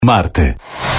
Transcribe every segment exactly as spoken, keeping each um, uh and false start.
Marte.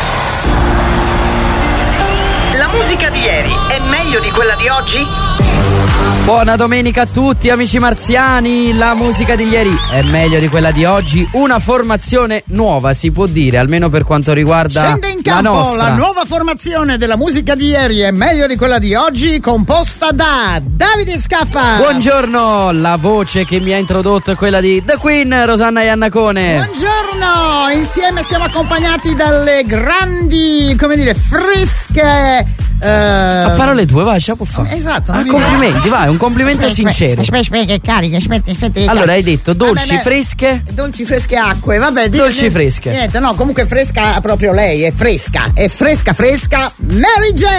La musica di ieri è meglio di quella di oggi? Buona domenica a tutti amici marziani, la musica di ieri è meglio di quella di oggi, una formazione nuova si può dire, almeno per quanto riguarda Scende in la campo nostra. La nuova formazione della musica di ieri è meglio di quella di oggi, composta da Davide Scaffa. Buongiorno, la voce che mi ha introdotto è quella di The Queen, Rosanna Iannacone. Buongiorno, insieme siamo accompagnati dalle grandi, come dire, fresche Uh, a parole tue, vai, ce la può fare. Esatto. Ah, complimenti, vai, un complimento aspetta, sincero. Aspetta, aspetta, che carica, aspetta, aspetta. Che allora, carica. hai detto dolci Vabbè, fresche? Dolci fresche acque, vabbè. Dolci niente, fresche. Niente, no, comunque fresca proprio lei, è fresca, è fresca, fresca, Mary J.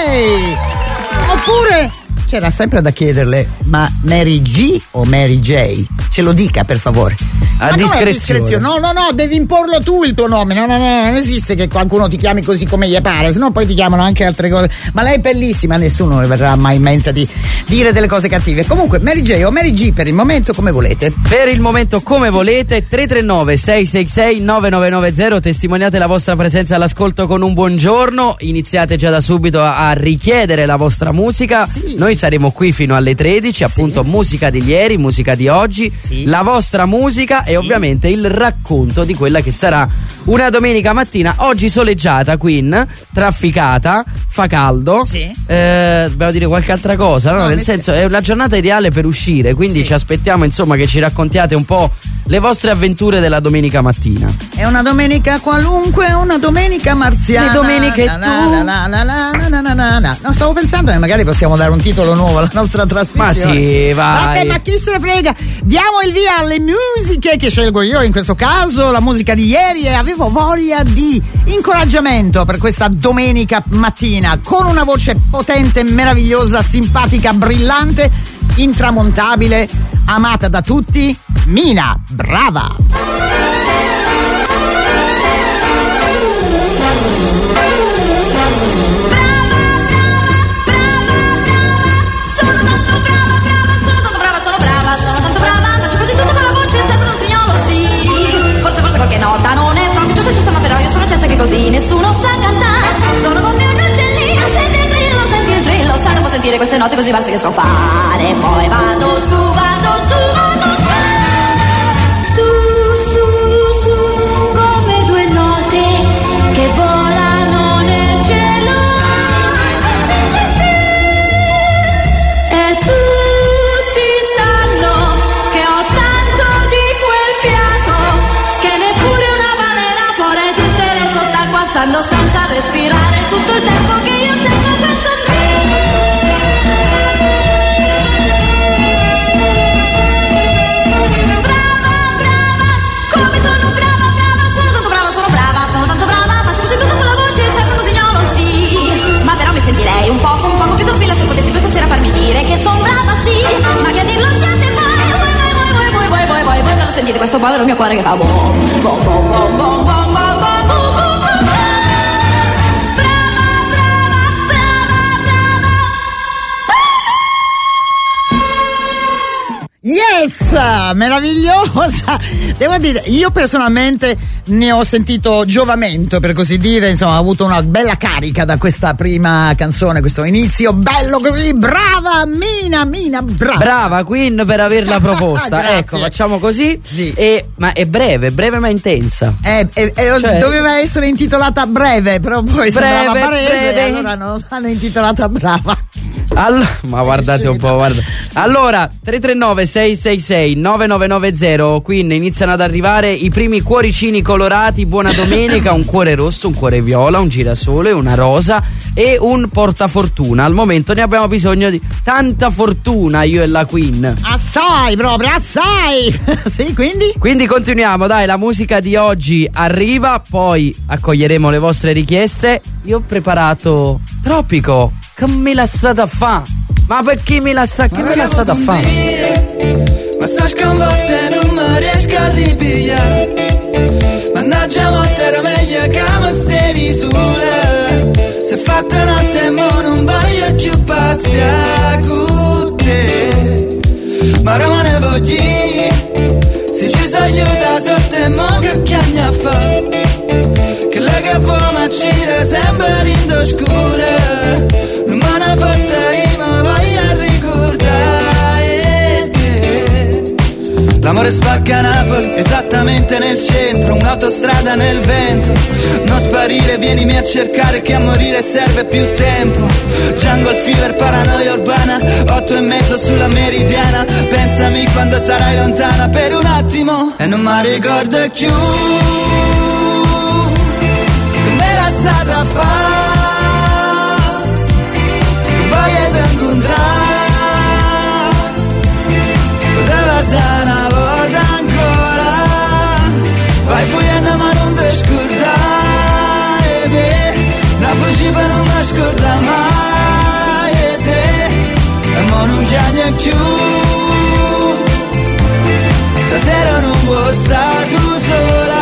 Oppure c'era sempre da chiederle, ma Mary G o Mary J? Ce lo dica, per favore. A ma discrezione. discrezione. No, no, no, devi imporlo tu il tuo nome. No, no, no, non esiste che qualcuno ti chiami così come gli pare, sennò poi ti chiamano anche altre cose. Ma lei è bellissima, nessuno ne verrà mai in mente di dire delle cose cattive. Comunque, Mary J o Mary G per il momento come volete. Per il momento come volete, tre tre nove sei sei sei nove nove nove zero, testimoniate la vostra presenza all'ascolto con un buongiorno, iniziate già da subito a, a richiedere la vostra musica. Sì. Noi saremo qui fino alle tredici, appunto sì. Musica di ieri, musica di oggi, sì. La vostra musica sì. E ovviamente il racconto di quella che sarà una domenica mattina, oggi soleggiata, Queen, trafficata, fa caldo, sì. eh, dobbiamo dire qualche altra cosa, no? No, nel senso è una giornata ideale per uscire, quindi sì. Ci aspettiamo insomma che ci raccontiate un po' le vostre avventure della domenica mattina. È una domenica qualunque, una domenica marziana. Le domeniche na, tu na, na, na, na, na, na, na, na. No, stavo pensando che magari possiamo dare un titolo nuovo alla nostra trasmissione. Ma sì, vai. Vabbè, ma chi se ne frega. Diamo il via alle musiche che scelgo io in questo caso, la musica di ieri, e avevo voglia di incoraggiamento per questa domenica mattina con una voce potente, meravigliosa, simpatica, brillante, intramontabile, amata da tutti, Mina, brava! Qualche nota non è proprio giusta, giusta, ma però io sono certa che così nessuno sa cantare. Sono come un uccellino, senti il trillo, senti il trillo, sta dopo sentire queste note così basse che so fare. Poi vado su, vado su, vado su, su, su, su, come due note che volano nel cielo. E tutti sanno che ho tanto di quel fiato che neppure una balena può resistere sott'acqua stando senza respirare tutto il tempo che io tengo questo brava, brava, come sono brava, brava, sono tanto brava, sono brava, sono tanto brava, faccio così tutto con la voce, sempre un rosignolo, sì, ma però mi sentirei un poco, un poco più tranquilla se potessi questa sera farmi dire che sono brava, sì, ma che a dirlo siete voi, voi, voi, voi, voi, voi, voi, voi, voi, voi, voi, sentite questo povero mio cuore che fa bom, bom, bom, bom, bom, bom, bom, bom, bom, bom. Yes, meravigliosa. Devo dire, io personalmente ne ho sentito giovamento, per così dire, insomma, ho avuto una bella carica da questa prima canzone, questo inizio bello così. Brava Mina, Mina, brava. Brava Queen per averla proposta. Ecco, facciamo così. Sì. E, ma è breve, breve ma intensa. Eh, eh, eh, cioè, doveva essere intitolata Breve, però poi breve, sembrava barese, breve. e allora non l'hanno intitolata Brava. All- ma guardate un po', guarda. Allora, tre tre nove sei sei sei nove nove nove zero, Queen, iniziano ad arrivare i primi cuoricini colorati. Buona domenica, un cuore rosso, un cuore viola, un girasole, una rosa e un portafortuna. Al momento ne abbiamo bisogno di tanta fortuna, io e la Queen. Assai, proprio, assai. Sì, quindi? Quindi continuiamo, dai, la musica di oggi arriva, poi accoglieremo le vostre richieste. Io ho preparato Tropico, che me l'ha stata a fa? Ma perché me l'ha sa? Che me l'ha stata a fa? Ma sa che a volte non mi riesco a ripigliare. Mannaggia, a volte era meglio che mi stavi sola. Se fatta notte mo non voglio più pazzia con te. Ma ora me ne voglio, se ci si aiuta sotto e mo che chiagna fa. Che lei che sta sempre in oscura, non me ne fotte ma vai a ricordare te. L'amore spacca Napoli, esattamente nel centro, un'autostrada nel vento. Non sparire, vienimi a cercare che a morire serve più tempo. Jungle fever, paranoia urbana, otto e mezzo sulla meridiana. Pensami quando sarai lontana per un attimo e non mi ricordo più che me la stata fa. Voglio te incontrare, poteva essere una volta ancora. Vai fuggendo ma non ti scordare me, una bugia per non mi scorda mai te. E mo non chiami più, stasera non vuoi stare tu sola.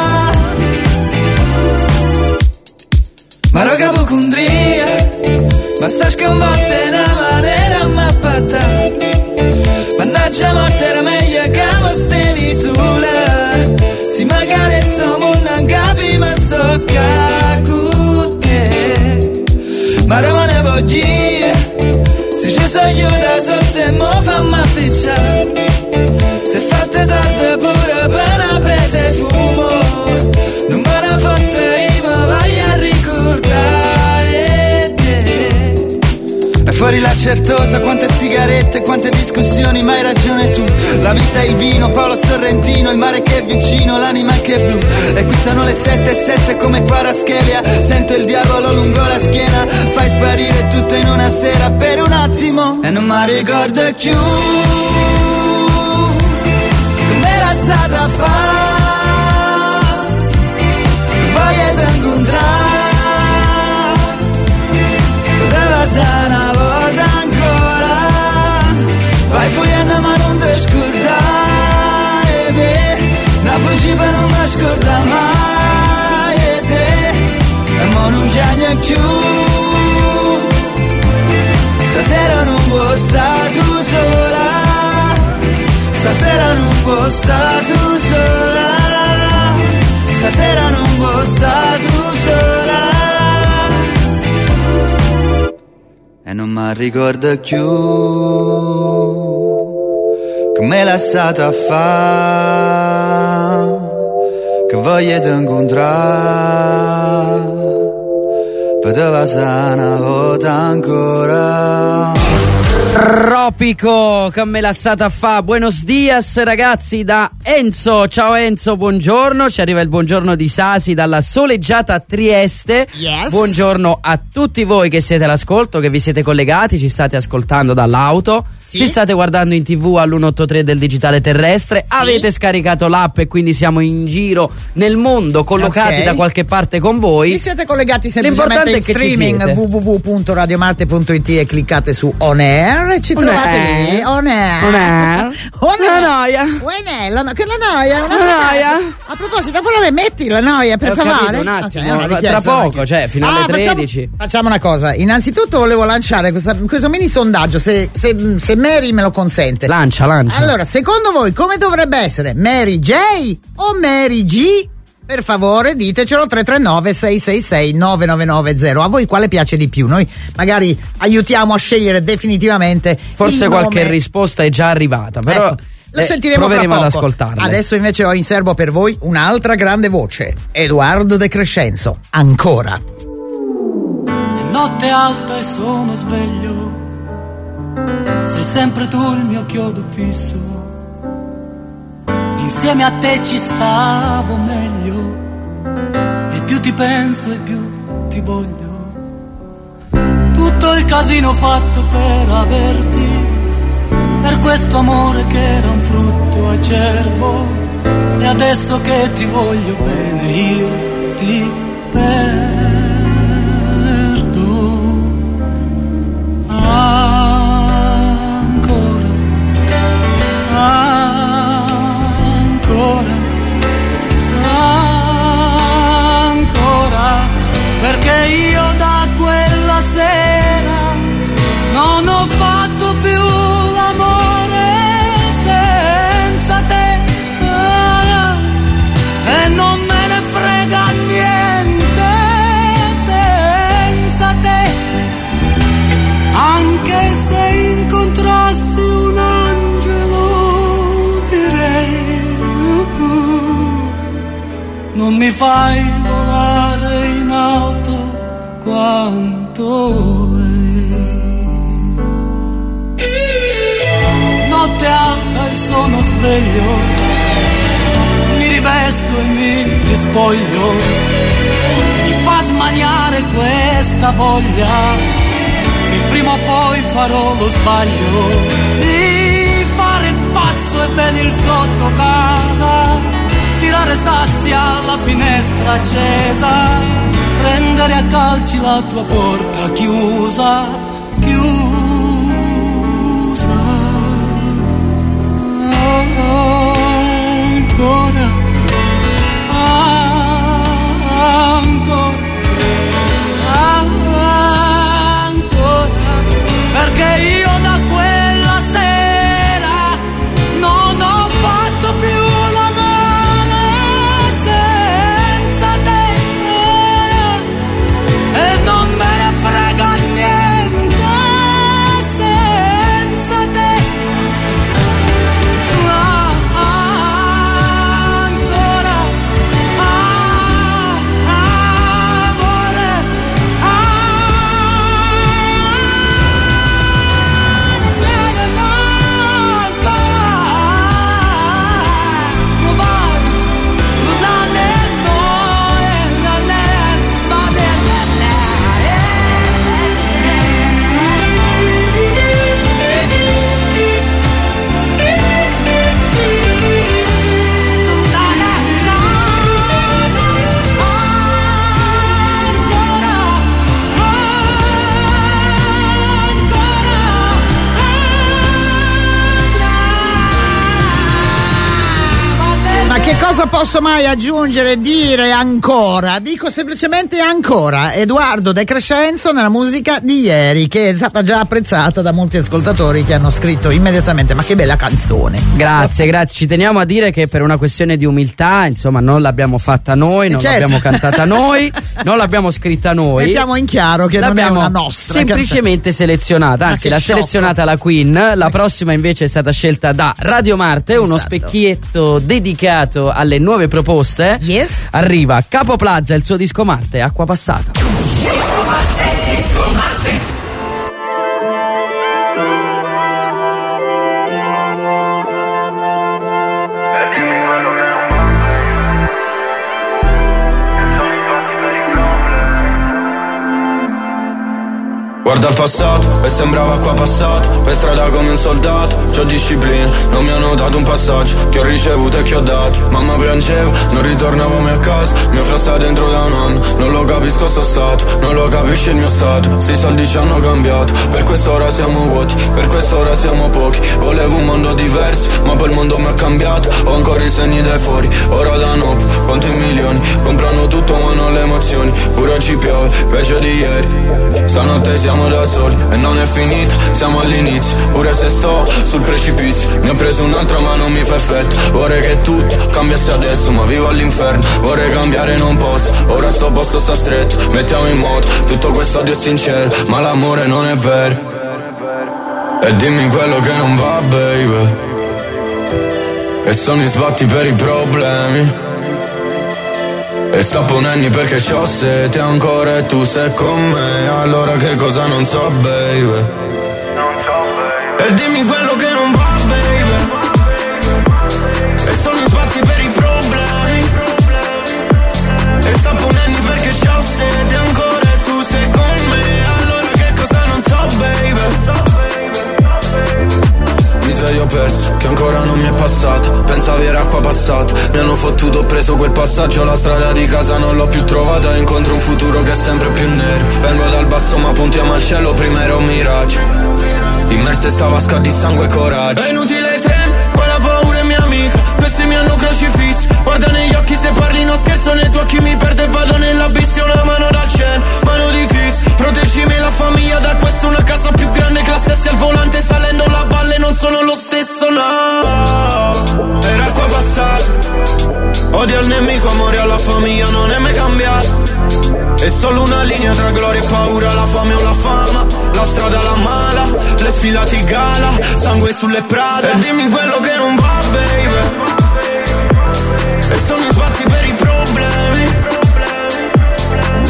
Ma roga bucundria, ma sta sconvolta in una maniera mappata. Mannaggia morte, era meglio che mi stevi sola. Si magari siamo non capi ma so che con te. Ma non ne voglio, se ci sono io da sotto e mo fammi appicciare. Se fatte tardi pure per aprire fumo, non me ne fotte ma vai a ricordare te. E fuori la certosa, quante sigarette, quante discussioni, ma hai ragione tu. La vita è il vino, Paolo Sorrentino, il mare che è vicino, l'anima che è blu. E qui sono le sette e sette come Paraschelia, sento il diavolo lungo la schiena. Fai sparire tutto in una sera per un attimo e non mi ricordo più come la stata fa. Voglio te incontrare, poteva essere una volta ancora. Vai fuggendo ma non ti scordare me, una bugia per non mi scorda mai te. E mo non chiami più, stasera non vuoi stare tu sola. Stasera non vuoi stare tu sola. Stasera non vuoi stare tu sola. E non mi ricordo più come la stata a fa. Che voglio te incontrare, poteva essere una volta ancora. Tropico, che me la stata a fa. Buenos dias ragazzi da Enzo. Ciao Enzo, buongiorno. Ci arriva il buongiorno di Sasi dalla soleggiata Trieste. Yes. Buongiorno a tutti voi che siete all'ascolto, che vi siete collegati, ci state ascoltando dall'auto, sì. Ci state guardando in tv all'unoottotré del digitale terrestre, sì. Avete scaricato l'app e quindi siamo in giro nel mondo, collocati Okay. da qualche parte con voi. Vi siete collegati semplicemente in L'importante è che ci streaming siete. w w w punto radiomarte punto it e cliccate su On Air e ci On trovate Air. lì. On Air. On Air. On La Air. noia. On Air. La, no- che la noia? Una La noia. A proposito, quello me metti la noia per Ho favore? capito, un attimo, Ok, è una tra richiesta, poco, una richiesta. cioè, fino alle Ah, facciamo- tredici. Facciamo una cosa. Innanzitutto volevo lanciare questa- questo mini sondaggio, se, se, se Mary me lo consente. Lancia, lancia. Allora, secondo voi come dovrebbe essere? Mary J o Mary G? Per favore ditecelo tre tre nove sei sei sei nove nove nove zero. A voi quale piace di più? Noi magari aiutiamo a scegliere definitivamente. Forse il qualche nome. risposta è già arrivata, però Ecco, lo eh, sentiremo fra proveremo poco. ad ascoltarla. Adesso invece ho in serbo per voi un'altra grande voce, Edoardo De Crescenzo. Ancora. È notte alta e sono sveglio, sei sempre tu il mio chiodo fisso. Insieme a te ci stavo meglio, e più ti penso e più ti voglio. Tutto il casino fatto per averti, per questo amore che era un frutto acerbo. E adesso che ti voglio bene io ti perdo. Ancora, ancora, ancora, perché io da quella sera non ho fatto più l'amore senza te, ah, e non me ne frega niente se non mi fai volare in alto quanto lei. Notte alta e sono sveglio, mi rivesto e mi rispoglio, mi fa smaniare questa voglia che prima o poi farò lo sbaglio di fare il pazzo e venir sotto casa, tirare sassi alla finestra accesa, prendere a calci la tua porta chiusa, chiusa. Ancora, ancora, ancora, perché io da quella sera non ho fatto più l'amore senza te, e non me ne frega niente senza te. Ancora, amore, Ma che cosa posso mai aggiungere e dire ancora? Dico semplicemente ancora. Edoardo De Crescenzo nella musica di ieri, che è stata già apprezzata da molti ascoltatori che hanno scritto immediatamente: ma che bella canzone. Grazie, grazie. Ci teniamo a dire che per una questione di umiltà, insomma, non l'abbiamo fatta noi, non certo. l'abbiamo cantata noi, non l'abbiamo scritta noi. Mettiamo in chiaro che l'abbiamo non è una nostra semplicemente canzone. selezionata, anzi l'ha sciocco. selezionata la Queen, la prossima invece è stata scelta da Radio Marte, uno Esatto. specchietto dedicato alle nuove proposte. Yes. Arriva Capo Plaza, il suo disco Marte, Acqua Passata. Disco Marte, Disco Marte. Guarda il passato e sembrava acqua passata, per strada come un soldato, c'ho disciplina, non mi hanno dato un passaggio, che ho ricevuto e che ho dato, mamma piangeva, non ritornavo mai a casa, mio fratello sta dentro da un anno, non lo capisco sto stato, non lo capisce il mio stato, sti soldi ci hanno cambiato, per quest'ora siamo vuoti, per quest'ora siamo pochi, volevo un mondo diverso, ma poi il mondo mi ha cambiato, ho ancora i segni dai fuori, ora da notte, conto i milioni, comprano tutto ma non le emozioni, pure oggi piove, peggio di ieri, stanotte siamo da soli e non è finita, siamo all'inizio, pure se sto sul precipizio, ne ho preso un'altra ma non mi fa effetto, vorrei che tutto cambiasse adesso ma vivo all'inferno, vorrei cambiare non posso, ora sto posto sta stretto, mettiamo in moto tutto questo odio è sincero, ma l'amore non è vero, e dimmi quello che non va baby, e sono i sbatti per i problemi, e sta ponenni perché c'ho sete ancora e tu sei con me, allora che cosa non so baby, non so baby, e dimmi quello che non va baby, e sono i sbatti per i problemi, e sta ponenni perché c'ho sete ancora e tu sei con me, allora che cosa non so baby, mi sei io perso, che ancora non mi è passata, pensavi era acqua passata, mi hanno fottuto, ho preso quel passaggio, la strada di casa non l'ho più trovata, incontro un futuro che è sempre più nero, vengo dal basso ma puntiamo al cielo, prima era un miraggio, immerse sta vasca di sangue e coraggio, è inutile trem, quella paura è mia amica, questi mi hanno crocifisso, guarda negli occhi se parli non scherzo, nei tuoi occhi mi perdo e vado nell'abisso, una mano dal cielo, mano di Cristo, proteggimi la famiglia da questo, una casa più grande che la stessa al volante, salendo la valle non sono lo stesso, no, era acqua passata, odio al nemico, amore alla famiglia non è mai cambiato, è solo una linea tra gloria e paura, la fame o la fama, la strada la mala, le sfilate gala, sangue sulle prade, e dimmi quello che non va baby, e sono i sbatti per i problemi,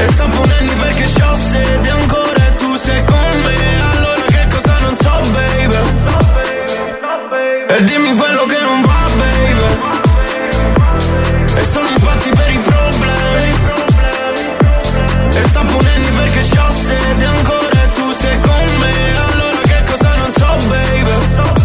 E sto punendo perché c'ho sede ancora e tu sei con me. Allora che cosa non so, baby? E dimmi quello che non va, baby. E sono infatti per i problemi. E sto punendo perché c'ho sede ancora e tu sei con me. Allora che cosa non so, baby?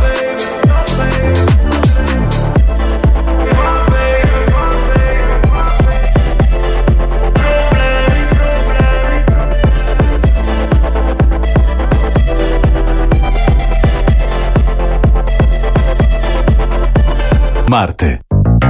Marte.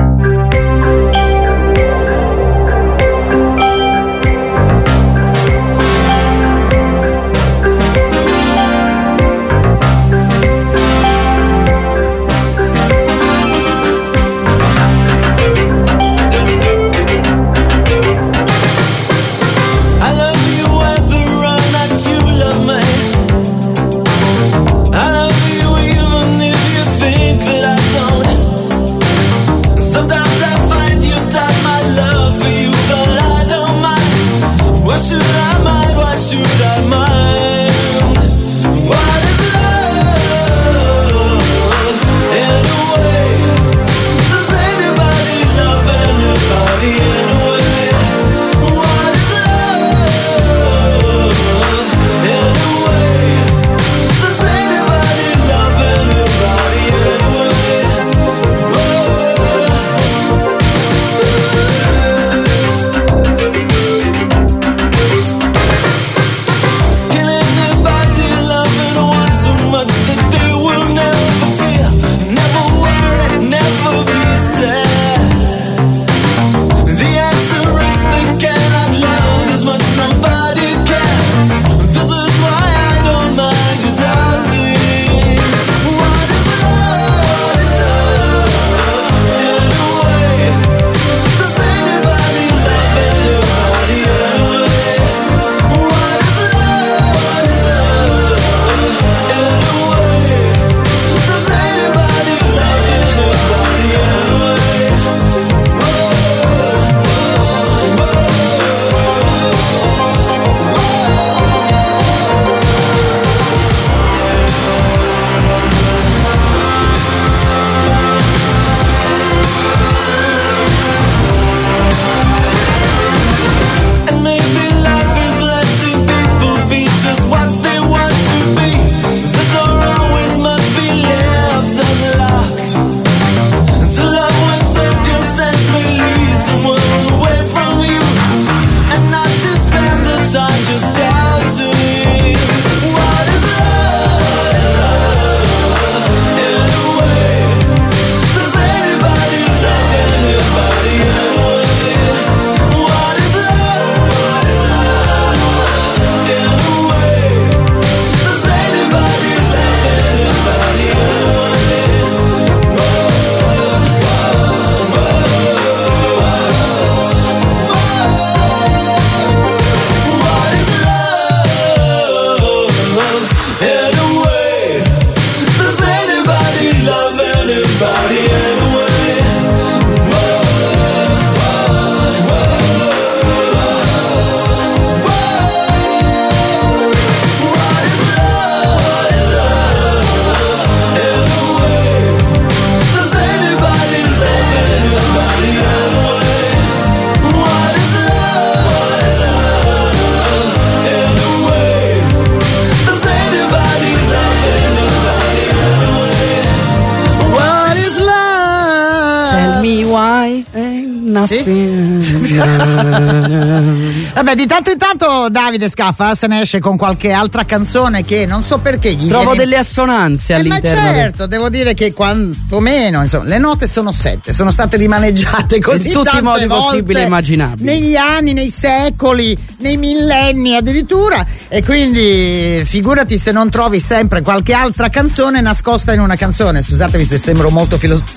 Vabbè, di tanto in tanto Davide Scaffa se ne esce con qualche altra canzone che non so perché gli trovo viene... delle assonanze eh, all'interno. Ma certo, del... devo dire che quantomeno insomma, le note sono sette, sono state rimaneggiate così in tutti i modi possibili e immaginabili, negli anni, nei secoli, nei millenni addirittura, e quindi figurati se non trovi sempre qualche altra canzone nascosta in una canzone. Scusatemi se sembro molto filo...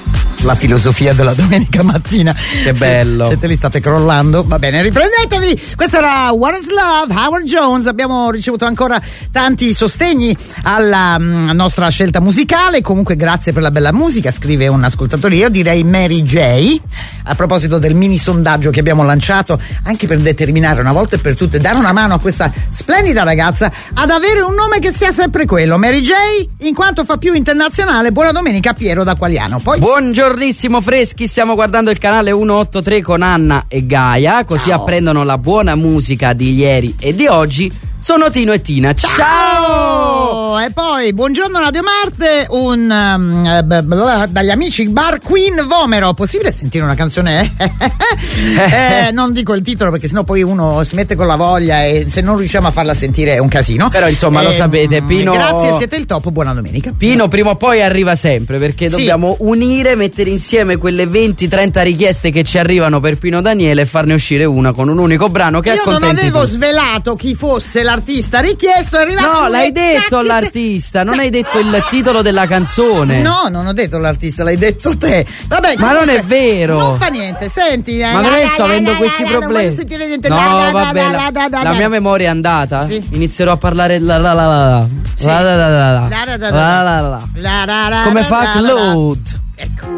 la filosofia della domenica mattina. Che bello. Se, se te li state crollando, va bene, riprendetevi. Questa era What is Love, Howard Jones. Abbiamo ricevuto ancora tanti sostegni alla um, nostra scelta musicale. Comunque grazie per la bella musica, scrive un ascoltatore. Io direi Mary J, a proposito del mini sondaggio che abbiamo lanciato, anche per determinare una volta e per tutte, dare una mano a questa splendida ragazza ad avere un nome che sia sempre quello, Mary J, in quanto fa più internazionale. Buona domenica, Piero da Qualiano. Poi buongiornissimo freschi, stiamo guardando il canale centoottantatré con Anna e Gaia, così Ciao. apprendono la buona musica di ieri e di oggi. Sono Tino e Tina. Ciao! Ciao! E poi buongiorno Radio Marte, un um, eh, blah, blah, dagli amici Bar Queen Vomero. Possibile sentire una canzone? eh, non dico il titolo perché sennò poi uno si mette con la voglia e se non riusciamo a farla sentire è un casino. Però insomma eh, lo sapete, Pino. Grazie, siete il top, buona domenica. Pino prima o poi arriva sempre, perché Sì. dobbiamo unire, mettere insieme quelle venti trenta richieste che ci arrivano per Pino Daniele e farne uscire una con un unico brano che Io non accontenti avevo tutti. svelato chi fosse l'artista richiesto, è arrivato. No, l'hai detto cacchete- all'artista, non hai detto il titolo della canzone. No, non ho detto l'artista, l'hai detto te. Vabbè, Ma non comunque, è vero. Non fa niente, senti. Ma non sto avendo questi problemi. No, vabbè, la, la mia memoria è andata. Sì. Inizierò a parlare la la la la. Sì. La la la la la. La la la la. La la la la. La la la Come la fa la la la. Claude? Ecco.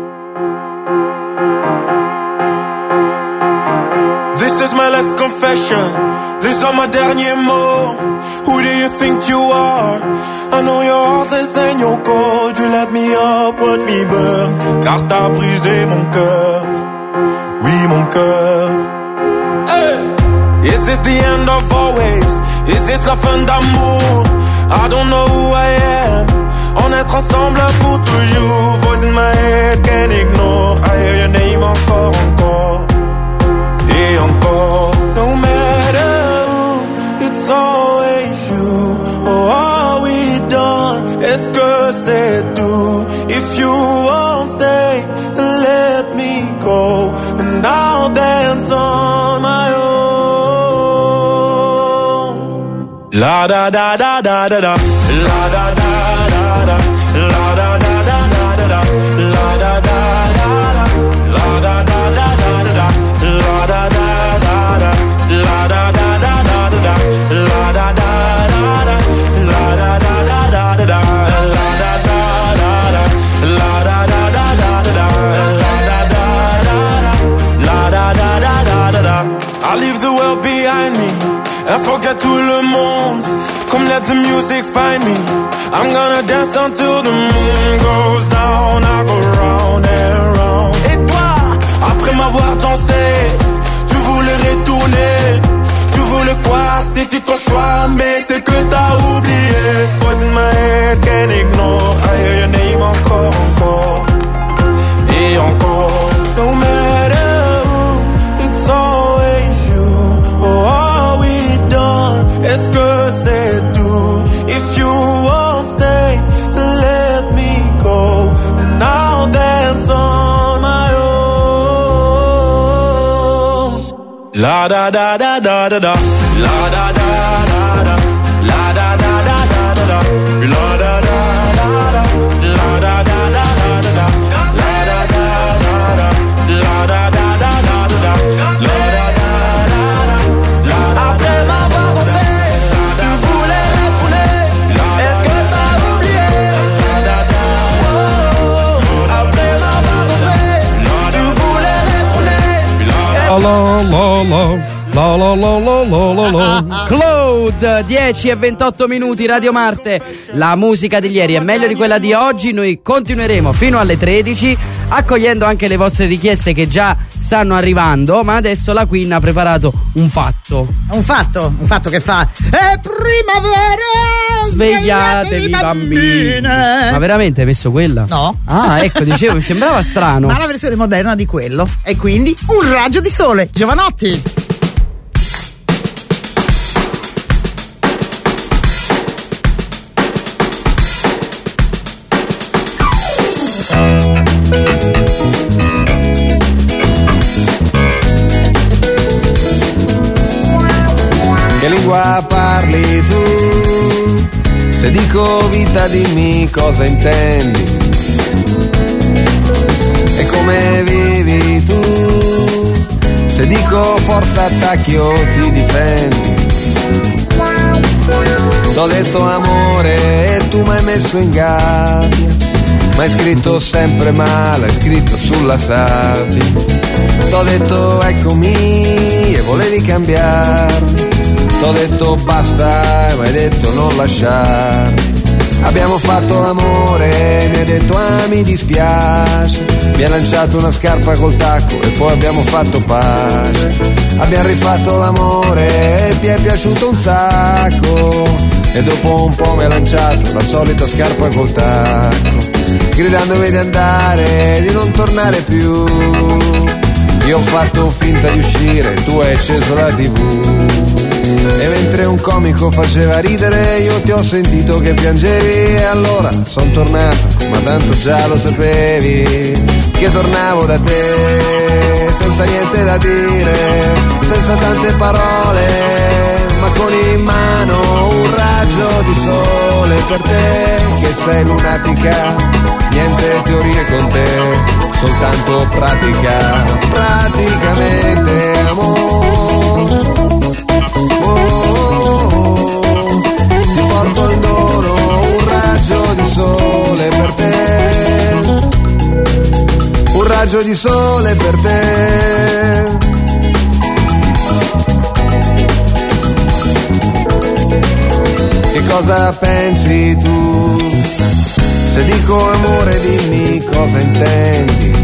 This is my last confession. These are my derniers mots. Who do you think you are? I know your heart is in your cold. You let me up, watch me burn. Car t'as brisé mon cœur. Oui, mon cœur. Hey. Is this the end of always? Is this la fin d'amour? I don't know who I am. On est ensemble pour toujours. Voice in my head, can't ignore. I hear your name encore, encore. Et encore, no matter who, it's always you. Oh, are we done? Est-ce que c'est tout? If you won't stay, then let me go. And I'll dance on my own. La da da da da da da. La da da da da. La da da da da da. La da da da da. La da da da da da. La da da da da, la da da da da da, la da da da da, la da da da da da, la da da da da, la da da da da da, la da da da da, la da da da da da. I leave the world behind me and forget tout le monde. Come let the music find me. I'm gonna dance until the moon goes down. I go round and round. Et toi, après m'avoir dansé, tu voulais retourner. Tu voulais quoi? C'était ton choix, mais c'est que t'as oublié. Voice in my head, can't ignore. I hear your name encore, encore. Et encore. No matter who, it's always you. Oh, are we done? Est-ce que c'est tout? If you won't stay, then let me go. And I'll dance on my own. La da da da da da da. La da da da da. La da da da da da da. La da da da da. La da da da da da. La da da da da. La da da da da da. La da da da da. Après m'avoir dansé, tu voulais retourner. Est-ce que t'as oublié? La da da. Après m'avoir dansé, tu voulais retourner. La la la. La la la la la la la. Claude, dieci e ventotto minuti, Radio Marte. La musica di ieri è meglio di quella di oggi. Noi continueremo fino alle tredici, accogliendo anche le vostre richieste che già stanno arrivando. Ma adesso la Queen ha preparato un fatto. Un fatto, un fatto che fa. È primavera! Svegliatevi bambini. Ma veramente hai messo quella? No. Ah, ecco, dicevo, mi sembrava strano. Ma la versione moderna di quello. E quindi un raggio di sole. Giovanotti. Che lingua parli tu? Se dico vita dimmi cosa intendi. E come vivi tu, se dico forza attacchi o ti difendi. T'ho detto amore e tu m'hai messo in gabbia, m'hai scritto sempre male, hai scritto sulla sabbia. T'ho detto eccomi e volevi cambiarmi, t'ho detto basta e m'hai detto non lasciarmi. Abbiamo fatto l'amore, mi hai detto ah mi dispiace, mi hai lanciato una scarpa col tacco e poi abbiamo fatto pace. Abbiamo rifatto l'amore e ti è piaciuto un sacco, e dopo un po' mi hai lanciato la solita scarpa col tacco, gridandomi di andare, di non tornare più. Io ho fatto finta di uscire, tu hai acceso la tivù, e mentre un comico faceva ridere io ti ho sentito che piangevi, e allora son tornato, ma tanto già lo sapevi che tornavo da te, senza niente da dire, senza tante parole, ma con in mano un raggio di sole per te che sei lunatica, niente teorie con te, soltanto pratica, praticamente amore. Ti porto in dono un raggio di sole per te, un raggio di sole per te. Che cosa pensi tu? Se dico amore dimmi cosa intendi.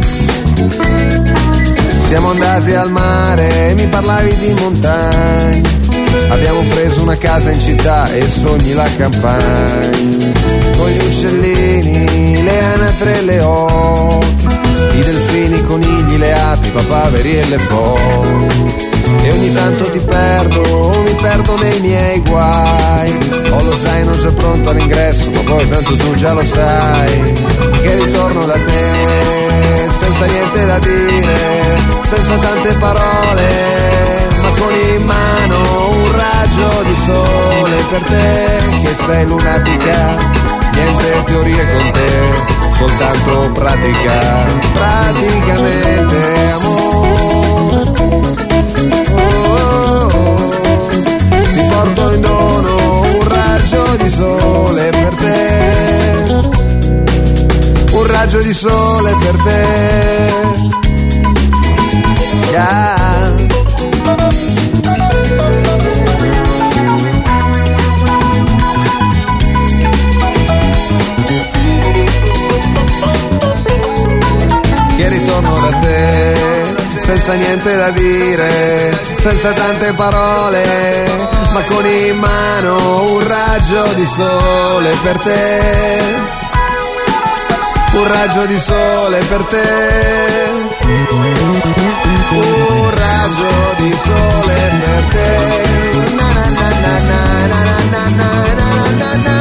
Siamo andati al mare e mi parlavi di montagne, abbiamo preso una casa in città e sogni la campagna, con gli uccellini, le anatre e le oche, i delfini, i conigli, le api, i papaveri e le foche. E ogni tanto ti perdo, mi perdo nei miei guai, ho lo zaino già pronto all'ingresso, ma poi tanto tu già lo sai che ritorno da te, senza niente da dire, senza tante parole, ma con in mano un raggio di sole per te che sei lunatica, niente teorie con te, soltanto pratica, praticamente amore. Ti porto in dono un raggio di sole per te, un raggio di sole per te. Yeah. Che ritorno da te, senza niente da dire, senza tante parole, ma con in mano un raggio di sole per te, un raggio di sole per te, un raggio di sole per te. Na na na na na na na na na na na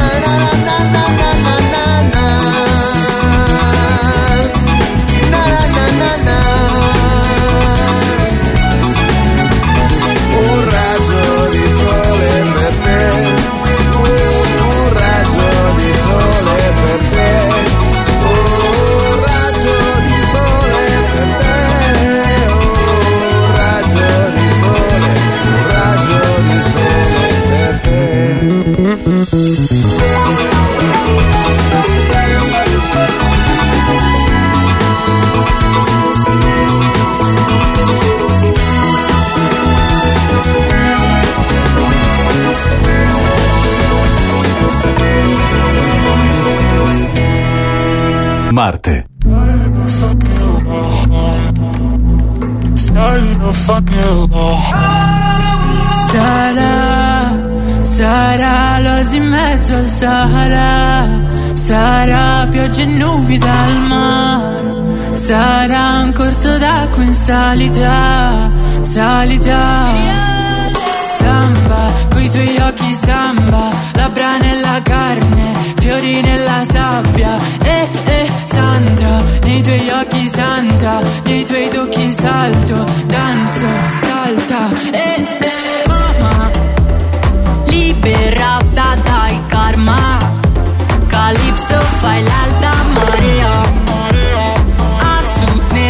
un raggio di sole per te, un raggio di sole per te, un raggio di sole per te, un raggio di sole, un raggio di sole per te. Marte. Sarà, sarà l'oasi in mezzo al Sahara, sarà pioggia e nubi dal mare, sarà un corso d'acqua in salita, salita. Samba, coi tuoi occhi samba, labbra nella carne, fiori nella sabbia, eh eh santa, nei tuoi occhi santa, nei tuoi tocchi salto, danzo, salta, eh eh mamma, liberata dal karma, Calypso fai l'alta marea, a sud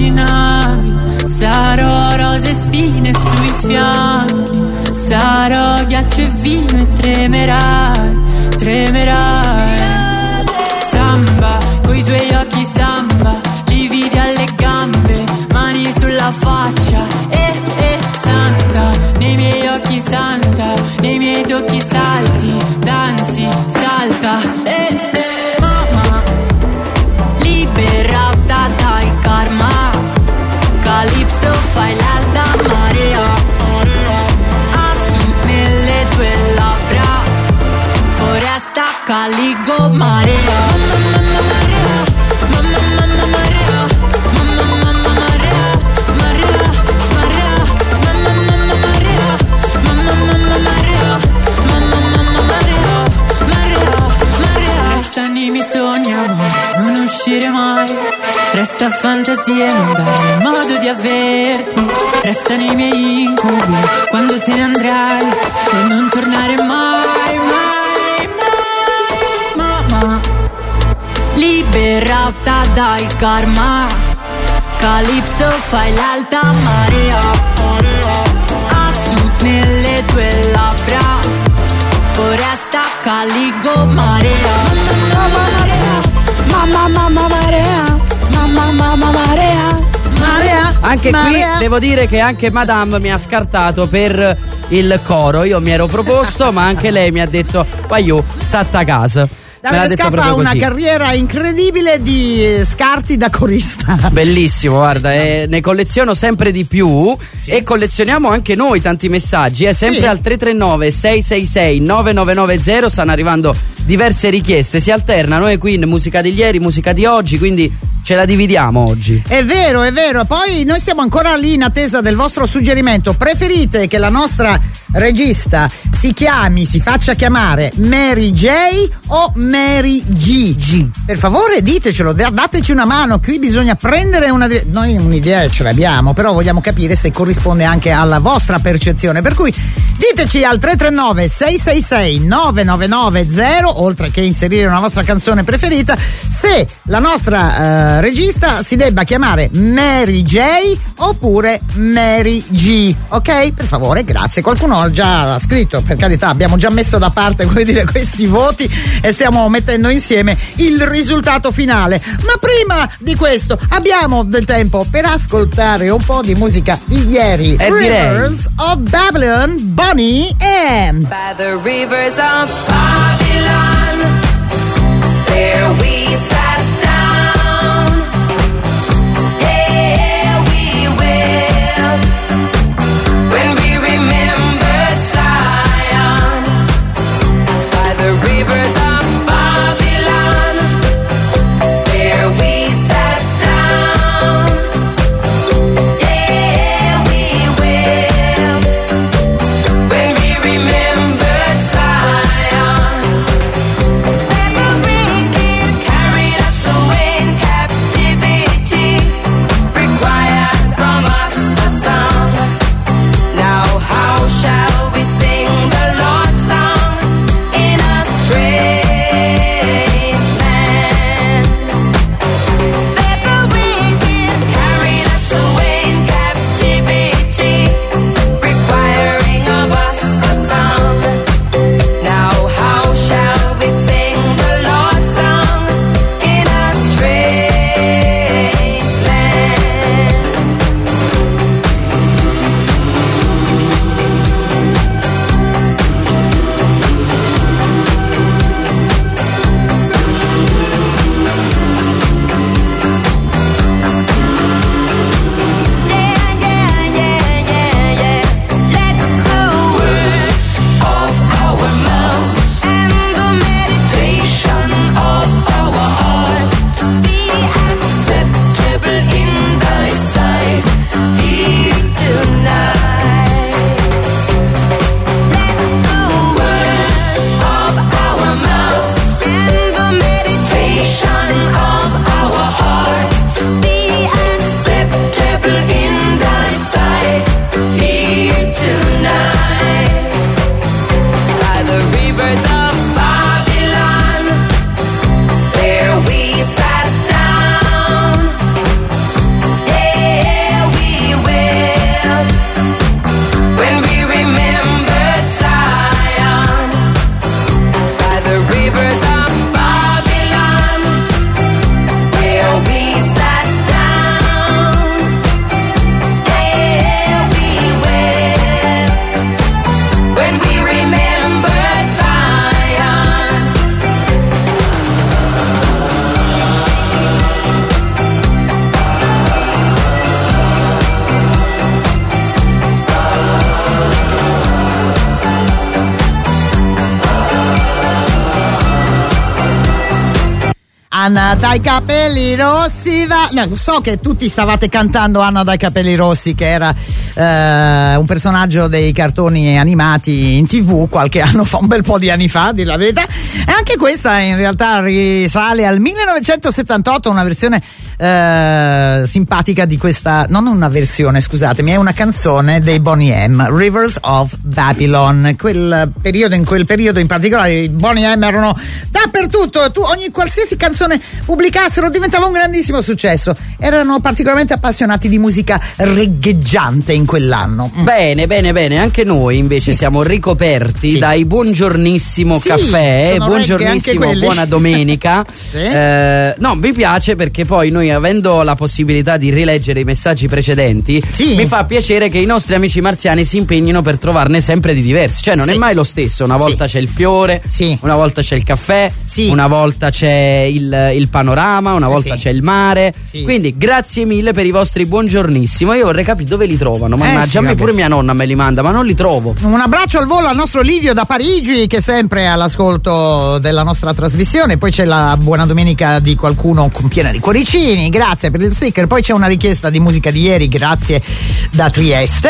immaginavi. Sarò rose e spine sui fianchi, sarò ghiaccio e vino e tremerai, tremerai. Samba, coi tuoi occhi samba, lividi alle gambe, mani sulla faccia, eh, eh, santa, nei miei occhi santa, nei miei tocchi salti, danzi, salta, eh, eh, mamma, liberata dal karma, Calypso fai l'alta marea, a sud nelle tue labbra, foresta caligo marea, mamma marea, mamma mamma marea, mamma mamma marea, marea, marea, mamma mamma marea, mamma mamma marea, mamma mamma marea, marea, marea. Resta nei miei sogni amore, non uscire mai. Resta fantasia, non dare modo di averti. Resta nei miei incubi quando te ne andrai e non tornare mai, mai, mai. Mamma, liberata dal karma, Calypso fai l'alta marea, a sud nelle tue labbra, foresta caligo marea, mamma marea, mamma mamma marea, mamma mamma marea, marea. Anche Marea. qui devo dire che anche Madame mi ha scartato per il coro. Io mi ero proposto, ma anche lei mi ha detto Pagliù, statta a casa. Me l'ha Davide detto Scaffa ha proprio una così. carriera incredibile di scarti da corista. Bellissimo, guarda, eh, ne colleziono sempre di più, Sì. e collezioniamo anche noi tanti messaggi, eh, sempre Sì. al tre tre nove sei sei sei nove nove nove zero stanno arrivando diverse richieste, si alternano, e quindi musica di ieri, musica di oggi, quindi ce la dividiamo oggi. È vero, è vero. Poi noi siamo ancora lì in attesa del vostro suggerimento. Preferite che la nostra regista si chiami, si faccia chiamare Mary J o Mary G? G. Per favore ditecelo, da- dateci una mano. Qui bisogna prendere una. Noi un'idea ce l'abbiamo, però vogliamo capire se corrisponde anche alla vostra percezione. Per cui diteci al tre tre nove sei sei sei nove nove nove zero, oltre che inserire una vostra canzone preferita, se la nostra eh, regista si debba chiamare Mary J oppure Mary G, ok? Per favore, grazie. Qualcuno ha già scritto, per carità, abbiamo già messo da parte, come dire, questi voti e stiamo mettendo insieme il risultato finale. Ma prima di questo abbiamo del tempo per ascoltare un po' di musica di ieri. Eh, direi. Rivers of Babylon, Bonnie M. By the rivers of Babylon, there we sat down. Here we wept when we remembered Zion. By the rivers of Babylon, there we sat down. Here we wept when we remembered Zion. Anna dai capelli rossi va. No, so che tutti stavate cantando Anna dai capelli rossi, che era eh, un personaggio dei cartoni animati in tv qualche anno fa, un bel po' di anni fa, a dire la verità. E anche questa in realtà risale al millenovecentosettantotto, una versione eh, simpatica di questa, non una versione, scusatemi, è una canzone dei Boney M, Rivers of Babylon. Quel periodo, in quel periodo in particolare i Boney M erano dappertutto, tu, ogni qualsiasi canzone pubblicassero diventava un grandissimo successo. Erano particolarmente appassionati di musica regheggiante in quell'anno. Mm. Bene, bene, bene. Anche noi invece sì. siamo ricoperti sì. dai Buongiornissimo sì, Caffè, Buongiornissimo Buona Domenica. sì. eh, no, mi piace perché poi noi, avendo la possibilità di rileggere i messaggi precedenti, sì. mi fa piacere che i nostri amici marziani si impegnino per trovarne sempre di diversi. Cioè non sì. è mai lo stesso. Una volta sì. c'è il fiore, sì. una volta c'è il caffè, sì. una volta c'è il, il panorama, una volta eh sì. c'è il mare. Sì. Quindi grazie mille per i vostri buongiornissimo. Io vorrei capire dove li trovano. Mannaggia, eh sì, a me pure mia nonna me li manda, ma non li trovo. Un abbraccio al volo al nostro Livio da Parigi, che è sempre all'ascolto della nostra trasmissione. Poi c'è la buona domenica di qualcuno con piena di cuoricini, grazie per il sticker. Poi c'è una richiesta di musica di ieri, grazie, da Trieste.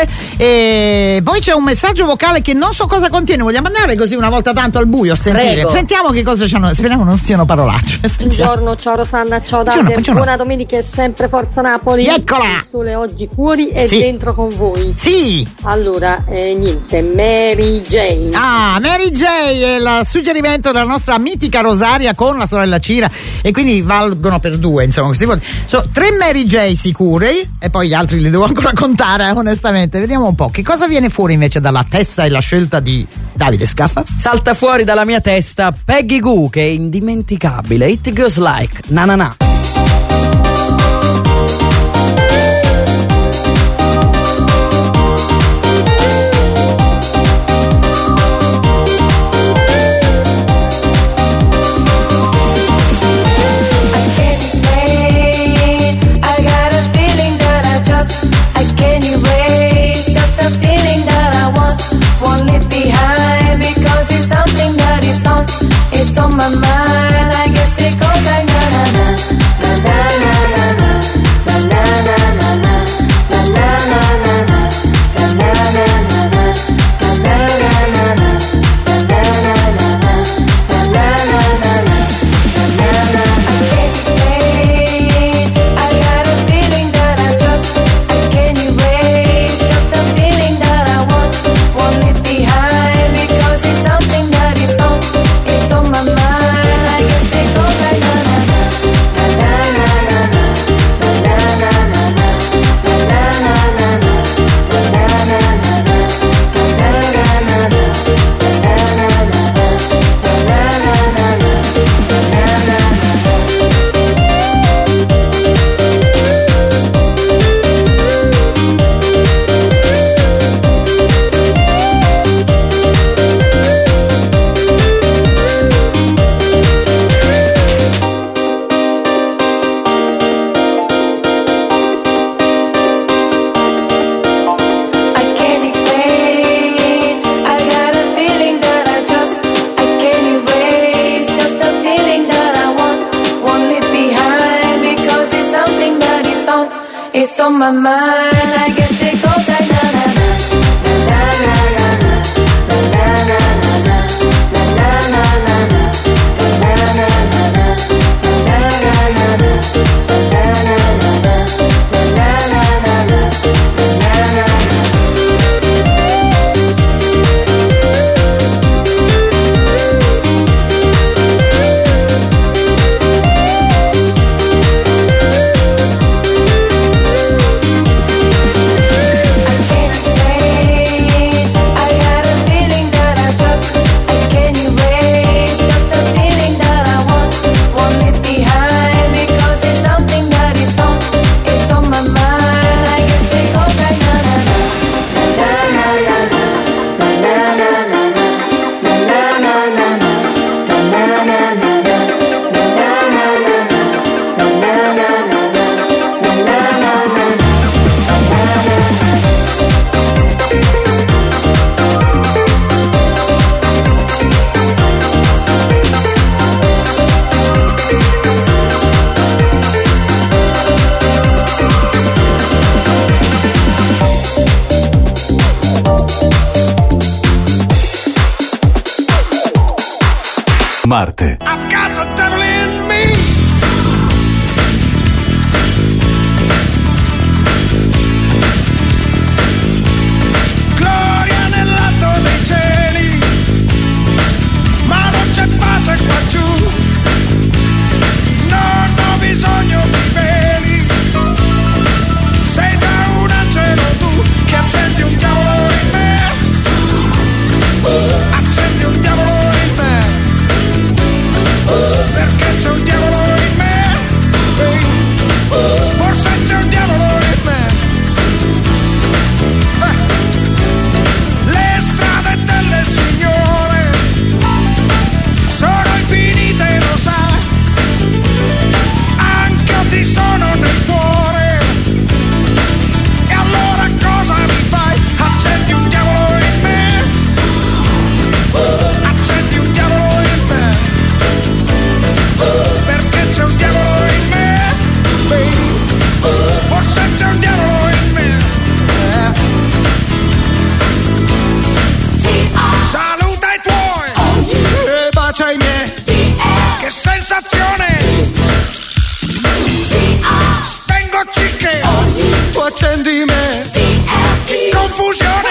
E poi c'è un messaggio vocale che non so cosa contiene. Vogliamo andare così una volta tanto al buio a sentire? Prego. Sentiamo che cosa c'hanno. Speriamo non siano parolacce. Sentiamo. Buongiorno, ciao Rosanna, ciao Davide, buona domenica e sempre Forza Napoli. Eccola! Il sole oggi fuori e sì. dentro con voi. Sì! Allora, eh, niente, Mary Jane. Ah, Mary Jane è il suggerimento della nostra mitica Rosaria con la sorella Cira, e quindi valgono per due, insomma. Sono tre Mary Jane sicuri e poi gli altri li devo ancora contare, onestamente. Vediamo un po' che cosa viene fuori invece dalla testa e la scelta di Davide Scaffa. Salta fuori dalla mia testa Peggy Goo, che è indimenticabile. It Goes Like Na Na Na. On my mind, I guess it goes like na na na na na na na na na na na na na na na na na It's on my mind, I guess it goes like na na na na na na na na na na na na na Marte. I've got the devil in me. Gloria nell'alto dei cieli, ma non c'è pace qua giù. Non ho bisogno di veli, sei già un angelo tu che accendi un diavolo in me. Accendi un diavolo in me, perché c'è un diavolo in me, forse c'è un diavolo in me. Le strade delle signore sono infinite, lo sai, anche io ti sono nel cuore. E allora cosa mi fai? Accendi un diavolo in me, accendi un diavolo in me, perché c'è un diavolo in me, forse c'è un diavolo in me. Saluta i tuoi e bacia i miei, che sensazione. Spengo cicche, tu accendi me, che confusione.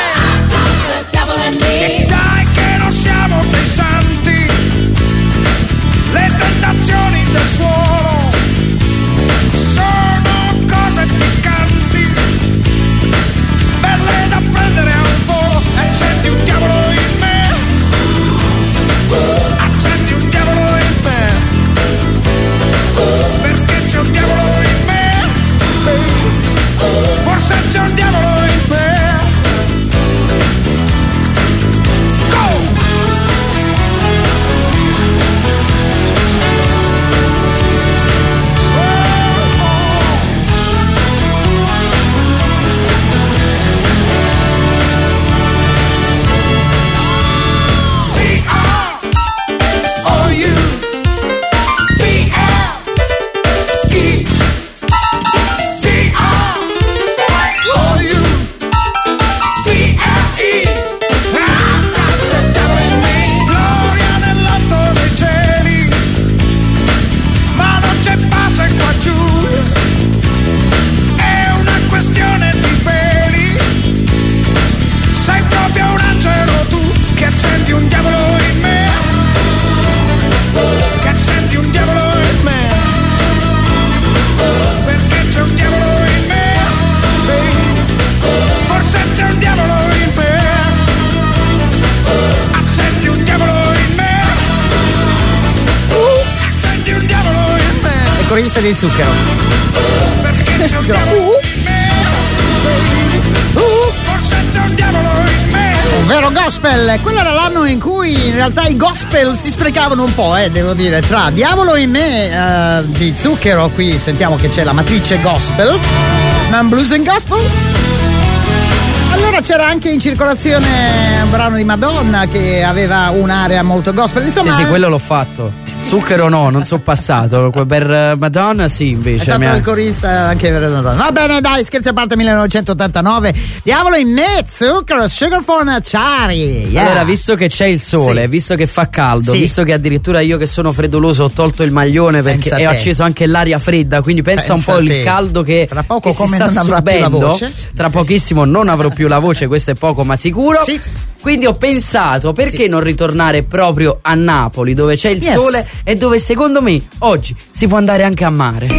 E dai che non siamo dei santi, le tentazioni del suolo sono cose piccanti, belle da prendere a un volo. Accendi un diavolo in me, accendi un diavolo in me, perché c'è un diavolo in me, forse c'è un diavolo in me. Corista di zucchero. Un vero gospel. Quello era l'anno in cui in realtà i gospel si sprecavano un po', eh, devo dire, tra Diavolo in me uh, di Zucchero. Qui sentiamo che c'è la matrice gospel, Man Blues and Gospel. Allora c'era anche in circolazione un brano di Madonna che aveva un'area molto gospel. Insomma, sì, sì, quello l'ho fatto. Zucchero no, non so passato. Per Madonna sì, invece. È stato mia... il corista anche per Madonna. Va bene, dai, scherzi a parte, millenovecentottantanove. Diavolo in me, Zucchero, Sugar for Nachari. Yeah. Allora, visto che c'è il sole, sì, visto che fa caldo, sì, visto che addirittura io che sono freddoloso ho tolto il maglione perché e ho acceso anche l'aria fredda, quindi pensa, pensa un po' il caldo che, tra poco che come si sta non avrà subendo. Più la voce. Tra pochissimo non avrò più la voce, questo è poco ma sicuro. Sì. Quindi ho pensato, perché sì, non ritornare proprio a Napoli, dove c'è il yes, sole e dove secondo me oggi si può andare anche a mare.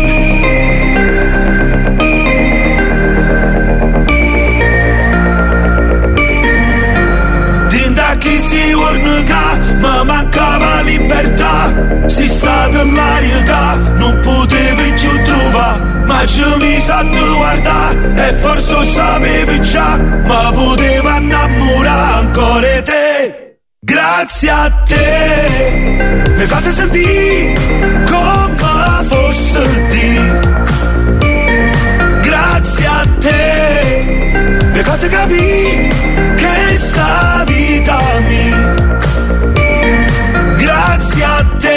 Tinda chi sti giorni che mi mancava libertà, si sta dell'aria che non potevi più trovare. Ma ci mi sa tu guardare e forse lo sapevi già, ma poteva innamorare ancora te. Grazie a te mi fate sentire come fosse te. Grazie a te mi fate capire che sta vita mia. Grazie a te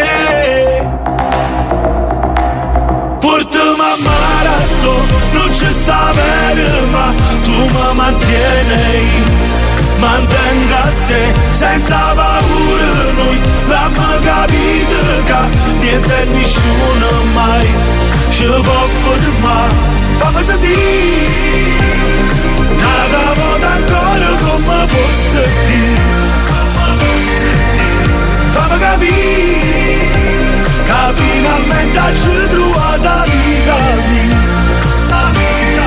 portami a mare, non c'è sta bene, ma tu mi mantieni. mantengo a te senza paura, noi l'abbiamo capito che niente e nessuno mai ci può fermare. Fammi sentire una volta ancora come fosse Dio, come fosse Dio. Fammi capire che finalmente ci trovato la vita mia, la vita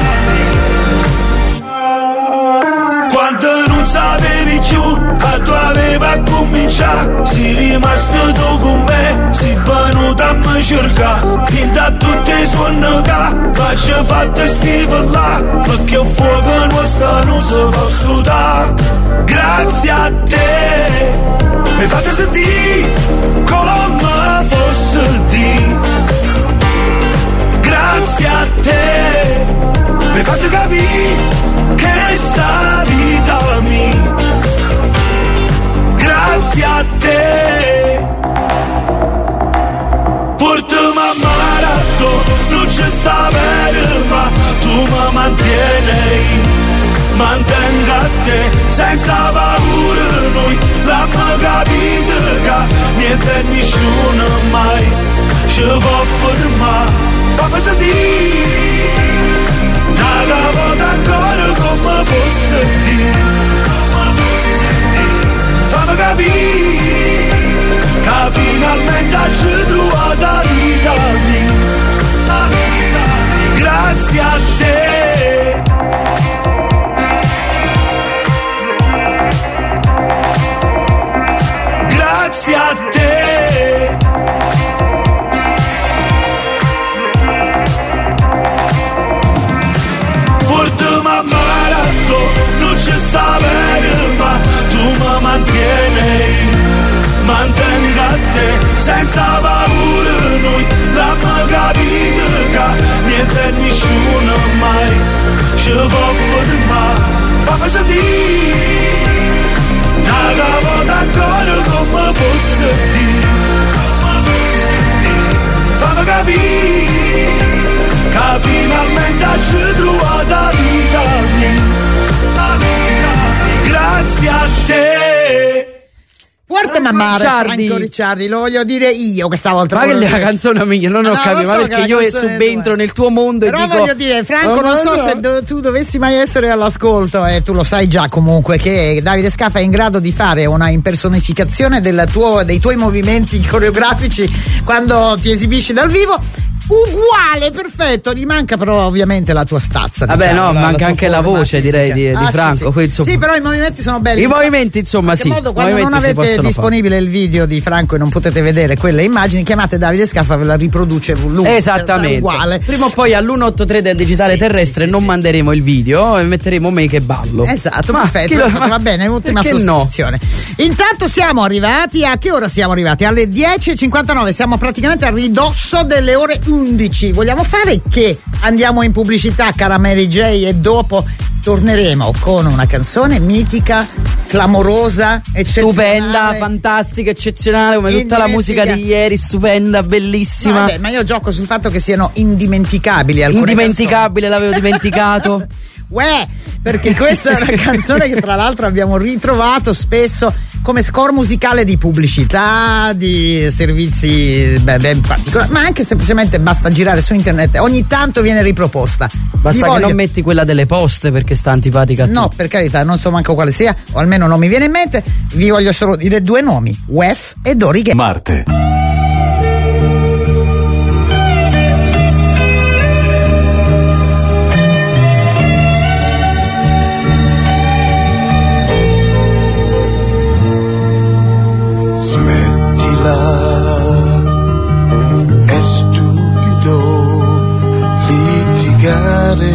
mia. Quando non sapevi più a tu aveva a cominciare, sei rimasto tu con me, sei venuto a me cercare, da tutti i suoni che faccio fatte stivalà, perché il fuoco nostro non si può studare. Grazie a te mi fate sentire come fosse Dio. Grazie a te mi fate capire che sta vita mia. Grazie a te portami ammarato, non c'è sta bene ma tu mi mantieni. Mantengo a te senza paura, noi l'abbiamo capito che niente e nessuno mai ci può fermare. Fammi sentire una volta ancora come fosse Dio, come fosse Dio. Fammi capire che finalmente ci trovato la vita mia, la vita mia. Grazie a te. Grazie a te. Portami ammarato, non c'è sta bene ma tu mi mantieni. Mantengo a te senza paura, noi l'abbiamo capito che niente e nessuno mai ci può fermare. Fammi sentire una volta ancora come fosse Dio, come fosse Dio. Fammi capire che finalmente ci trovato la vita mia, la vita mia. Grazie a te. Portami a mare, Franco Ricciardi, lo voglio dire io questa volta. Ma che è la canzone mia, non ho no, capito, so ma perché io subentro nel tuo mondo però e dico... voglio dire, Franco, no, non so no. se do, tu dovessi mai essere all'ascolto, e tu lo sai già comunque, che Davide Scaffa è in grado di fare una impersonificazione del tuo, dei tuoi movimenti coreografici quando ti esibisci dal vivo. Uguale, perfetto, gli manca però ovviamente la tua stazza. Vabbè, diciamo, no, la, manca la anche la voce, direi, di, ah, di Franco. Sì, sì. Insomma. Sì, però i movimenti sono belli. I movimenti, insomma, in che sì. modo, quando non avete disponibile fare. Il video di Franco e non potete vedere quelle immagini, chiamate Davide Scaffa, ve la riproduce lui. Esattamente. Uguale. Prima o poi all'uno otto tre del digitale sì, terrestre sì, non sì, manderemo sì. il video e metteremo me che ballo. Esatto, ma perfetto. Lo, ma va bene, ultima sostituzione. No? Intanto siamo arrivati a che ora siamo arrivati? Alle dieci e cinquantanove, siamo praticamente a ridosso delle ore undici. Vogliamo fare che andiamo in pubblicità, cara Mary J, e dopo torneremo con una canzone mitica, clamorosa, stupenda, fantastica, eccezionale, come tutta la musica di ieri, stupenda, bellissima. No, vabbè, ma io gioco sul fatto che siano indimenticabili alcune indimenticabile canzoni. L'avevo dimenticato. Uè, perché questa è una canzone che tra l'altro abbiamo ritrovato spesso come score musicale di pubblicità, di servizi beh, ben particolari, ma anche semplicemente basta girare su internet, ogni tanto viene riproposta. Basta voglio... che non metti quella delle poste perché sta antipatica a no, tutti. Per carità, non so manco quale sia, o almeno non mi viene in mente. Vi voglio solo dire due nomi, Wes e Dori Gay. Marte. È stupido litigare.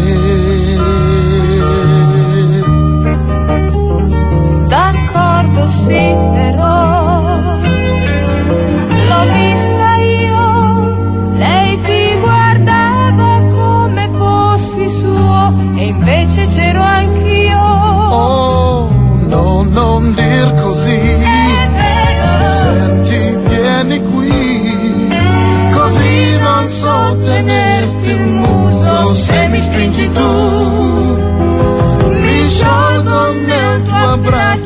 D'accordo, sì, però l'ho vista io, lei ti guardava come fossi suo e invece c'ero anch'io. Oh, no, non dir così. Senti, vieni qui, così non so tenerti il muso se mi stringi tu. Mi sciolgo nel tuo abbraccio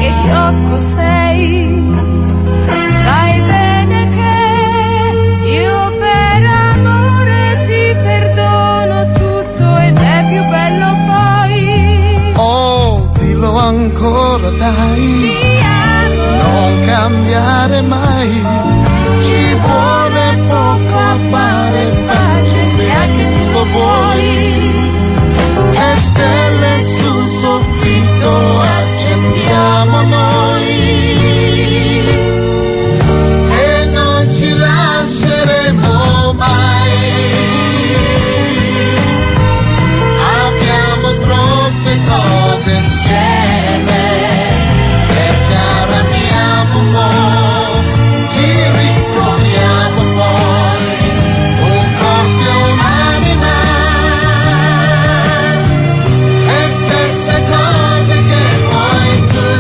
che sciocco sei. Sai bene che io per amore ti perdono tutto ed è più bello poi. Oh, dillo ancora dai, non cambiare mai, ci vuole poco a fare pace se anche tu lo vuoi. E stelle sul soffitto accendiamo noi e non ci lasceremo mai. Abbiamo troppe cose insieme, se ci arrabbiamo un po', ci ritroviamo poi, un corpo e un'anima, le stesse cose che vuoi tu,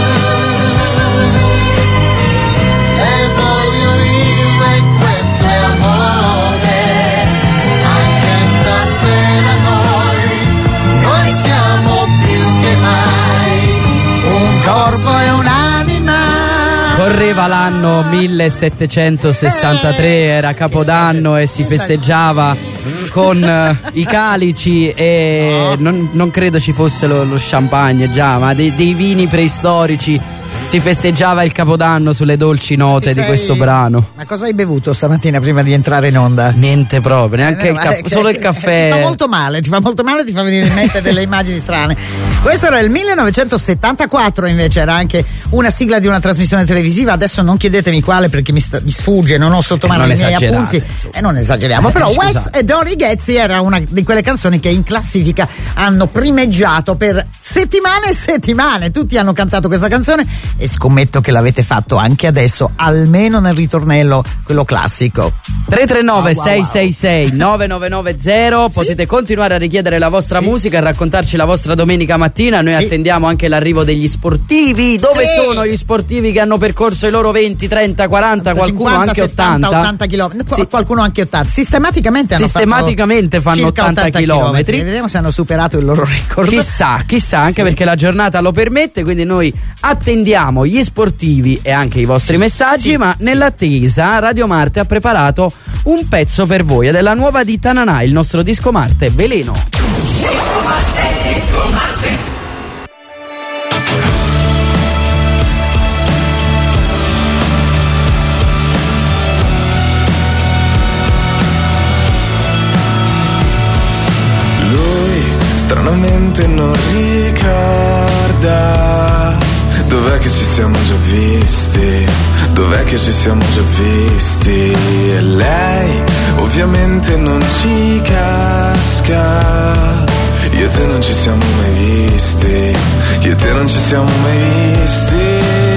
le voglio io e questo è amore, anche stasera noi, noi siamo più che mai, un corpo e un'anima. Correva l'anno millesettecentosessantatré, era Capodanno e si festeggiava con eh, i calici e non, non credo ci fosse lo, lo champagne già, ma dei, dei vini preistorici. Si festeggiava il Capodanno sulle dolci note Ti di sei- questo brano. Ma cosa hai bevuto stamattina prima di entrare in onda? Niente proprio, neanche Eh, il ma caffè, che- solo il Ti fa caffè. molto male, ti fa molto male, ti fa venire in mente delle immagini strane. Questo era il millenovecentosettantaquattro, invece era anche una sigla di una trasmissione televisiva. Adesso non chiedetemi quale perché mi, sta- mi sfugge, non ho sotto Eh, mano non i miei esagerate, appunti e non esageriamo. Eh, Però scusa. Wes e Dori Ghezzi era una di quelle canzoni che in classifica hanno primeggiato per settimane e settimane. Tutti hanno cantato questa canzone e scommetto che l'avete fatto anche adesso, almeno nel ritornello, quello classico. tre tre nove Wow, wow, sei wow. sei sei nove nove nove zero. Potete continuare a richiedere la vostra Sì. musica e raccontarci la vostra domenica mattina. Noi Sì. attendiamo anche l'arrivo degli sportivi. Dove Sì. sono gli sportivi che hanno percorso i loro venti, trenta, quaranta, qualcuno cinquanta, anche settanta, ottanta? ottanta chilometri, Sì. qualcuno anche ottanta. Sistematicamente hanno Sistematicamente fatto fanno circa ottanta chilometri. Vediamo se hanno superato il loro record. Chissà, chissà, anche Sì. perché la giornata lo permette, quindi noi attendiamo gli sportivi e anche i vostri messaggi, Sì, ma sì. nell'attesa Radio Marte ha preparato un pezzo per voi ed è la nuova di Tananà, il nostro disco Marte, Veleno. Disco Marte, Disco Marte. Lui stranamente non ricorda dov'è che ci siamo già visti, dov'è che ci siamo già visti. E lei ovviamente non ci casca, io e te non ci siamo mai visti, io e te non ci siamo mai visti.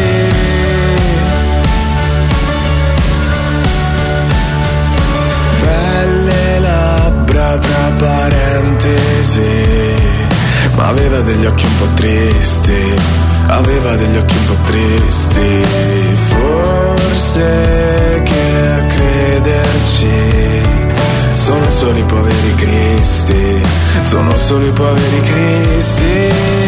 Belle labbra tra parentesi, ma aveva degli occhi un po' tristi, aveva degli occhi un po' tristi. Forse che a crederci sono solo i poveri cristi, sono solo i poveri cristi.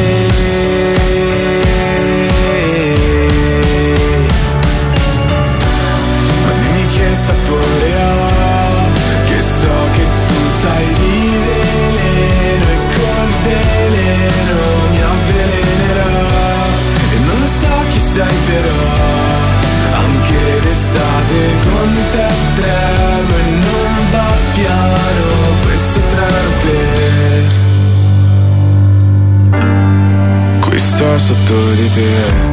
Ma dimmi che sapore ha, che so che tu sai di veleno e col veleno mi avvelenerà. E non lo so chi sei però, anche d'estate con te tremo e non va piano questo treno per qui sto sotto di te.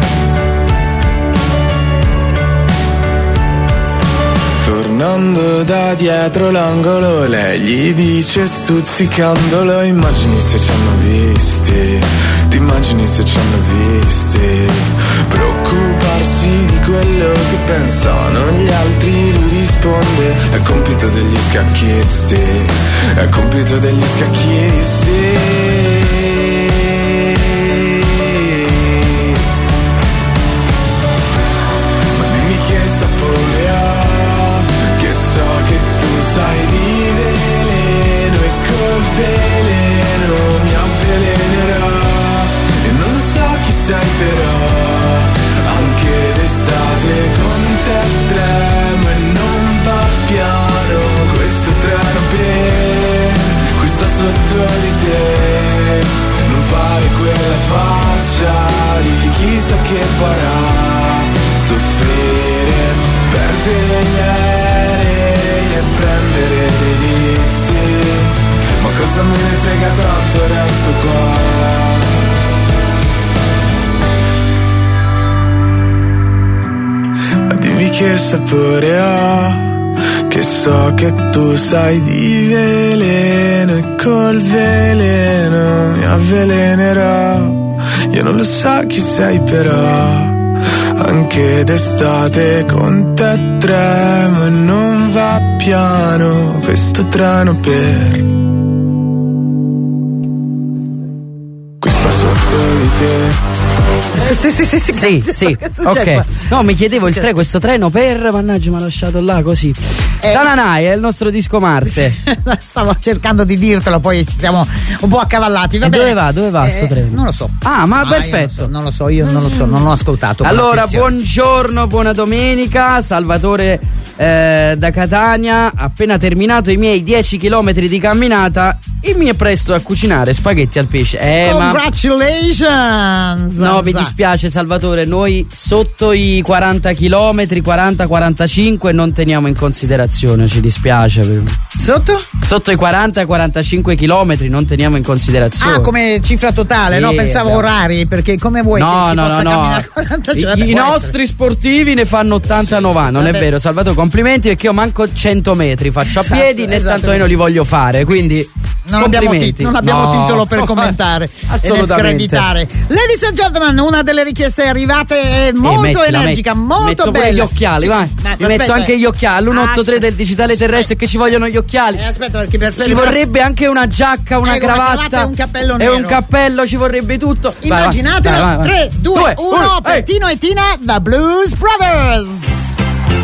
Tornando da dietro l'angolo, lei gli dice stuzzicandolo: immagini se ci hanno visti, ti immagini se ci hanno visti. Preoccuparsi di quello che pensano gli altri, lui risponde: è compito degli scacchisti, è compito degli scacchisti. Sai di veleno e col veleno mi avvelenerà. E non lo so chi sei però, anche d'estate con te tremo e non va piano questo treno per, qui sto sotto di te, non fare quella faccia di chissà che farà soffrire, perdere gli aerei e prendere dei vizi, ma cosa me ne frega tanto, resto qua. Dimmi che sapore ha, che so che tu sai di veleno e col veleno mi avvelenerò. Io non lo so chi sei però, anche d'estate con te tremo e non va piano questo treno per, qui sto sotto di te. Sì, sì, sì, sì, sì, sì, sì. Ok. No, mi chiedevo il tre, questo treno per, mannaggia, mi ha lasciato là così. Eh, Tananai è il nostro disco Marte. Stavo cercando di dirtelo, poi ci siamo un po' accavallati. Va e bene. dove va? Dove va eh, sto treno? Non lo so. Ah, ma ah, perfetto. Non lo so, io non lo so, non l'ho ascoltato. Allora, buongiorno, buona domenica. Salvatore eh, da Catania. Appena terminato i miei dieci chilometri di camminata, e mi è presto a cucinare spaghetti al pesce. Eh, Congratulations! Ma... No, mi dispiace Salvatore, noi sotto i quaranta chilometri, quaranta quarantacinque non teniamo in considerazione, ci dispiace. Sotto? Sotto i quaranta quarantacinque chilometri non teniamo in considerazione. Ah, come cifra totale, sì, no? Pensavo abbiamo... orari, perché come vuoi no, che si no, possa no, camminare no. quaranta, cioè, I, vabbè, i nostri essere. sportivi ne fanno ottanta novanta, non vabbè. è vero Salvatore, complimenti, perché io manco cento metri faccio a esatto, piedi, né esatto. tantomeno li voglio fare, quindi non abbiamo, tit- non abbiamo no. titolo per commentare e screditare. Ladies and gentlemen, una delle richieste arrivate è molto eh, energica, met- molto metto bella. Metto gli occhiali, sì. vai. No, Mi aspetta, metto anche gli occhiali, l'uno otto tre del digitale terrestre, che ci vogliono gli occhiali. Eh, aspetta, perché per ci vorrebbe anche una giacca, una, eh, cravatta, una cravatta e un cappello e nero. un cappello, ci vorrebbe tutto. Immaginatelo, tre, due, uno, per Tino e Tina, The Blues Brothers.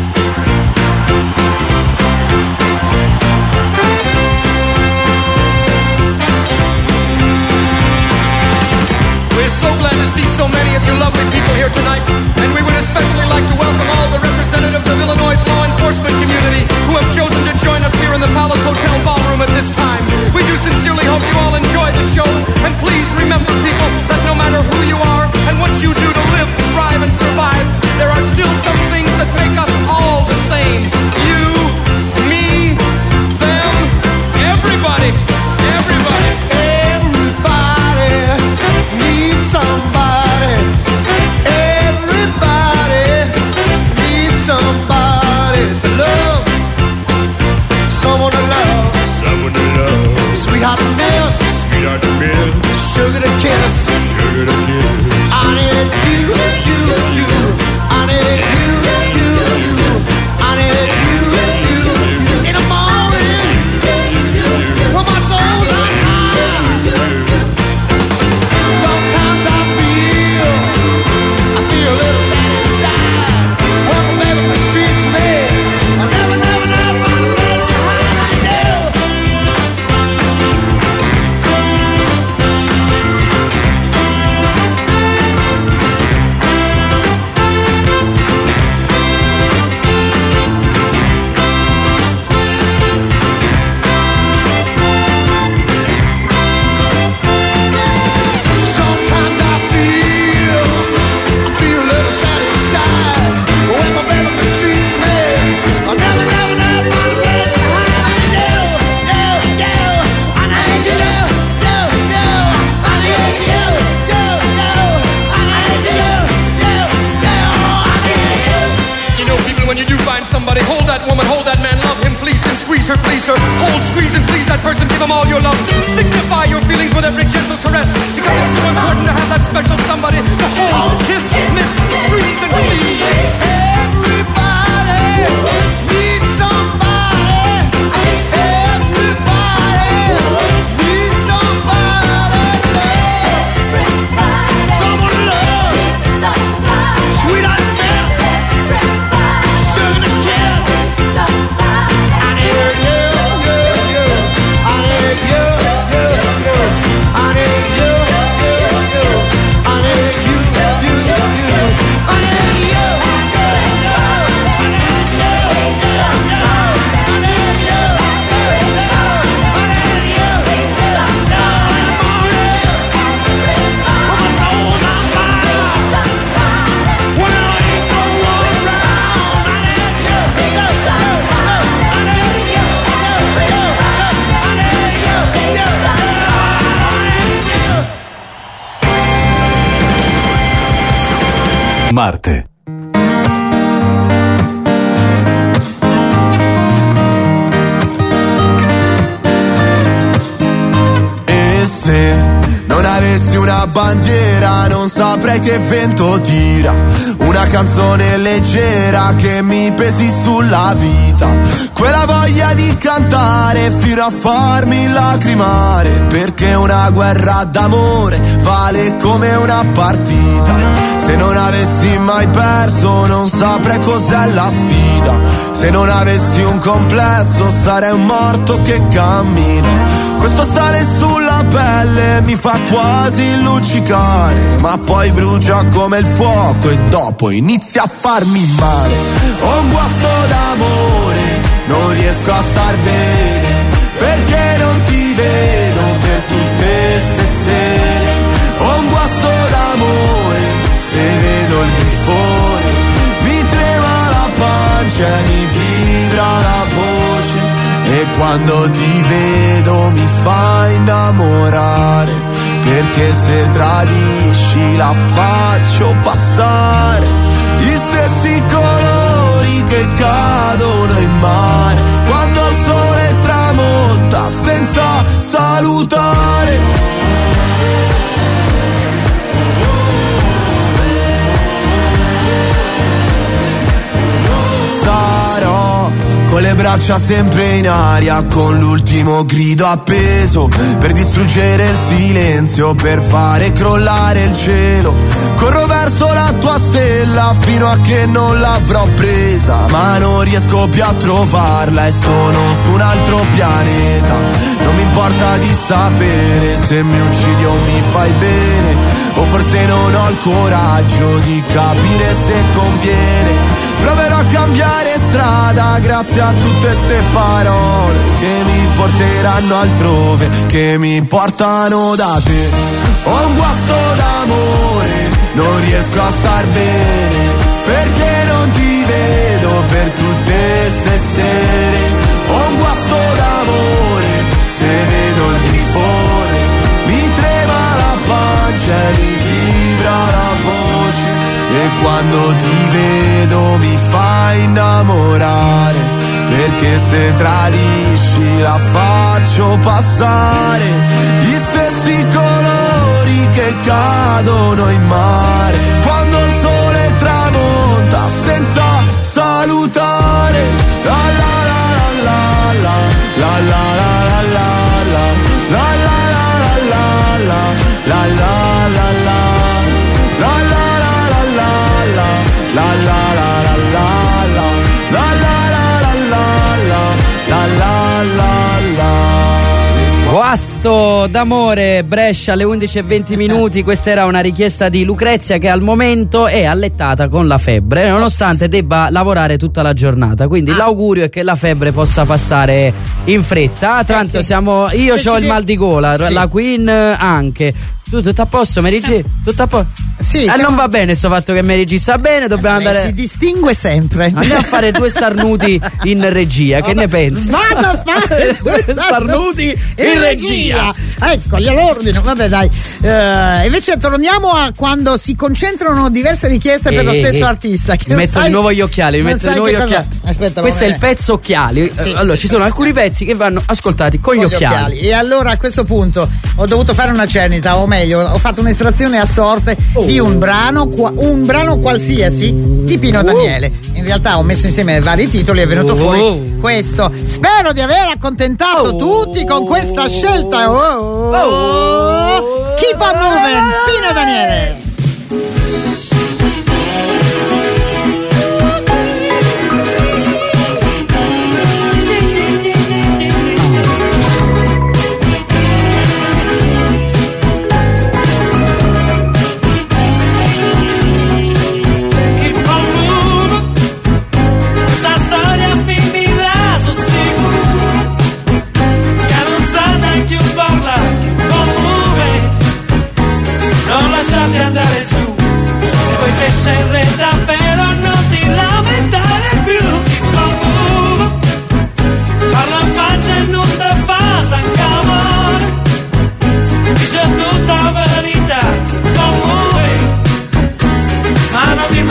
We're so glad to see so many of you lovely people here tonight, and we would especially like to welcome all the representatives of Illinois' law enforcement community who have chosen to join us here in the Palace Hotel ballroom at this time. We do sincerely hope you all enjoy the show, and please remember, people, that no matter who you are and what you do to live, thrive, and survive, there are still some things that make us all the same. You, me, them, everybody, everybody. Somebody, everybody needs somebody to love, someone to love, someone to love. Sweetheart to miss, sweetheart to miss, sugar to kiss, sugar to kiss. I need you, you, you. I need you, you, you. I need you, you, you. In the morning, when my soul's on fire. Sometimes I feel, I feel a little sad inside. When my baby mistreats me, I never, never, never run away behind you. Sometimes I feel, I feel a little sad inside. When my baby mistreats me, I never, never, never run away behind you. No, no, I need you. No, no, I need you. No, no, I need you. No, no, I need you. You know, people, when you do find somebody, hold that woman, hold that man, love him, fleece him, squeeze her, fleece her, hold, squeeze and please that person, give him all your love. Signify your feelings with every gentle caress, because it's so important to have that special somebody to hold, kiss, miss, squeeze and please. Everybody needs somebody. Everybody needs somebody. Someone to love. Sweetheart to milk. Sugar to kiss. I need you, you, you. I need you, you, you. I need you, you, you. I need you. Marte. E se non avessi una bandiera non saprei che vento tira, una canzone leggera che mi pesi sulla vita, quella voglia di cantare fino a farmi lacrimare, perché una guerra d'amore vale come una partita. Se non avessi mai perso non saprei cos'è la sfida, se non avessi un complesso sarei un morto che cammina. Questo sale sulla pelle mi fa quasi luccicare, ma poi brucia come il fuoco e dopo inizia a farmi male. Ho un guasto d'amore, non riesco a star bene, perché non ti vedo per tutte ste sere. Ho un guasto d'amore, se vedo il grifone mi trema la pancia e mi vibra la voce, e quando ti vedo mi fa innamorare, perché se tradisci la faccio passare. Gli stessi colori che cadono in mare quando il sole tramonta senza salutare. Sarò con le braccia sempre in aria, con l'ultimo grido appeso per distruggere il silenzio, per fare crollare il cielo. Corro verso la tua stella fino a che non l'avrò presa, ma non riesco più a trovarla e sono su un altro pianeta. Non mi importa di sapere se mi uccidi o mi fai bene, o forse non ho il coraggio di capire se conviene. Proverò a cambiare strada grazie a tutte ste parole che mi porteranno altrove, che mi portano da te. Ho un guasto d'amore, non riesco a star bene, perché non ti vedo per tutte ste sere. Ho un guasto d'amore, se vedo il grifone mi trema la pancia e mi vibra la voce, e quando ti vedo mi fai innamorare, perché se tradisci la faccio passare. Gli stessi colori che cadono in mare quando il sole tramonta senza salutare. La la la la la la la la la la la la la la la la la la la. La la la la la la la la la la la la la. Guasto d'amore, Brescia alle undici e venti minuti. Questa era una richiesta di Lucrezia, che al momento è allettata con la febbre, nonostante debba lavorare tutta la giornata. Quindi ah. l'augurio è che la febbre possa passare in fretta. Tanto siamo, io ho il mal di gola, sì. La Queen anche. Tu tutto a posto, Mary G? Tutto a posto? Sì, eh, non va bene sto fatto che Mary G sta bene, dobbiamo lei andare. Si distingue sempre. Andiamo a fare due starnuti in regia, che ne pensi? Vado a fare due starnuti in, in regia. regia. Ecco, gliel'ordino, vabbè dai. Uh, invece torniamo a quando si concentrano diverse richieste per eh, lo stesso eh, artista. Che mi metto sai, di nuovo gli occhiali, mi metto di nuovo gli occhiali. Aspetta, questo è il pezzo occhiali. Sì, allora, sì, ci sono sì, alcuni pezzi che vanno ascoltati con, con gli, occhiali. gli occhiali. E allora a questo punto ho dovuto fare una cernita, o meglio, ho fatto un'estrazione a sorte oh. di un brano, un brano qualsiasi di Pino Daniele. In realtà ho messo insieme vari titoli e è venuto oh. fuori questo. Spero di aver accontentato oh. tutti con questa scelta. Oh. Oh. Keep on moving, Pino Daniele. Andare giù, se vuoi crescere davvero non ti lamentare più. Keep on moving, parla in pace e non te fas incamore, dice tutta la verità. Keep on moving, ma non ti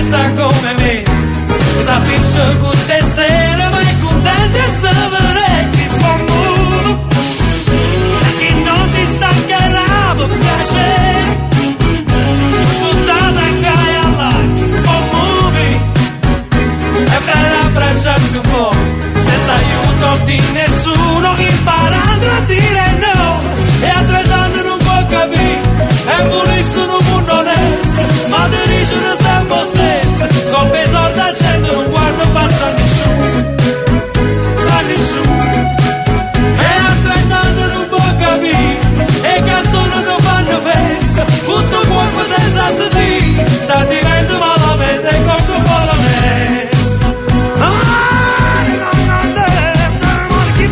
sta come me. Cosa penso con te sera, vai contenta e sapere che fa move. Perché non si stancherà per piacere. Giuntata a caia là, fa move. È bella abbracciarsi un po', senza aiuto di nessuno, imparando a dire no. E altrettanto non può capire, è buonissimo un mondo onesto, ma ti dicono sempre stesso, con peso da gente non guardo faccia a nessuno, a nessuno. E altrettanto non può capire, e canzoni non fanno festa, tutto corpo senza sentire, sta diventando malamente con cuore onesto. Ah, no, no, no, sono chi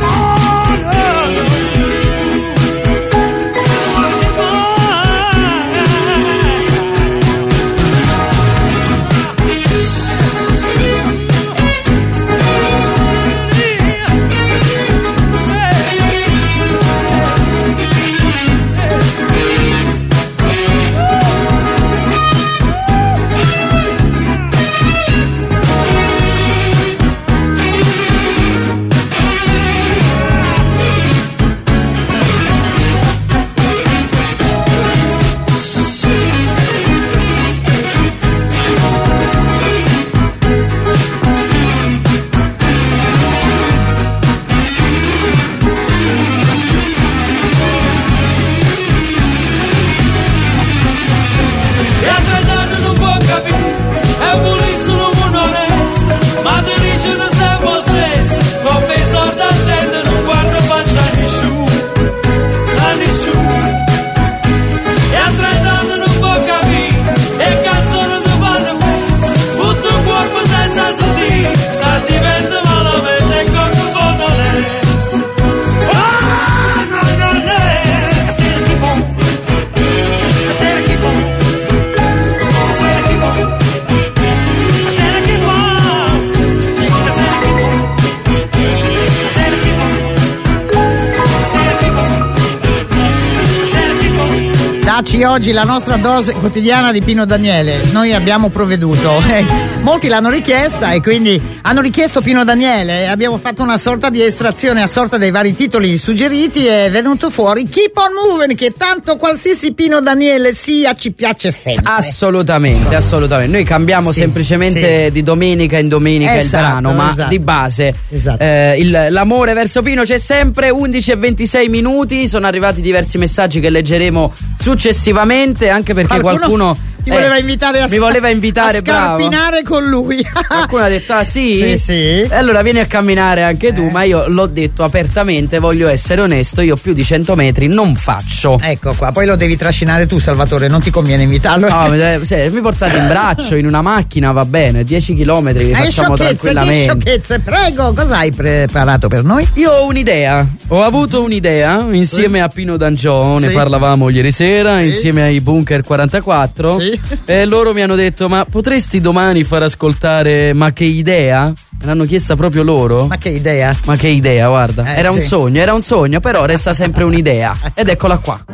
Dacci oggi la nostra dose quotidiana di Pino Daniele. Noi abbiamo provveduto. Eh, molti l'hanno richiesta e quindi hanno richiesto Pino Daniele. Abbiamo fatto una sorta di estrazione a sorta dei vari titoli suggeriti e è venuto fuori Keep on Moving, che tanto qualsiasi Pino Daniele sia ci piace sempre. Assolutamente, assolutamente. Noi cambiamo Sì, semplicemente sì. di domenica in domenica Esatto, il brano, ma esatto. di base Esatto. eh, il- l'amore verso Pino c'è sempre. Undici e ventisei minuti, sono arrivati diversi messaggi che leggeremo successivamente, anche perché Qualcuno qualcuno ti eh, voleva invitare a mi voleva invitare, a bravo. scarpinare con lui. Qualcuno ha detto ah sì? Sì, sì. E allora vieni a camminare anche tu, ma io l'ho detto apertamente, voglio essere onesto, io più di cento metri non faccio. Ecco qua, poi lo devi trascinare tu, Salvatore, non ti conviene invitarlo. No, mi, se, mi portate in braccio in una macchina, va bene, dieci chilometri li Eh, facciamo sciocchezze, che tranquillamente. sciocchezze, prego, cosa hai preparato per noi? Io ho un'idea, ho avuto un'idea insieme a Pino D'Angio, ne Sì. parlavamo ieri sera, Sì. insieme ai Bunker quarantaquattro. Sì. E loro mi hanno detto: ma potresti domani far ascoltare Ma che idea? Me l'hanno chiesta proprio loro. Ma che idea? Ma che idea, guarda. Eh, era un sì. sogno, era un sogno, però resta sempre un'idea. Ed eccola qua.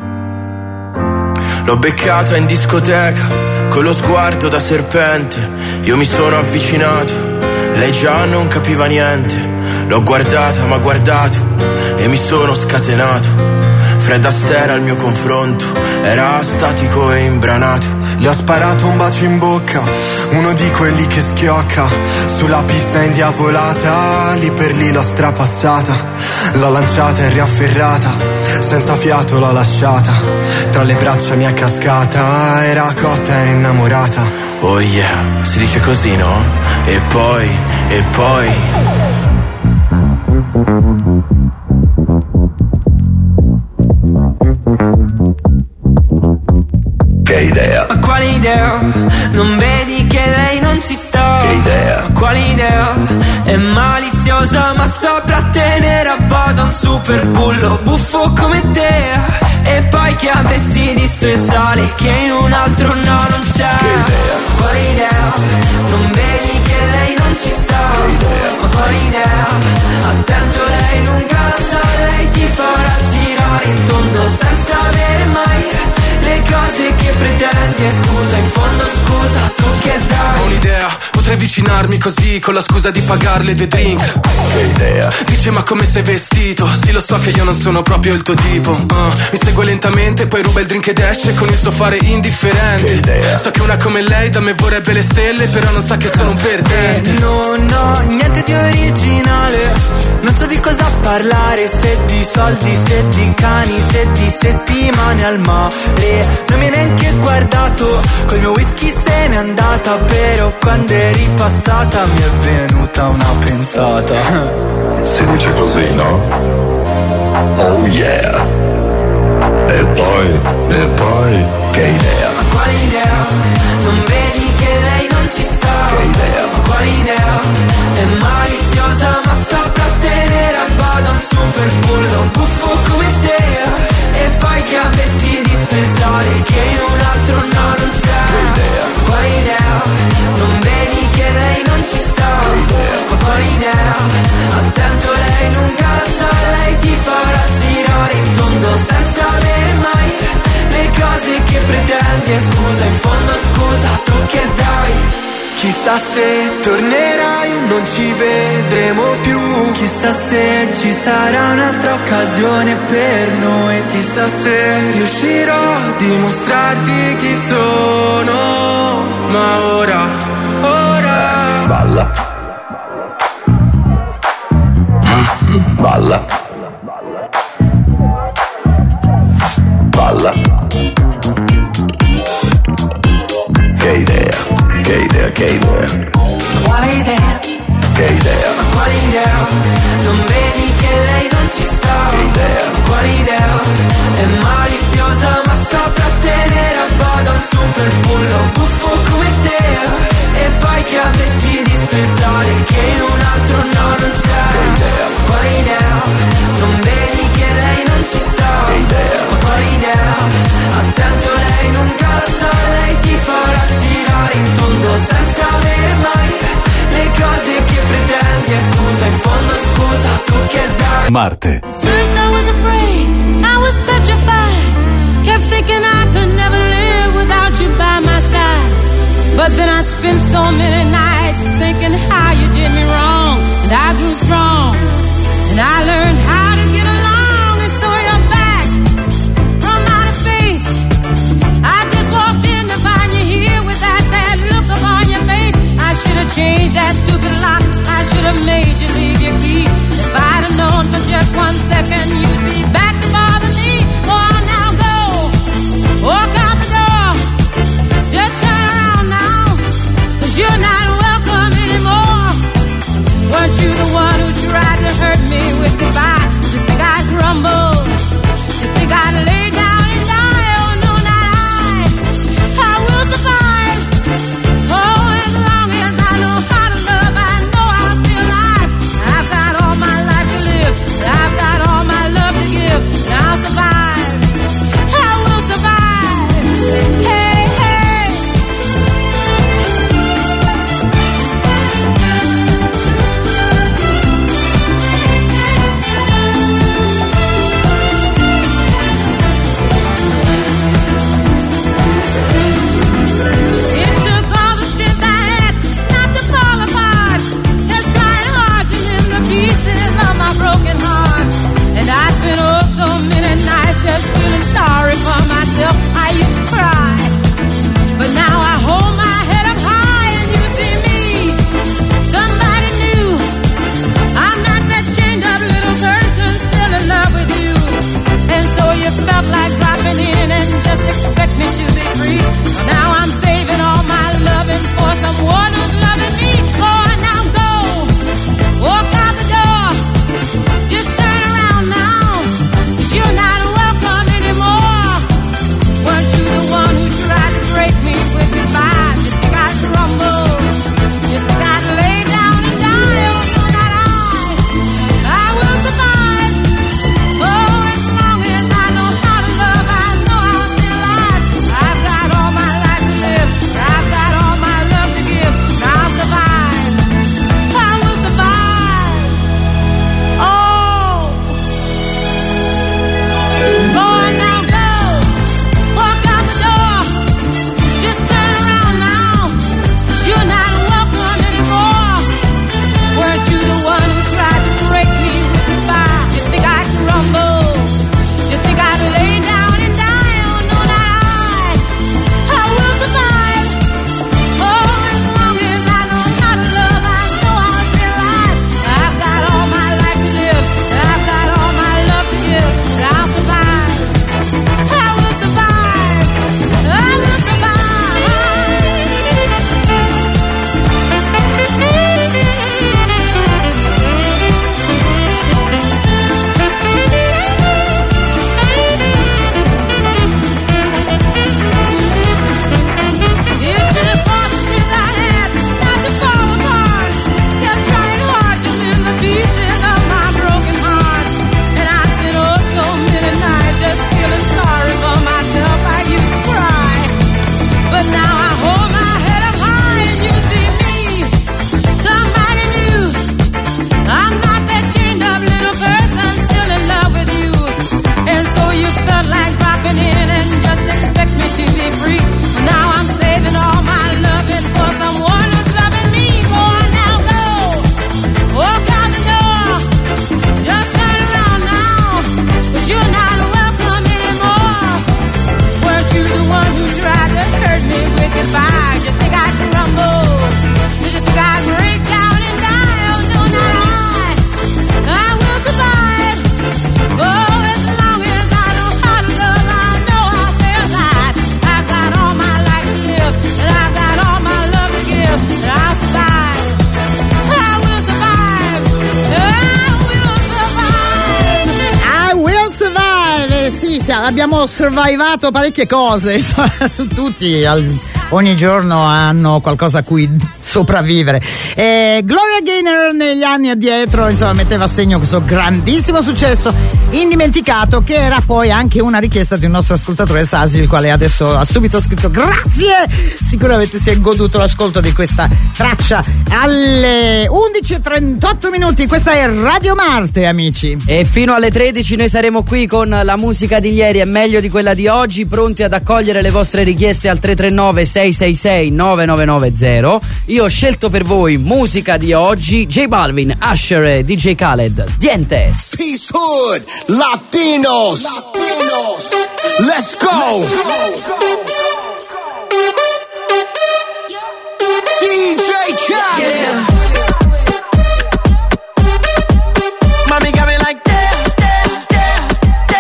L'ho beccata in discoteca, con lo sguardo da serpente. Io mi sono avvicinato, lei già non capiva niente. L'ho guardata, m'ha guardato e mi sono scatenato. Fred Astaire al mio confronto era statico e imbranato. Le ho sparato un bacio in bocca, uno di quelli che schiocca. Sulla pista indiavolata, lì per lì l'ho strapazzata. L'ho lanciata e riafferrata, senza fiato l'ho lasciata. Tra le braccia mi è cascata, era cotta e innamorata. Oh yeah, si dice così, no? E poi, e poi Che idea? Ma quale idea? Non vedi che lei non ci sta? Che idea? Ma quale idea? È maliziosa ma saprà tenere a bada un super bullo buffo come te. E poi che avresti di speciale che in un altro no non c'è? Che idea? Quale idea? Non vedi che lei non ci sta? Che idea? Ma quale idea? Attento, lei lunga la sa, lei ti farà girare in tondo senza avere mai le cose che pretendi. E scusa, in fondo scusa, tu che dai? ho un'idea potrei avvicinarmi così con la scusa di pagarle due drink. Che idea. Dice ma come sei vestito? Sì lo so che io non sono proprio il tuo tipo. uh, Mi segue lentamente, poi ruba il drink ed esce con il suo fare indifferente. Che idea. So che una come lei da me vorrebbe le stelle, però non sa che sono un perdente. eh, Non ho niente di originale, non so di cosa parlare, se di soldi, se di cani, se di settimane al mare. Non mi hai neanche guardato, col mio whisky se n'è andata, però quando è ripassata mi è venuta una pensata. Si dice così, no? Oh yeah. E poi, e poi, che idea? Ma quale idea? Non vedi che lei non ci sta? Che idea? Ma quale idea? È maliziosa ma saprà tenere a bada un super bullo buffo come te. E poi che ha vestiti speciali che in un altro no non c'è. Che idea? Quale idea? Non vedi che lei non ci sta? Ma quale idea? Attento lei non casa, lei ti farà girare in tondo senza avere mai le cose che pretendi. E scusa, in fondo scusa, tu che dai? Chissà se tornerai o non ci vedremo più. Chissà se ci sarà un'altra occasione per noi. Chissà se riuscirò a dimostrarti chi sono. Ma ora, ora Balla. Balla. Balla. Che idea, che idea, che idea. Quale idea? Che idea. Ma quale idea? Non vedi che lei non ci sta? Che idea. Ma quale idea? È maliziosa ma saprà tenere a bada un super bullo buffo come te. E poi che ha vestiti speciali che in un altro no non c'è. Che idea. Ma quale idea? Non vedi che lei non ci sta? Che idea. Ma quale idea? Attento lei non casa, lei ti farà girare in tondo senza avere mai le cose che pretendi. E scusa, in fondo scusa, tu che dai? Marte. First I was afraid, I was petrified. Kept thinking I could never live without you by my side. But then I spent so many nights thinking how you did me wrong. And I grew strong, and I learned how to get along. And so you're back from outer space. I just walked in to find you here with that sad look upon your face. I should have changed that stupid lock, I should have made you leave your key. If I'd have known for just one second you'd be back to bother me. Oh, now go, walk out the door, just turn around now, 'cause you're not welcome anymore. Weren't you the one who tried to hurt me with goodbye? You think I'd crumble? You think I'd lay down and die? Oh no, not I, I will survive. Oh, as long as I know how to love, I know I'll still alive. I've got all my life to live, I've got all my love to give, and I'll survive, I will survive. Hey, hey. abbiamo survivato parecchie cose, tutti al, ogni giorno hanno qualcosa a cui sopravvivere. E Gloria Gaynor negli anni addietro, insomma, metteva a segno questo grandissimo successo indimenticato, che era poi anche una richiesta di un nostro ascoltatore Sasi, il quale adesso ha subito scritto grazie, sicuramente si è goduto l'ascolto di questa traccia. Alle undici e trentotto minuti, questa è Radio Marte, amici, e fino alle tredici noi saremo qui con la musica di ieri e meglio di quella di oggi, pronti ad accogliere le vostre richieste al tre tre nove sei sei sei nove nove nove zero. Io ho scelto per voi musica di oggi: J Balvin, Usher e D J Khaled, Dientes. Peace Hood, Latinos, Latinos. Let's go. Let's go. D J Khaled. Yeah. Mommy got me like that, that, that,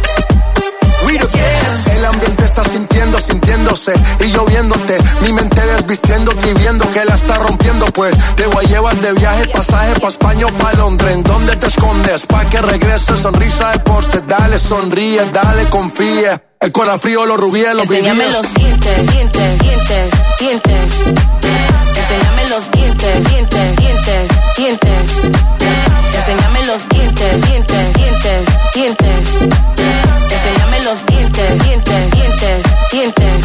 that. We the best. El ambiente está sintiendo, sintiéndose y yo viéndote, mi mente desvistiéndote y viendo que la está rompiendo, pues te voy a llevar de viaje, pasaje pa' España o pa' Londres. ¿En dónde te escondes? Pa' que regrese, sonrisa de porce, dale, sonríe, dale, confía. El corazón frío, los rubíes, los vivíes. Enséñame los dientes, dientes, dientes, dientes. Enséñame los dientes, dientes, dientes, dientes. Enséñame los dientes, dientes, dientes, dientes. Enséñame los dientes, dientes, dientes, dientes.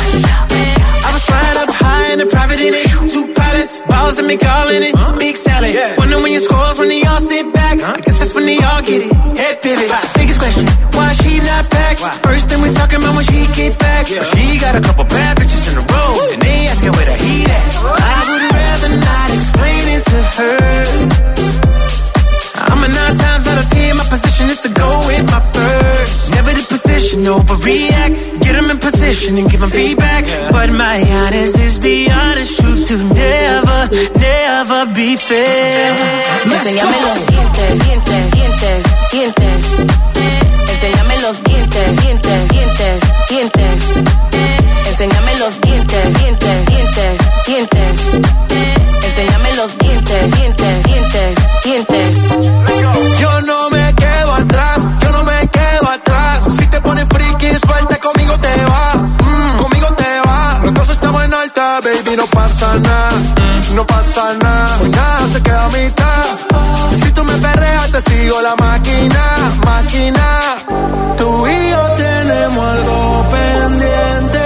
I was flying up high in the private in it. Two pilots, balls and me calling it. Big salad. Wonder when your scores when they all sit back. I guess that's when they all get it. Head pivot. Biggest question, why she not back? First thing we talking about when she get back. But she got a couple bad bitches in a row, and they asking where the heat at. I would rather not explain it to her. I'm a nine times out of ten, my position is to go with my first. Never the position, overreact. Get them in position and give them feedback. But my honest is the honest truth to never, never be fair. Enséñame los dientes, dientes, dientes, dientes. Enséñame los dientes, dientes, dientes, dientes. Enséñame los dientes, dientes, dientes, dientes. Enséñame los dientes, dientes, dientes, dientes. Yo no me quedo atrás, yo no me quedo atrás. Si te pones friki, suelta, conmigo te vas, mm, conmigo te vas. Los dos estamos en alta, baby, no pasa nada, no pasa nada. Pues nada, se queda a mitad. Si tú me perreas, te sigo la máquina, máquina. Tú y yo tenemos algo pendiente.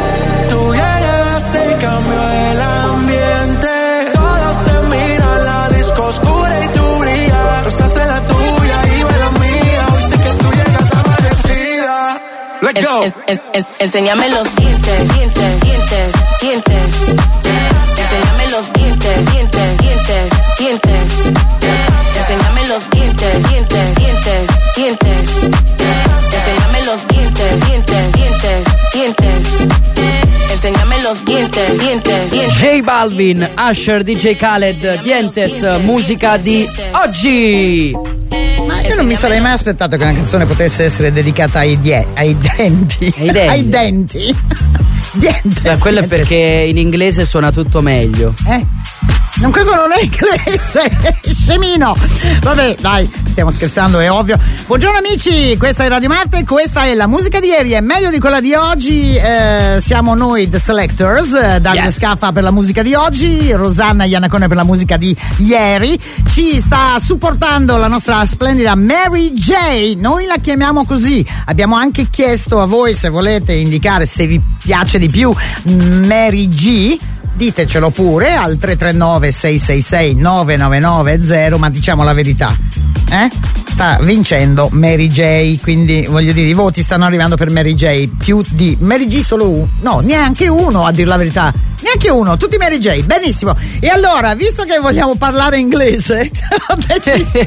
Tú llegaste y cambió el ambiente. Todos te miran, la disco oscura y tú brillas. Tú estás en la tuya y yo en la mía. Hoy sé que tú llegas amanecida. Let's go. En, en, en, enséñame los dientes, dientes, dientes, dientes. Enséñame los dientes, dientes, dientes, dientes. Enséñame los dientes, dientes, dientes, dientes. Enséñame los dientes, dientes, dientes, dientes. Enséñame los dientes, dientes, dientes. J Balvin, Usher, D J Khaled, Dientes, musica di oggi. Ma io non mi sarei mai aspettato che una canzone potesse essere dedicata ai, die- ai denti. Ai denti. Ai denti. Dientes. Ma quello è perché in inglese suona tutto meglio. Eh? Non, questo non è inglese, scemino. Vabbè, dai, stiamo scherzando, è ovvio. Buongiorno amici, questa è Radio Marte, questa è la musica di ieri, è meglio di quella di oggi. Eh, siamo noi The Selectors, Davide yes. Scaffa per la musica di oggi, Rosanna Iannacone per la musica di ieri. Ci sta supportando la nostra splendida Mary J, noi la chiamiamo così. Abbiamo anche chiesto a voi se volete indicare, se vi piace di più, Mary G. Ditecelo pure al tre tre nove sei sei sei nove nove nove zero, ma diciamo la verità, eh? Sta vincendo Mary J, quindi voglio dire i voti stanno arrivando per Mary J, più di Mary G solo uno, no, neanche uno a dir la verità, neanche uno, tutti Mary J, benissimo. E allora, visto che vogliamo parlare inglese, ho deciso,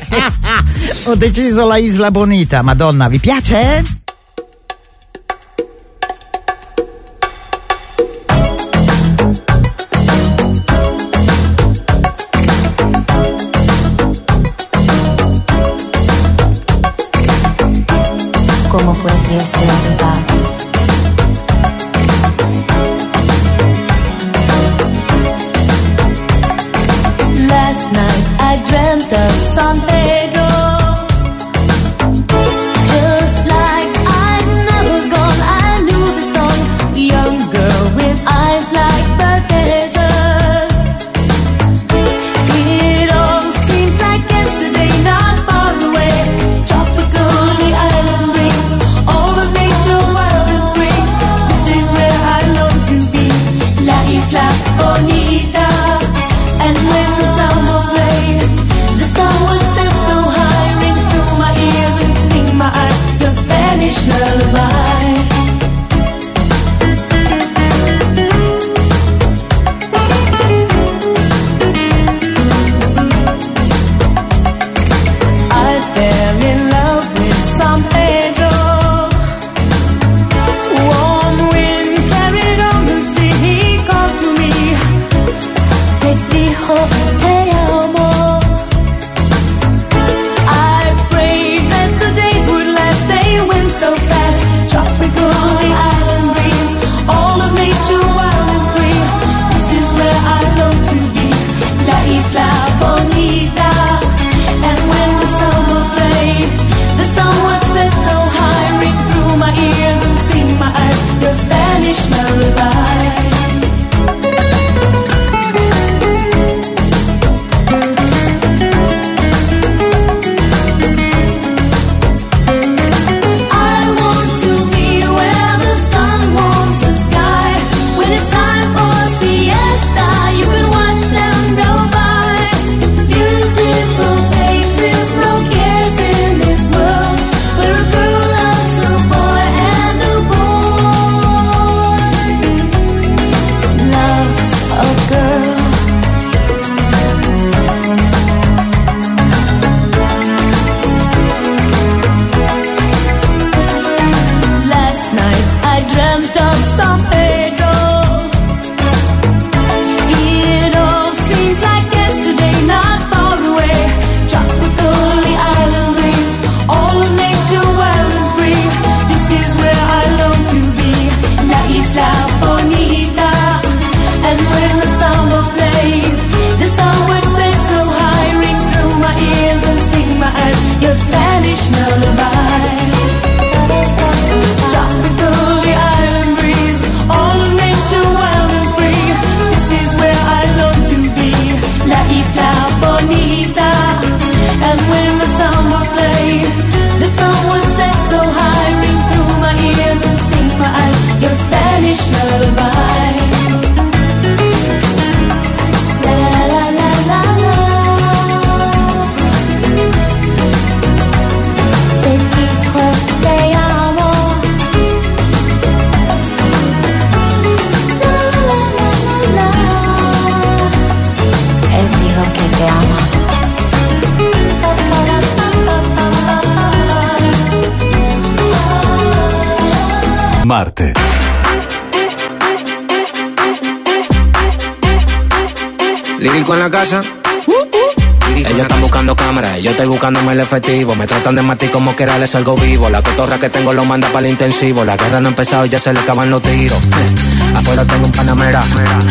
ho deciso la Isla Bonita. Madonna, vi piace? ¿Cómo podría ser verdad? Last night I dreamt of San Pedro, just like Lírico en la casa. Ellos están buscando cámaras, yo estoy buscándome el efectivo. Me tratan de matar como que era les salgo vivo. La cotorra que tengo lo manda para el intensivo. La guerra no ha empezado y ya se le acaban los tiros. Eh, afuera tengo un panamera.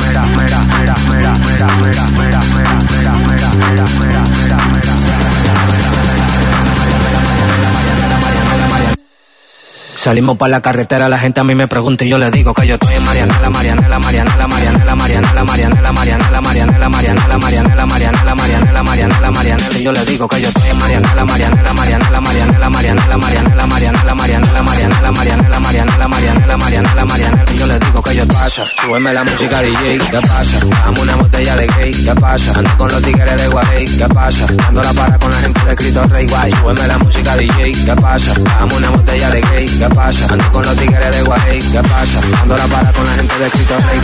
Salimos para la carretera, la gente a mí me pregunta y yo le digo que yo estoy en Marianela, Marianela, Marianela, Marianela, Marianela, Marianela, Marianela, Marianela, Marianela, Marianela, Marianela, Marianela, Marianela, Marianela, y yo le digo que yo estoy en Marianela, Marianela, Marianela, Marianela, Marianela, Marianela, Marianela, Marianela, Marianela, Marianela, Marianela, Marianela, Marianela, Marianela, y yo le digo que yo pasa. Súbeme la música D J, ¿qué pasa? Dame una botella de gay, ¿qué pasa? Ando con los tigres de Guay, ¿qué pasa? Ando la para con la gente de Cristo Rey Guay. Súbeme la música D J, ¿qué pasa? Dame una botella de gay, ¿qué pasa? Ando con los tigres de Guay, ¿qué pasa? Ando la para con la gente de Cristo Rey.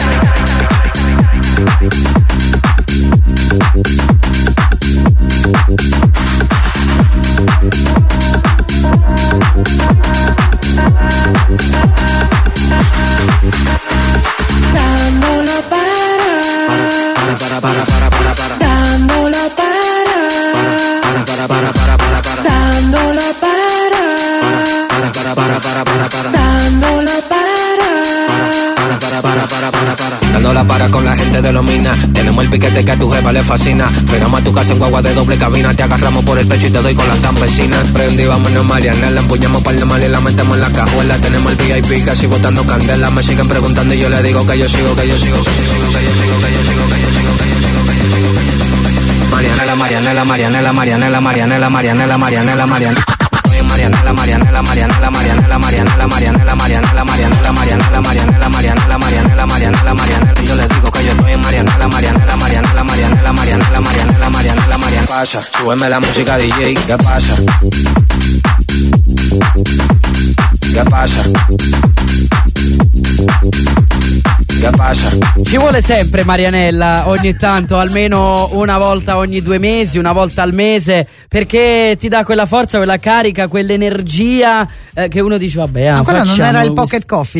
Dándolo para, para, para, para, para, para, para. Dándolo para, para, para, para, para, para, para. Dándolo para, para, para, para, para, para. dándolo para. Para, para, para, para, para, para. Dando la para con la gente de los minas. Tenemos el piquete que a tu jefa le fascina. Frenamos a tu casa en guagua de doble cabina. Te agarramos por el pecho y te doy con las campesinas. Prendí, vámonos Marianela. Empuñamos par de mal y la metemos en la cajuela. Tenemos el V I P casi botando candela. Me siguen preguntando y yo le digo que yo sigo, que yo sigo, que yo sigo, que yo sigo, que yo sigo, que yo sigo, que yo sigo, que yo sigo. Marianela, Marianela, Marianela, Marianela, Marianela, Marianela, Marianela, Marianela. Marianela, Marianela, Marianela, Marianela, Marianela, Marianela, Marianela, Marianela, Marianela, Marianela, Marianela, Marianela, Marianela, Marianela, yo les digo que yo estoy en Marianela, Marianela, Marianela, Marianela, Marianela, Marianela, Marianela, Marianela, pasa, súbeme la música D J, ¿qué pasa? ¿Qué pasa? Che passa? Ci vuole sempre Marianella, ogni tanto, almeno una volta ogni due mesi, una volta al mese, perché ti dà quella forza, quella carica, quell'energia eh, che uno dice vabbè, ma quello non era il questo. pocket coffee?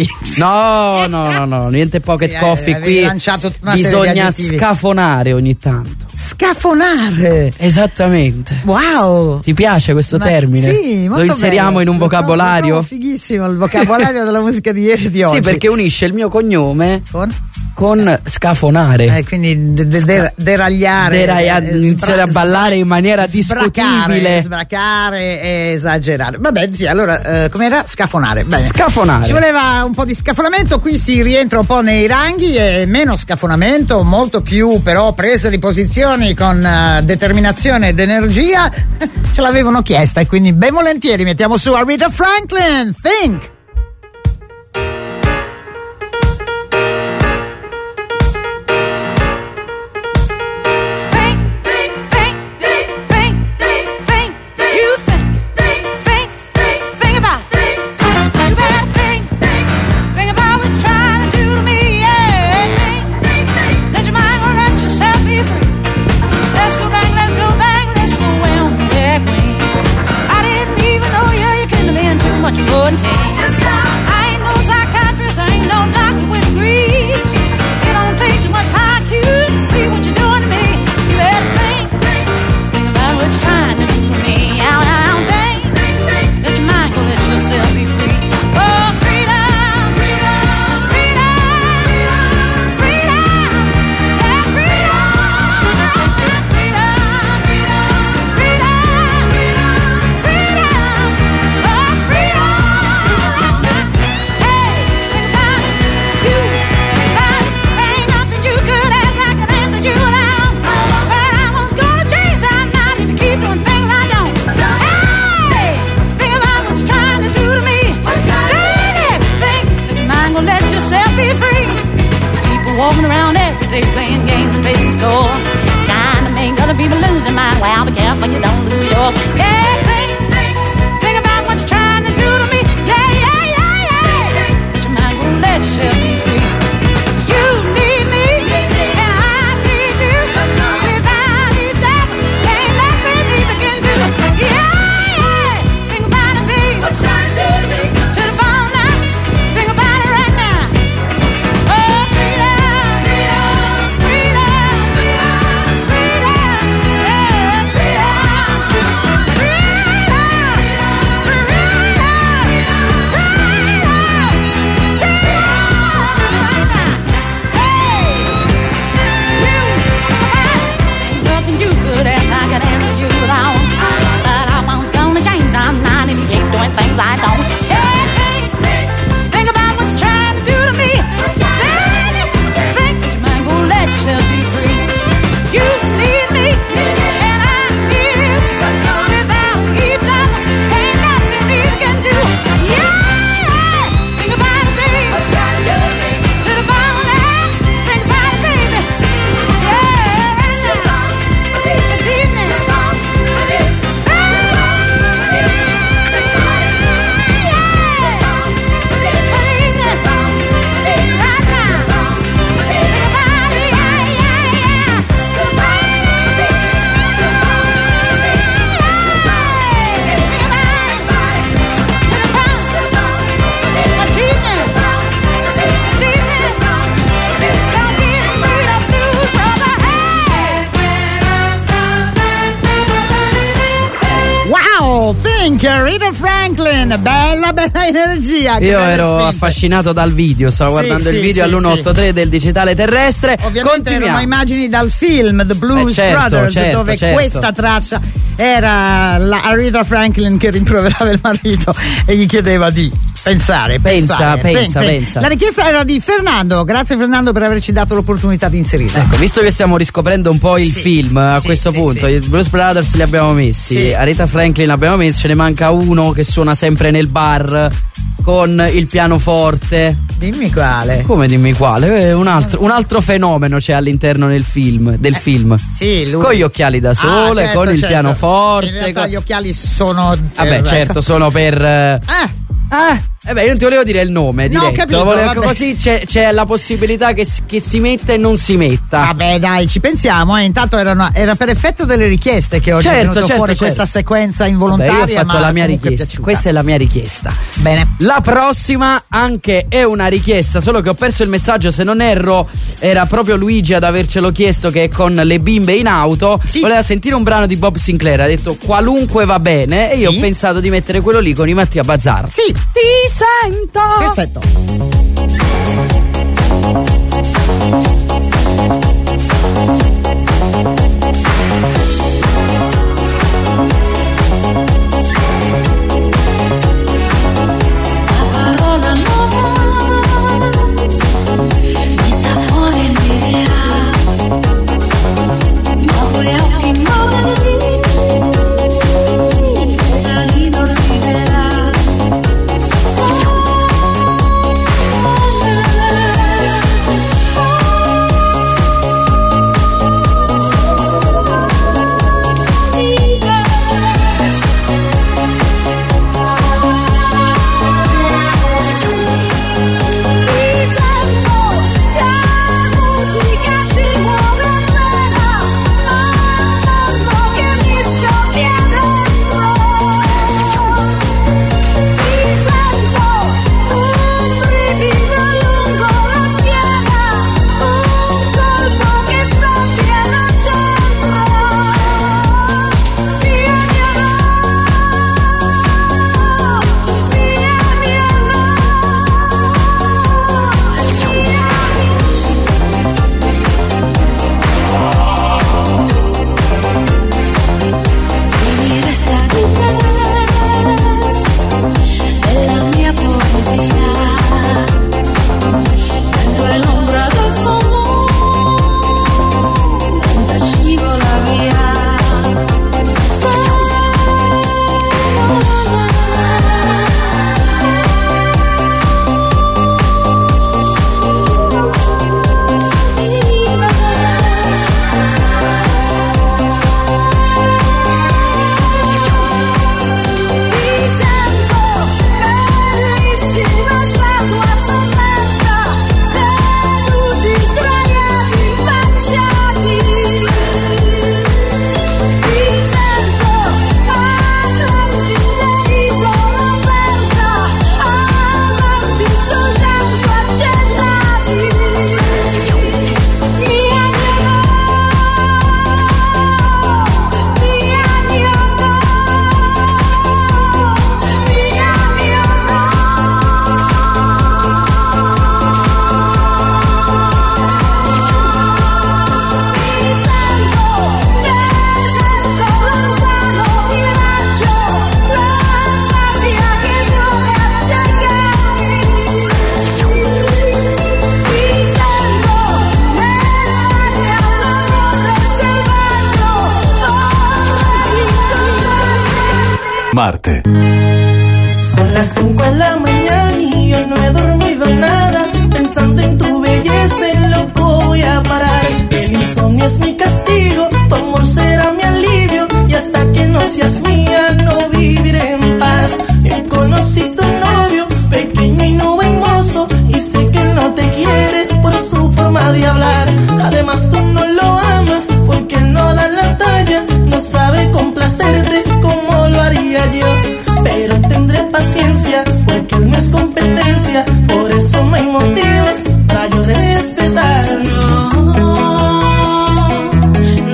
No, no, no, no, niente pocket sì, coffee qui. Bisogna scafonare ogni tanto. Scafonare? Esattamente. Wow. Ti piace questo ma termine? Sì, molto Lo inseriamo bello. in un vocabolario? Lo trovo fighissimo il vocabolario della musica di ieri e di oggi. Sì, perché unisce il mio cognome con, con scafonare. Eh, quindi de- de- de- deragliare, Deragliare, eh, iniziare sbra- a ballare in maniera discutibile. Sbracare e esagerare. Vabbè, sì, allora eh, com'era? Scafonare. Bene. Scafonare. Ci voleva un po' di scafonamento, qui si rientra un po' nei ranghi e meno scafonamento, molto più però presa di posizioni con uh, determinazione ed energia. Ce l'avevano chiesta e quindi ben volentieri mettiamo su Aretha Franklin, Think. Freedom, freedom, freedom. Pink, Rita Franklin, bella bella energia. Io ero spinte. affascinato dal video, stavo sì, guardando sì, il video sì, all'uno otto tre sì. del digitale terrestre. Ovviamente erano immagini dal film The Blues eh, certo, Brothers, certo, dove certo. questa traccia era la Rita Franklin che rimproverava il marito e gli chiedeva di pensare, pensa, pensare, pensa, pen, pensa. La richiesta era di Fernando, grazie Fernando per averci dato l'opportunità di inserirla. Ecco, visto che stiamo riscoprendo un po' il sì, film a sì, questo sì, punto, sì. i Blues Brothers li abbiamo messi, sì. a Rita Franklin l'abbiamo messi, ce ne manca uno che suona sempre nel bar con il pianoforte. Dimmi quale. Come dimmi quale? Eh, un, altro, un altro fenomeno c'è all'interno nel film, del eh, film. Sì, lui. Con gli occhiali da sole, ah, certo, con il certo. pianoforte. In realtà con... gli occhiali sono. Vabbè, eh, certo, sono per. Ah. Ah, eh beh, io non ti volevo dire il nome, no, diretto, capito, volevo, così c'è, c'è la possibilità che, che si metta e non si metta. Vabbè, dai, ci pensiamo, eh. Intanto erano, era per effetto delle richieste che oggi certo, è venuto certo, fuori certo. questa sequenza involontaria. Vabbè, io ho fatto ma la mia richiesta. Questa è la mia richiesta. Bene. La prossima anche è una richiesta, solo che ho perso il messaggio, se non erro era proprio Luigi ad avercelo chiesto, che è con le bimbe in auto. Sì. Voleva sentire un brano di Bob Sinclair, ha detto qualunque va bene, e io sì. ho pensato di mettere quello lì con i Mattia Bazar. Sì. Ti sento. Perfetto. Marte. Son las cinco de la mañana y yo no he dormido nada. Pensando en tu belleza, en loco voy a parar. El insomnio es mi castigo, tu amor será mi alivio. Y hasta que no seas mía, no viviré en paz. Yo conocí tu novio, pequeño y no buen mozo. Y sé que él no te quiere por su forma de hablar. Además tú no lo amas porque él no da la talla. No sabe complacerte como lo haría yo. Pero tendré paciencia porque él no es competencia. Por eso no hay motivos para yo respetarlo.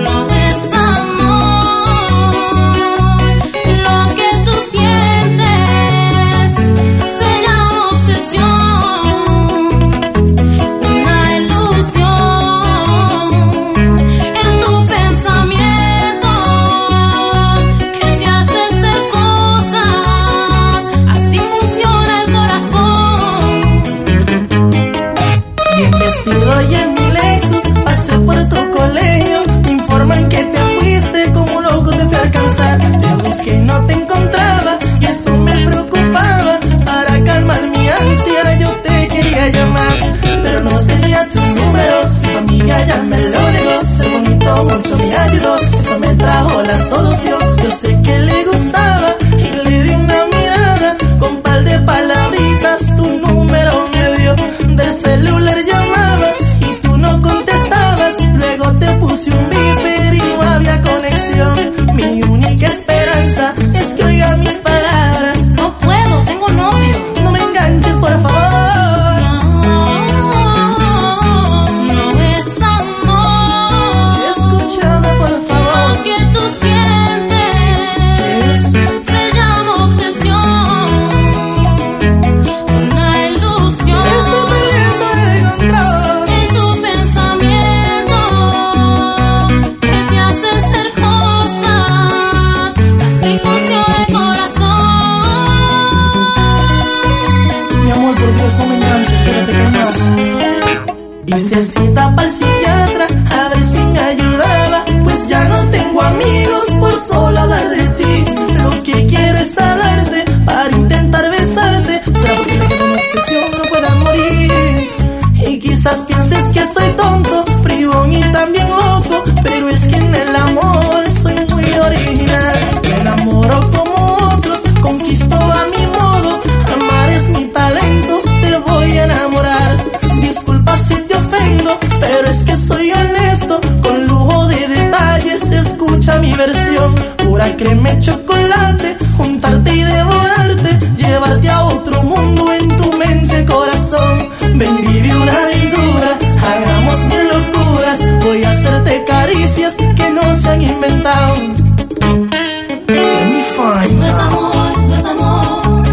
Hice cita para el psiquiatra a ver si me ayudaba, pues ya no tengo amigos por solo hablar de ti. Lo que quiero es hablarte para intentar besarte. ¿Será posible que de una obsesión no pueda morir? Y quizás pienses que soy tonto, bribón y también loco, pero es que en el amor soy muy original. Me enamoro como otros, conquisto a mi modo. Amar es mi talento, te voy a enamorar. Disculpa si te ofendo, pero es que soy honesto. Con lujo de detalles, escucha mi versión. Pura crema y chocolate, juntarte y devorarte, llevarte a otro mundo en tu mente, corazón. Ven, vive una aventura, hagamos mil locuras. Voy a hacerte caricias que no se han inventado. Let me find No es amor, no es amor.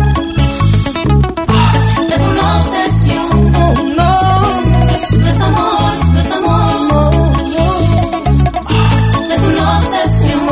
Es una obsesión. Oh, no. No es amor, no es amor. Es una obsessione.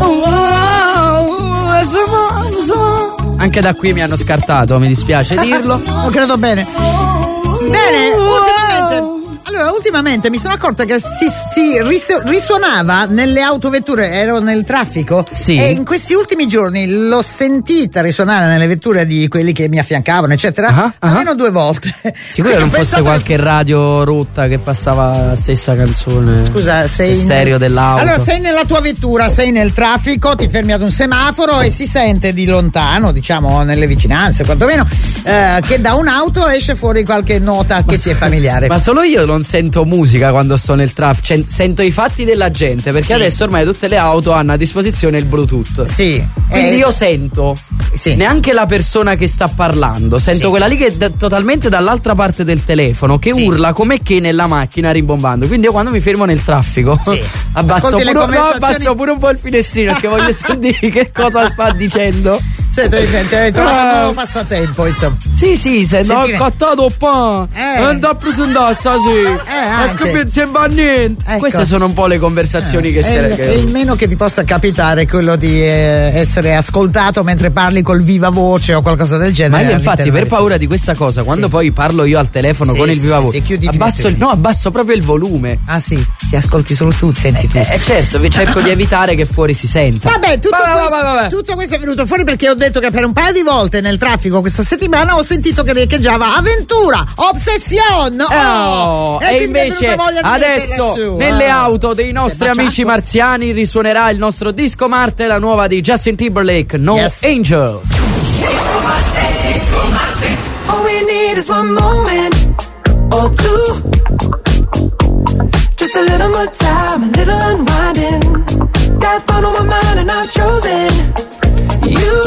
Anche da qui mi hanno scartato, mi dispiace dirlo. Lo credo bene. Bene, ultimamente. Allora, ultimamente mi sono accorta che si, si ris- risuonava nelle autovetture, ero nel traffico, sì. E in questi ultimi giorni l'ho sentita risuonare nelle vetture di quelli che mi affiancavano, eccetera, uh-huh, almeno uh-huh. due volte. Sicuro non fosse qualche che... radio rotta che passava la stessa canzone. Scusa, sei stereo in... dell'auto. Allora, sei nella tua vettura, sei nel traffico, ti fermi ad un semaforo e si sente di lontano, diciamo nelle vicinanze, quantomeno, eh, che da un'auto esce fuori qualche nota che ti è familiare. Ma solo io non sento musica quando sto nel traffico, cioè, sento i fatti della gente, perché sì. Adesso ormai tutte le auto hanno a disposizione il Bluetooth. Sì. Quindi eh, io sento sì. Neanche la persona che sta parlando, sento sì. Quella lì che è d- totalmente dall'altra parte del telefono che sì. Urla come che nella macchina rimbombando. Quindi io quando mi fermo nel traffico sì. abbasso, pure, no, abbasso pure un po' il finestrino perché voglio sentire che cosa sta dicendo. Senti, cioè, hai trovato un nuovo passatempo, insomma. Sì, sì, se no ho cattato un po'. Eh. Non da presentare stasera. Eh, che non sembra niente. Ecco. Queste sono un po' le conversazioni eh. che si regolano. E il meno che ti possa capitare è quello di eh, essere ascoltato mentre parli col viva voce o qualcosa del genere. Ma io infatti per paura di questa cosa, quando sì. poi parlo io al telefono sì, con il sì, viva sì, voce, sì, abbasso, il, no, abbasso proprio il volume. Ah sì, ti ascolti solo tu, senti tu. Eh, eh certo, cerco di evitare che fuori si senta. Vabbè, tutto, vabbè, questo, vabbè, vabbè. tutto questo è venuto fuori perché ho detto che per un paio di volte nel traffico questa settimana ho sentito che riecheggiava avventura, obsession. Oh, oh, e, e invece adesso su, nelle ah. auto dei nostri amici marziani risuonerà il nostro disco Marte, la nuova di Justin Timberlake, No yes. Angels. Disco Marte, Disco Marte. All we need is one moment or two. Just a little more time, a little unwinding. Got fun on my mind and I've chosen you.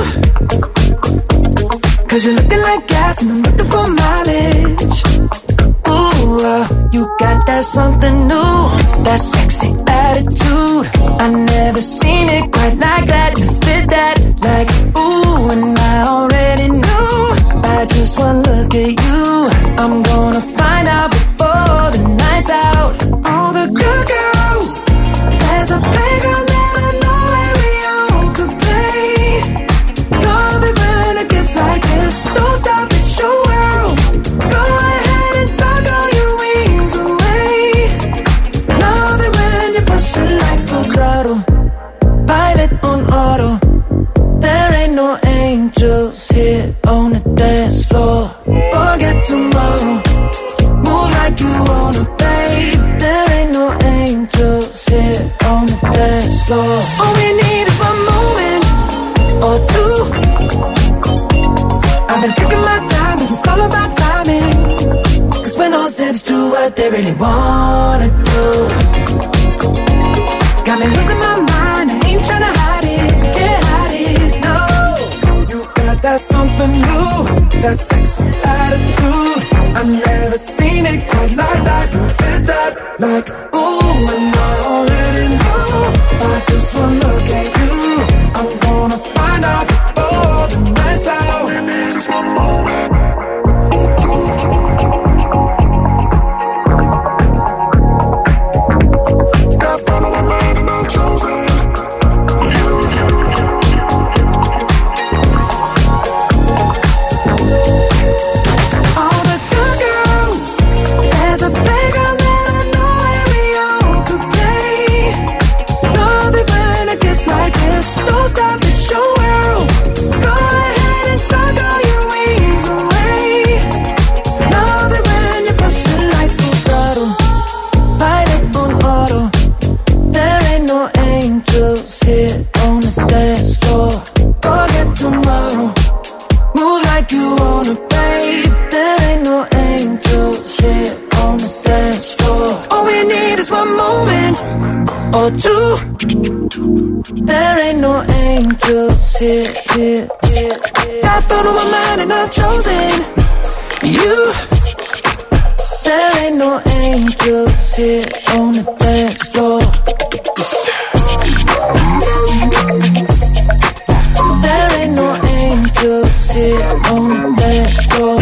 Cause you're looking like gas and I'm looking for mileage. Ooh, uh, you got that something new, that sexy attitude. I never seen it quite like that. You fit that like ooh, and I already knew. By just one look at you, I'm gonna find out before the night's out. All the good girls, there's a playground that I know where we all could play. Know that when it gets like this, don't stop, it's your world. Go ahead and talk all your wings away. Know that when you push it like a throttle, pilot on auto. There ain't no angels here on the dance floor. Forget tomorrow, move like you wanna, babe. There ain't no angels here on the dance floor. All we need is one moment or two. I've been taking my time, but it's all about timing. Cause when all zips do what they really wanna do. Got me losing my mind, I ain't tryna hide it, can't hide it, no. You got that something new, that sexy attitude. I've never seen it quite like that. You did that like ooh, and I already know. By just one look at you, I'm gonna find out before the night's out. All we need is one moment. Got fun on my mind and I've chosen you. All the good girls, there's a or two. There ain't no angels here, here, here, here. I thought of my mind and I've chosen you. There ain't no angels here on the dance floor. There ain't no angels here on the dance floor.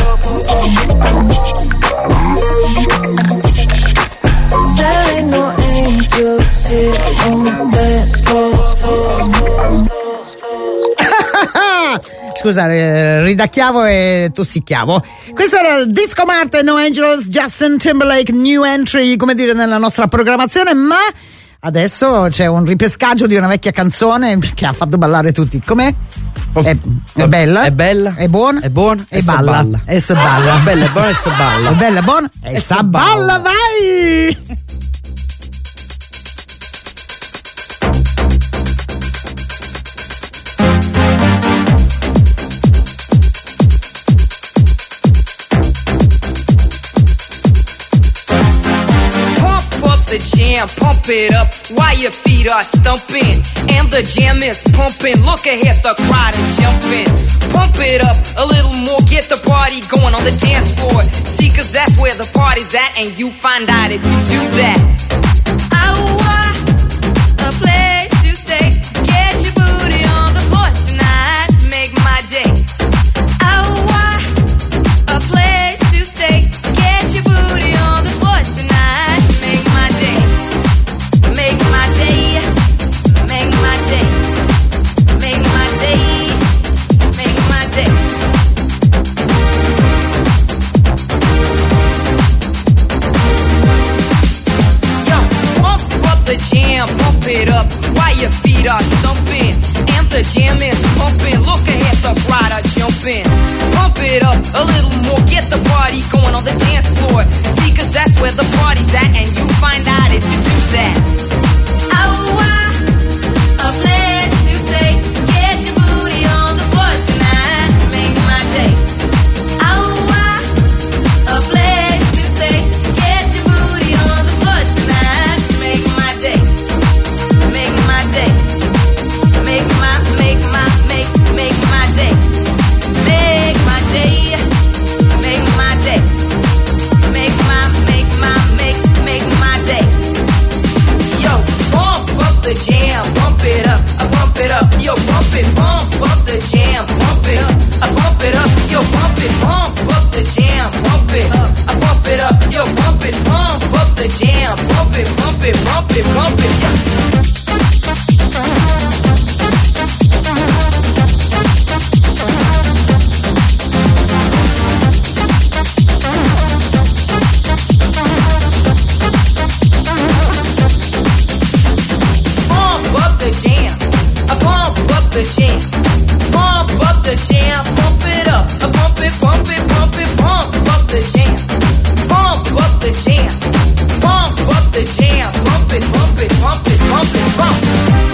There ain't no angels here on the dance floor. Scusa, eh, ridacchiavo e tossicchiavo. Questo era il Disco Marte, No Angels, Justin Timberlake, new entry, come dire, nella nostra programmazione, ma adesso c'è un ripescaggio di una vecchia canzone che ha fatto ballare tutti. Com'è? È, è bella? È bella? È buona? È buona? E balla. E se balla. È bella, è buona e se balla. È bella, è buona? E, e se balla, vai! The jam, pump it up while your feet are stumping. And the jam is pumping. Look ahead, the crowd is jumping. Pump it up a little more, get the party going on the dance floor. See, cause that's where the party's at, and you find out if you do that. I want a place to stay. Get your booty on the floor tonight. Make my day. I want a place to stay. Get your booty on the floor tonight. Make my day. Make my day. Make my day. Make my day. Make my day. Yo, pump up the jam, pump it up while your feet are stumping. And the jam is pumping. Look ahead, the crowd are jumping. Pump it up a little more, get the party going on the dance floor. See, cause that's where the party's at, and you find out if you do that. I want a place to stay. Get your booty on the floor tonight. Make my day. I want a place to stay. Get your booty on the floor tonight. Make my day. Make my day. Make my, make my, make, make my day. Make my day. Make my day. Make my, make my, make, make my day. Yo, pump up the jam, pump it up, I pump it up, yo, pump it, pump up the jam, pump it up, I pump it up, yo, pump it, pump up the jam, pump it up, I pump it up, yo, pump it, pump up the jam, pump it, pump it, pump it, pump it, yeah. The jam, pump up the jam, pump it up, pump it, pump it, pump it, pump up the jam, pump up the jam, pump up the jam, pump it, pump it, pump it, pump it, pump.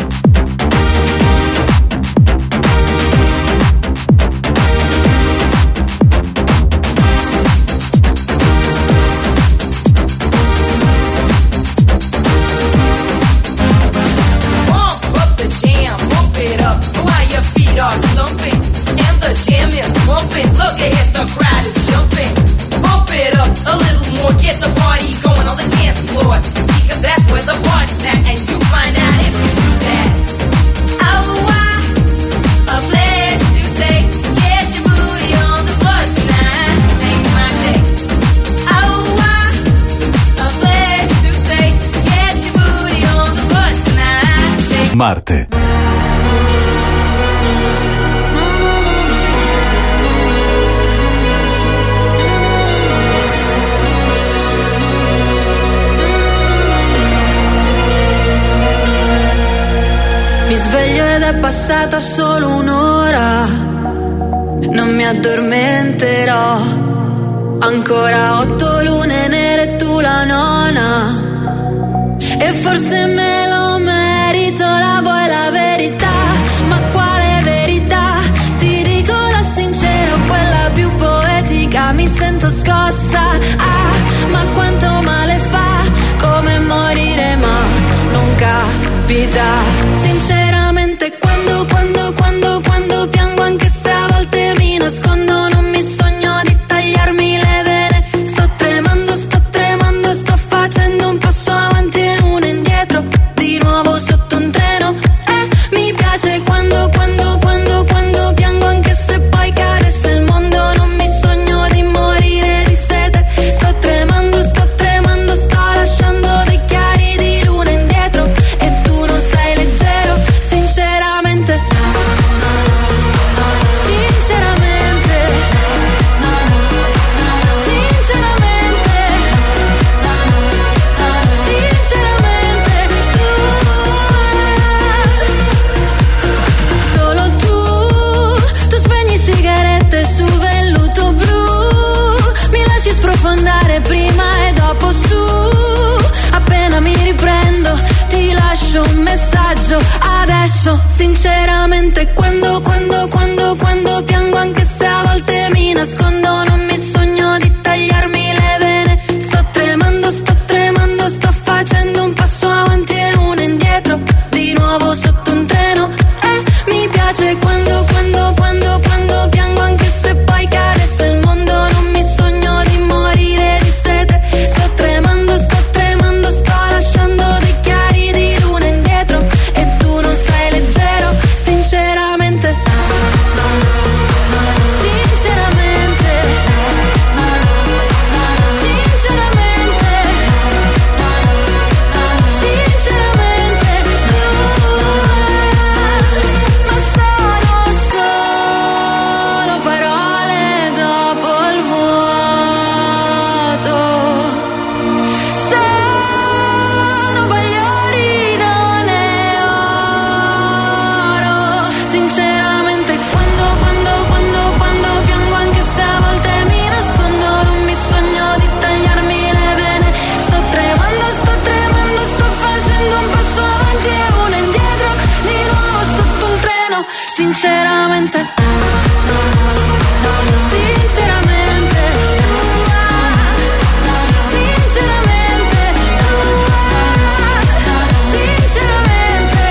Look ahead, the crowd is jumping. Pump it up a little more, get the party going on the dance floor. See, cause that's where the party's at, and you find out if you do that. I want a place to stay. Get your booty on the floor tonight. Make my day. I want a place to stay. Get your booty on the floor tonight. Make Marte. Mi sveglio ed è passata solo un'ora, non mi addormenterò. Ancora otto lune nere e tu la nona. E forse me lo merito, la vuoi la verità? Ma quale verità? Ti dico la sincera, quella più poetica. Mi sento scossa, ah, ma quanto male fa. Come morire ma non peggio adesso. Sinceramente quando, quando, quando, quando piango, anche se a volte mi nascondo, non mi sogno di tagliarmi le vene. Sto tremando, sto tremando, sto facendo un passo avanti e uno indietro, di nuovo sotto un treno. E mi piace quando, quando, quando, quando piango, anche se poi caressa il mondo, non mi sogno di morire di sete. Sto tremando, sto tremando, sto lasciando dei chiari di luna indietro, e tu non sei leggero, sinceramente. Sinceramente, sinceramente, sinceramente, ma sono solo parole dopo il vuoto. Sono bagliori, non è oro. Sinceramente quando, quando, quando, quando piango, anche se a volte mi nascondo, non mi sogno di tagliarmi le vene. Sto tremando, sto tremando, sto facendo un passo avanti e uno indietro, di nuovo sotto un treno. Sinceramente, sinceramente, sinceramente, sinceramente,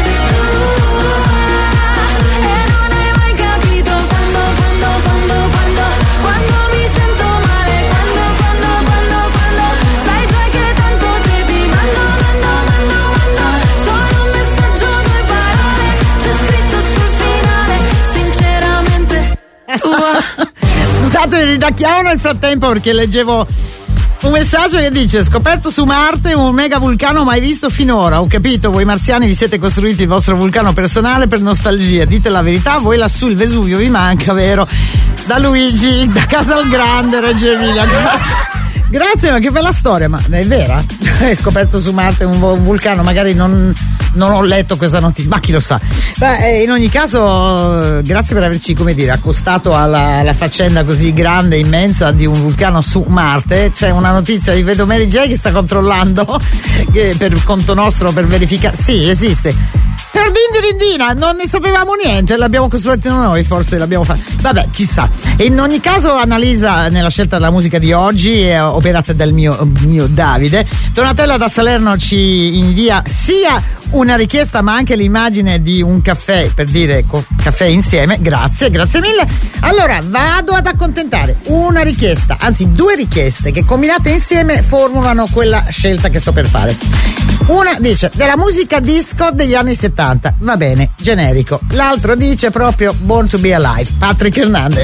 e non hai mai capito quando, quando, quando, quando, quando mi sento male, quando, quando, quando, quando, sai già che tanto se ti mando, mando, mando, mando, solo un messaggio, due parole, c'è scritto sul finale, sinceramente, tua. Scusate, ridacchiamo nel frattempo perché leggevo un messaggio che dice: scoperto su Marte un mega vulcano mai visto finora. Ho capito, voi marziani vi siete costruiti il vostro vulcano personale per nostalgia, dite la verità, voi lassù il Vesuvio vi manca, vero? Da Luigi, da Casalgrande, Reggio Emilia. Grazie. Grazie, ma che bella storia, ma è vera? Hai scoperto su Marte un, un vulcano, magari non, non ho letto questa notizia, ma chi lo sa. Beh, in ogni caso, grazie per averci, come dire, accostato alla, alla faccenda così grande, immensa di un vulcano su Marte. C'è una notizia, di vedo Mary J che sta controllando che per conto nostro, per verificare. Sì, esiste. Per dindirindina, non ne sapevamo niente, l'abbiamo costruito noi, forse l'abbiamo fatto. Vabbè, chissà. E in ogni caso, Annalisa, nella scelta della musica di oggi, è operata dal mio, mio Davide. Donatella da Salerno ci invia sia una richiesta ma anche l'immagine di un caffè, per dire co- caffè insieme. Grazie, grazie mille. Allora vado ad accontentare una richiesta, anzi due richieste che combinate insieme formulano quella scelta che sto per fare. Una dice della musica disco degli anni settanta, va bene, generico. L'altro dice proprio Born to be Alive, Patrick Hernandez.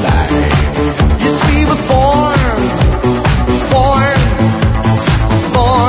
Born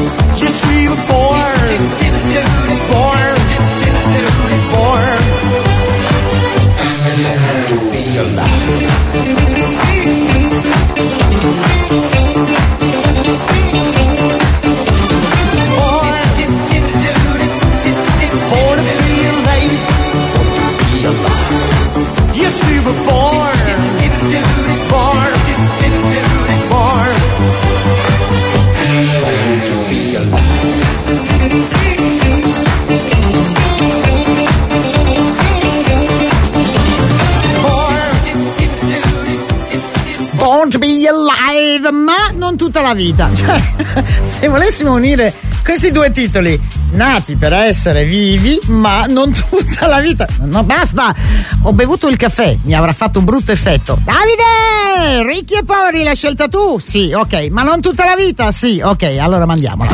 Yes, we were born, born, born to be alive. Born to be alive, be alive. Yes, we were born, born, born to be alive. Born to be alive, ma non tutta la vita. Cioè, se volessimo unire questi due titoli, nati per essere vivi, ma non tutta la vita. No, basta! Ho bevuto il caffè, mi avrà fatto un brutto effetto. Davide! Ricchi e poveri, l'hai scelta tu? Sì, ok. Ma non tutta la vita? Sì, ok. Allora mandiamola.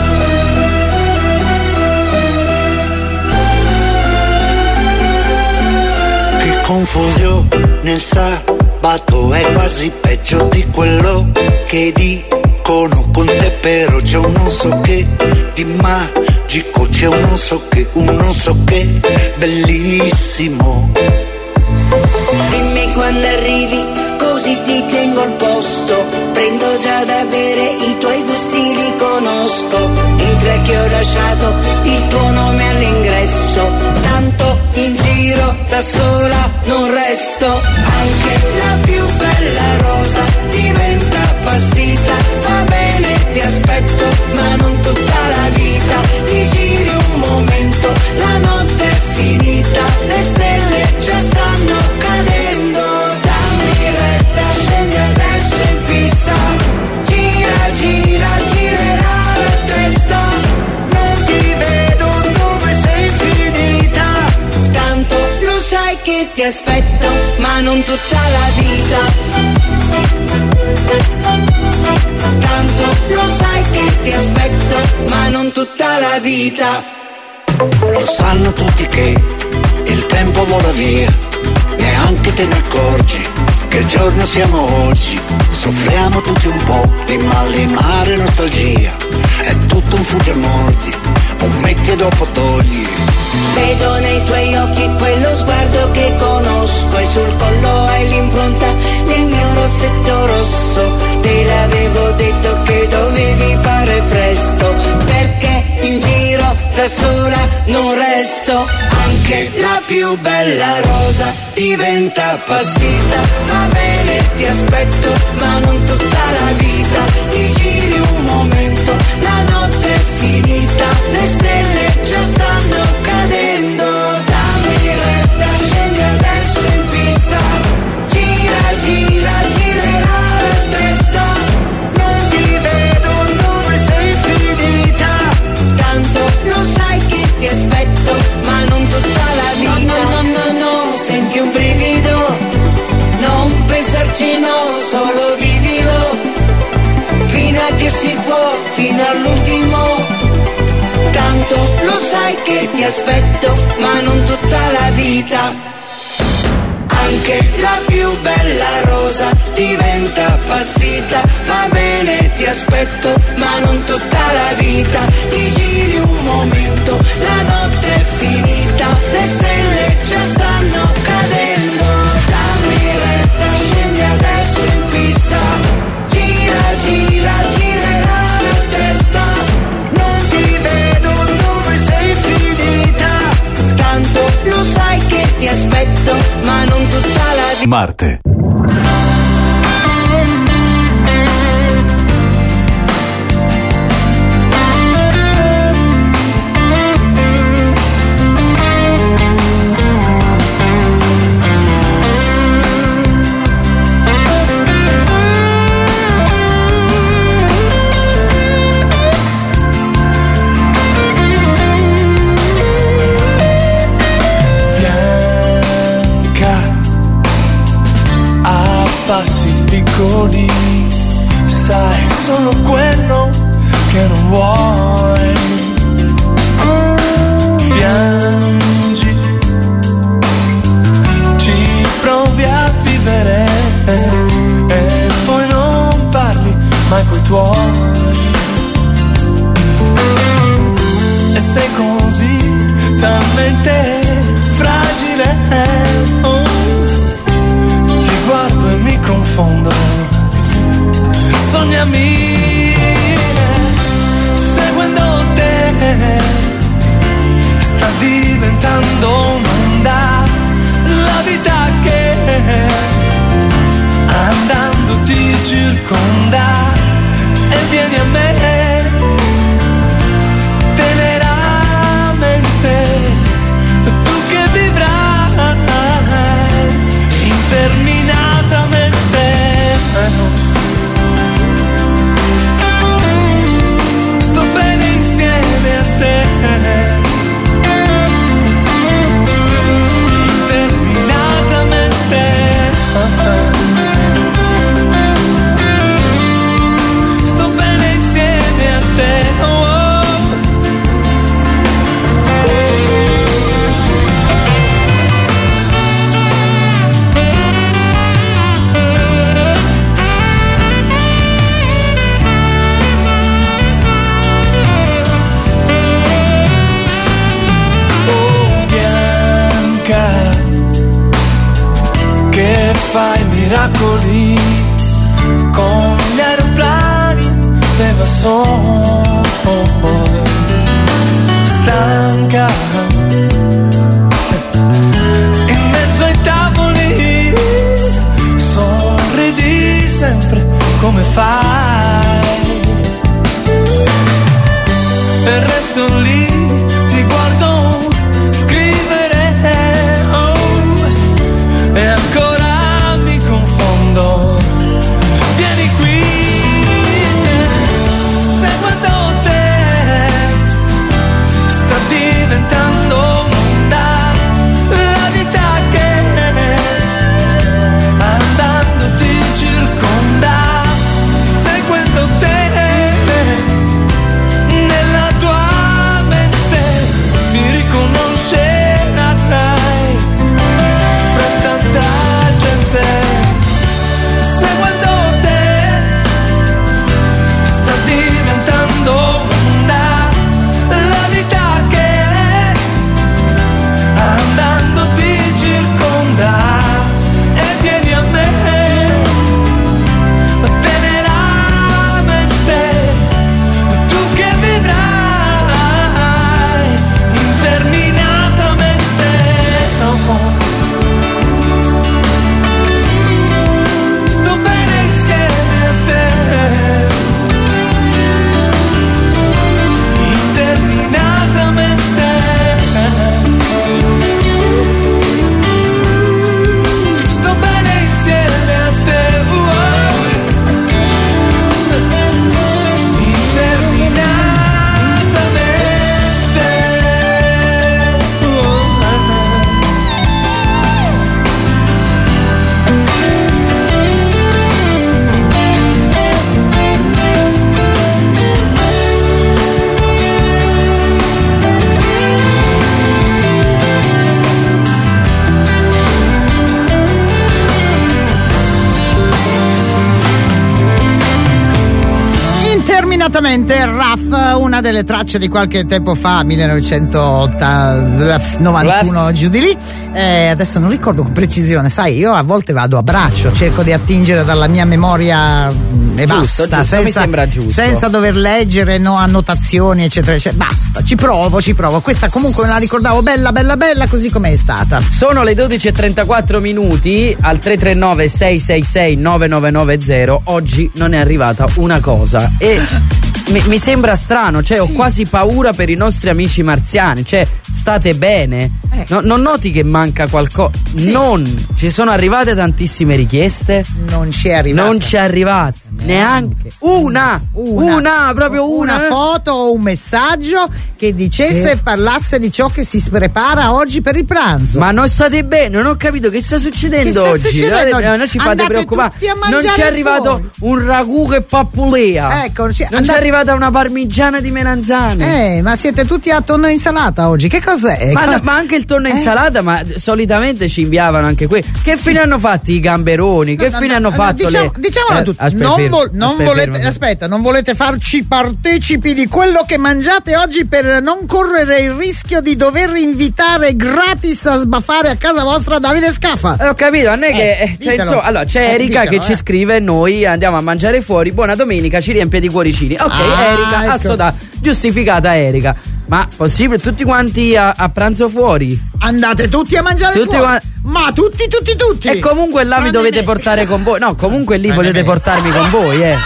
Che confusione nel sabato è quasi peggio di quello che dicono con te, però c'è un non so che di magico, c'è un non so che, un non so che bellissimo. Dimmi quando arrivi, così ti tengo al posto. Prendo già da bere, i tuoi gusti li conosco. Entra che ho lasciato il tuo nome all'ingresso. Tanto in giro da sola non resto. Anche la più bella rosa diventa appassita. Va bene, ti aspetto, ma non tutta la vita. Ti giri un momento, la notte è finita. Le stelle già stanno cadendo. Dammi retta, scendi adesso in pista. Gira, gira, girerà la testa. Non ti vedo dove sei finita. Tanto lo sai che ti aspetto, ma non tutta la vita. Tanto lo sai che ti aspetto, ma non tutta la vita. Lo sanno tutti che il tempo vola via, neanche te ne accorgi che il giorno siamo oggi. Soffriamo tutti un po' di malinare nostalgia. È tutto un fugge morti, un metti e dopo togli. Vedo nei tuoi occhi quello sguardo che conosco, e sul collo hai l'impronta del mio rossetto rosso. Te l'avevo detto che dovevi fare presto, perché in giro da sola non resto. Anche la più bella rosa diventa appassita. Va bene, ti aspetto, ma non tutta la vita. Ti giri un momento, la notte è finita. Le stelle già stanno cadendo. Dammi retta, scendi adesso in pista. Gira, gira, girerà la testa. Non ti vedo dove sei finita. Tanto lo sai che ti aspetto, ma non tutta la vita. No, no, no, no, senti un brivido. Non pensarci, no, solo vivilo. Fino a che si può, fino all'ultimo. Tanto lo sai che ti aspetto, ma non tutta la vita. Anche la più bella rosa diventa appassita. Va bene, ti aspetto, ma non tutta la vita. Ti giri un momento, la notte è finita. Le stelle già stanno cadendo. Dammi retta, scendi adesso in pista. Gira, gira, girerà la testa. Non ti vedo dove sei finita. Tanto lo sai che ti aspetto, ma non tutta la vita. Marte. Passi piccoli, sai, sono quello che non vuoi. Piangi, ci provi a vivere e poi non parli mai coi tuoi. mente fragile, oh. Ti guardo e mi confondo, sognami seguendo te, sta diventando un'onda la vita che andando ti circonda, e vieni a me teneramente, tu che vivrai interminatamente. Sto bene insieme a te, interminatamente. Sto bene insieme a te, oh, oh. Che fai miracoli con gli aeroplani, le vassoie, stanca in mezzo ai tavoli, sorridi sempre come fai, e resto lì, ti guardo scrivere, oh, e ancora mi confondo. Vieni qui, seguendo te, sta diventando un'onda la vita che andando ti circonda, seguendo te nella tua mente mi riconoscerai fra tanta gente, seguendo te sta diventando un'onda la vita che andando ti circonda, e vieni a me teneramente, tu che vivrai interminatamente, oh. Sto bene insieme a te, interminatamente. Sto bene insieme a te, uh, interminatamente, uh. Interminatamente Raff, una delle tracce di qualche tempo fa, millenovecentonovantuno, giù di lì. Eh, adesso non ricordo con precisione, sai, io a volte vado a braccio, cerco di attingere dalla mia memoria e Giusto, basta, giusto, senza, mi sembra giusto. senza dover leggere, no, annotazioni, eccetera, eccetera. Basta, ci provo, ci provo. Questa comunque me la ricordavo bella, bella, bella, così come è stata. Sono le dodici e trentaquattro minuti. Al tre tre nove sei sei sei nove nove nove zero oggi non è arrivata una cosa e mi, mi sembra strano, cioè sì. Ho quasi paura per i nostri amici marziani, cioè state bene, eh. no, non noti che manca qualcosa? Sì. Non ci sono arrivate tantissime richieste, non ci è arrivata, non ci è arrivata neanche una, una, una proprio una, una foto o un messaggio che dicesse e eh. parlasse di ciò che si prepara oggi per il pranzo. Ma non state bene, non ho capito che sta succedendo che sta oggi. Succedendo oggi? No, non ci fate preoccupare. Non ci è arrivato fuori. un ragù che pappulea. Ecco, non, non andate... ci è arrivata una parmigiana di melanzane. Eh, ma siete tutti a tonno e insalata oggi. Che cos'è? Ma, no, ma anche il tonno e eh? insalata, ma solitamente ci inviavano anche qui. Che sì. fine hanno fatto i gamberoni? Che no, fine no, hanno fatto diciamo, le diciamolo eh, tutti. Aspetta, non vol- non aspetta, volete, fermo. aspetta, non volete farci partecipi di quello che mangiate oggi per non correre il rischio di dover invitare gratis a sbaffare a casa vostra Davide Scafa? Eh, ho capito, a noi che eh, cioè, insomma, allora c'è Eh, Erika ditelo, che ci eh. scrive, noi andiamo a mangiare fuori, buona domenica, ci riempie di cuoricini. Ok, Ah, Erika, ecco. assoda, giustificata Erika. Ma possibile tutti quanti a, a pranzo fuori? Andate tutti a mangiare Tutti fuori. qua- Ma tutti, tutti, tutti. E comunque là mi Tranne dovete me. portare con voi. No, comunque lì Tranne potete me. portarmi con voi, eh.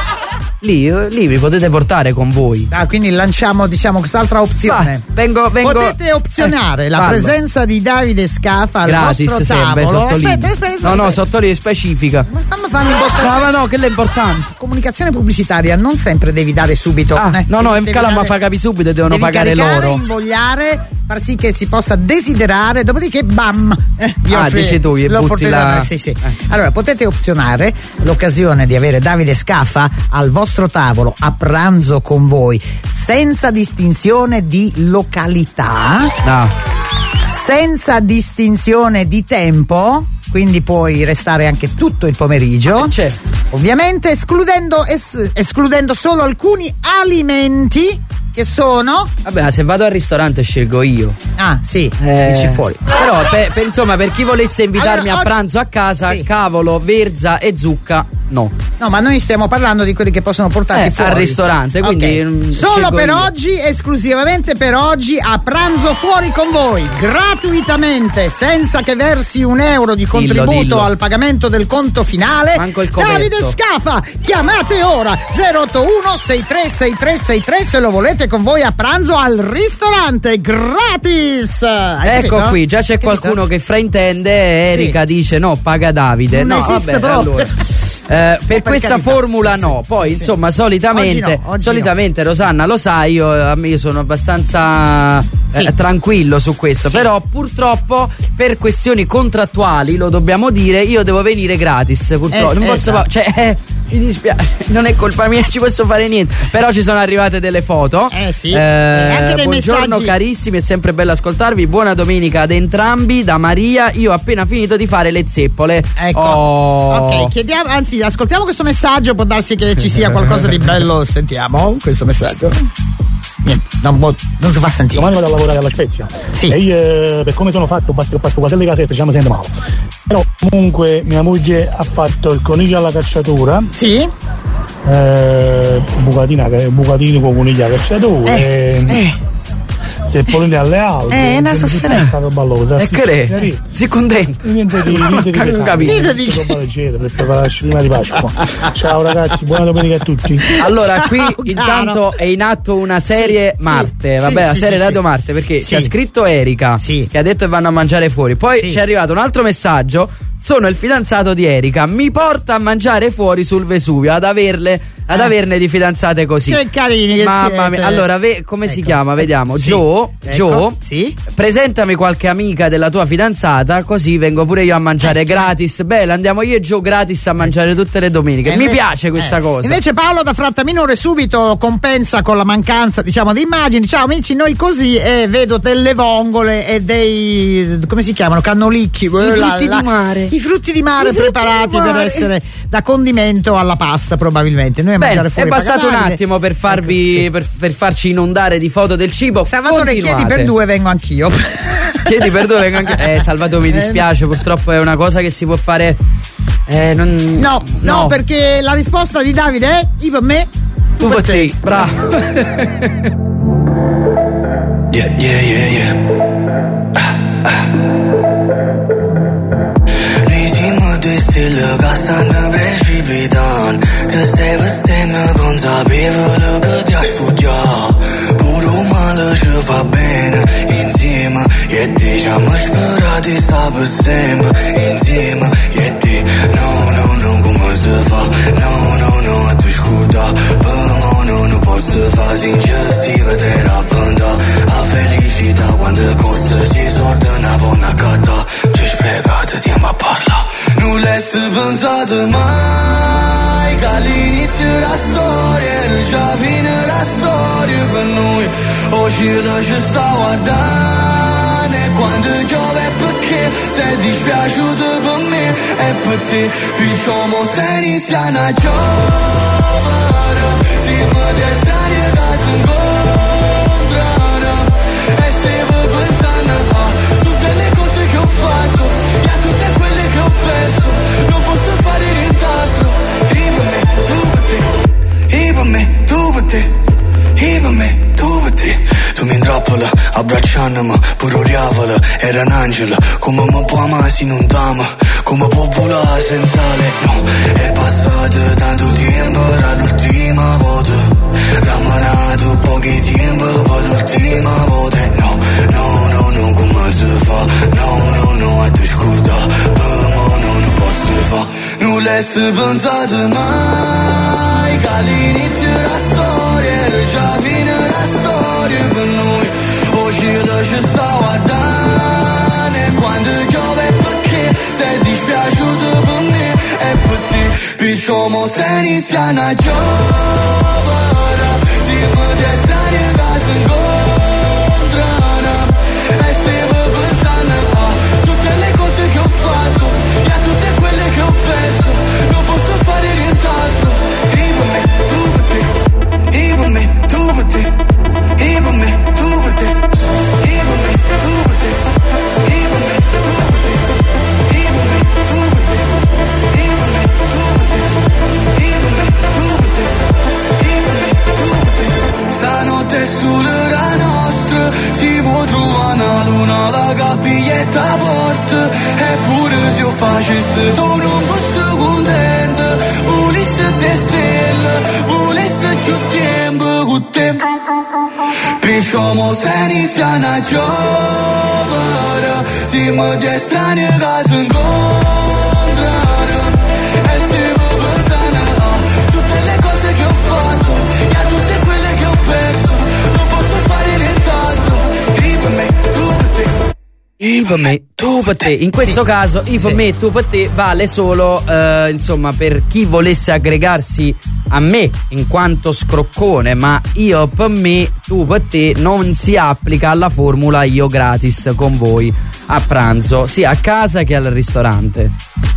Lì, lì vi potete portare con voi. Ah, quindi lanciamo, diciamo, quest'altra opzione. Va, vengo, vengo. Potete opzionare Eh, la fallo. presenza di Davide Scafa al Gratis vostro sempre, tavolo. sottolineo. Aspetta, aspetta, aspetta. No, no, sottolineo specifica. Ma fammi fare un po' No, ma no, che è importante. Comunicazione pubblicitaria non sempre devi dare subito. Ah, eh, no, no, devi- devi Calama dare- fa capi subito e devono devi pagare caricare, loro. invogliare, far sì che si possa desiderare, dopodiché bam. Eh, vi Ah, offri dici tu, gli lo butti portate la- da me, sì, sì. Allora, potete opzionare l'occasione di avere Davide Scafa al vostro tavolo a pranzo con voi, senza distinzione di località. No. Senza distinzione di tempo, quindi puoi restare anche tutto il pomeriggio. Certo. Ovviamente escludendo, es- escludendo solo alcuni alimenti che sono. Vabbè, ma se vado al ristorante scelgo io. Ah, sì, Eh, dici fuori. Però, per, per- insomma, per chi volesse invitarmi Allora, a oggi- pranzo a casa, sì. cavolo, verza e zucca, no. No, ma noi stiamo parlando di quelli che possono portarti Eh, fuori. al ristorante, quindi, Ok. mm, Solo scelgo per io. oggi, esclusivamente per oggi, a pranzo fuori con voi, gratuitamente, senza che versi un euro di contributo dillo. al pagamento del conto finale. Manco il coperto. Davide Scafa, chiamate ora zero otto uno sei tre sei tre sei tre se lo volete con voi a pranzo al ristorante gratis. Hai Ecco capito? qui, già c'è Hai capito? qualcuno che fraintende. Erika dice no, paga Davide. Non no, esiste vabbè, proprio. allora. Eh, per per questa carità. formula no, Sì, poi sì, sì. insomma solitamente, Oggi no, oggi solitamente Rosanna lo sai, io, a me io sono abbastanza eh, Sì. tranquillo su questo, Sì. però purtroppo per questioni contrattuali, lo dobbiamo dire, io devo venire gratis, purtroppo, Eh, non posso esatto. fa- cioè eh, mi dispiace, non è colpa mia, ci posso fare niente, però ci sono arrivate delle foto. Eh, sì. E anche dei buongiorno messaggi. carissimi, è sempre bello ascoltarvi, buona domenica ad entrambi da Maria, io ho appena finito di fare le zeppole. Ecco. Oh. Ok, chiediamo, anzi, ascoltiamo questo messaggio, può darsi che ci sia qualcosa di bello. Sentiamo questo messaggio. Niente, non, può- non si fa sentire. Domani vado a lavorare alla Spezia. Sì. E io, eh, per come sono fatto, passo, passo quasi alle casette, diciamo, sento male. Però comunque mia moglie ha fatto il coniglio alla cacciatura. Sì. Eh, bucatina, bucatino con coniglio alla cacciatura. Eh, e, eh. Seppolline alle altre. Eh, è una sofferenza. È stato balloso. E che lei? Si contento. Niente di, niente di Non pesante, capito. niente di roba del genere, per prepararci prima di Pasqua. Ciao ragazzi, buona domenica a tutti. Allora, Ciao, qui caro. intanto è in atto una serie Sì, Marte, sì, vabbè, sì, la sì, serie sì, Radio sì. Marte, perché Sì. ci ha scritto Erika Sì. che ha detto che vanno a mangiare fuori. Poi Sì. ci è arrivato un altro messaggio. Sono il fidanzato di Erika, mi porta a mangiare fuori sul Vesuvio, ad averle, ad Eh. averne di fidanzate così. Che carini che Mamma siete. mia. Allora, ve- come si Ecco. chiama? Vediamo. Sì. Joe, Ecco. Joe, Sì. presentami qualche amica della tua fidanzata, così vengo pure io a mangiare Eh. gratis. Bella, andiamo io e Joe gratis a mangiare tutte le domeniche. Eh, Mi invece- piace questa eh. cosa. Invece Paolo da Frattaminore subito compensa con la mancanza, diciamo, di immagini. Ciao amici, noi così e vedo delle vongole e dei, come si chiamano, cannolicchi, I frutti di mare. i frutti di mare I frutti preparati di mare. per essere da condimento alla pasta probabilmente. Noi a Bene, mangiare è fuori bastato paga un Davide. attimo per farvi Ecco, sì. per, per farci inondare di foto del cibo. Salvatore, Continuate. chiedi per due, vengo anch'io. Chiedi per due, vengo anche. Eh, Salvatore, mi dispiace, purtroppo è una cosa che si può fare. Eh, non... No, no, perché la risposta di Davide è io per me, tu per te. Bravo. Yeah, yeah, yeah, yeah. Risimo de stelle che stanno precipitando. Te stai vestendo consapevole che ti hai sfuggiato. Pure un male ci fa bene insieme. E te ci abbiamo sperato di stare per sempre insieme. E te no, no, no, come si fa? No, no, no, a tu scorda. Per me non posso fare sinceramente vedere a venda. A felicità quando costa si sorda una buona catta. Ci spiegato tempo a parlare. Non l'hai pensato mai che all'inizio della storia era già fine la storia per noi. Oggi lo ci sta guardando e quando piove per perché sei dispiaciuto per me e per te. Perciò mo stai iniziando a giovare, siamo due strani che si incontrano e stiamo pensando a tutte le cose che ho fatto e a tutte quelle che ho perso. Non posso fare nient'altro. E per me, tu per te. E per me, tu per te. E per me, tu per te. Tu mi intrappola, abbracciandomi, pure oriavola, era un angelo. Come mi può amare se non t'ama? Come può volare senza lei? No, è passato tanto tempo dall'ultima volta. Rammanato pochi tempo per l'ultima volta. No, no, no, no, come si fa? No, no, no, a te scorda, per me no, non posso fa. Non l'hai pensato mai, che all'inizio della storia era già fine la storia per noi. Oggi ci sta guardando e quando piove perché sei dispiaciuto per me e per te. Perciò mo stai iniziando a giovare, siamo due strani che si incontrano e stiamo pensando a tutte le cose che ho fatto e a tutte quelle che ho perso. Non posso fare nient'altro. E per me, tu per te. E per me, tu per te. E per me, tu per te. E per me, tu per te. E per me, tu per te. E per me, tu per te. E per me, tu per te. E per me, tu per te. E per me, tu per te. Stanotte è solo la nostra, si può trovare una luna, la capiglietta a porta. Eppure se io facessi tu non fossi contento, volessi te stelle, volessi più tempo con te. Perciò mo stai iniziando a giovare, siamo due strani che si incontrano e stiamo pensando a tutte le cose che ho fatto e a tutte quelle che ho perso. Non posso fare nient'altro. E per me, tu per te. I per me, tu per te. In questo sì. caso, i per sì. me, tu per te vale solo, eh, insomma, per chi volesse aggregarsi a me in quanto scroccone, ma io per me, tu per te non si applica alla formula io gratis con voi a pranzo, sia a casa che al ristorante.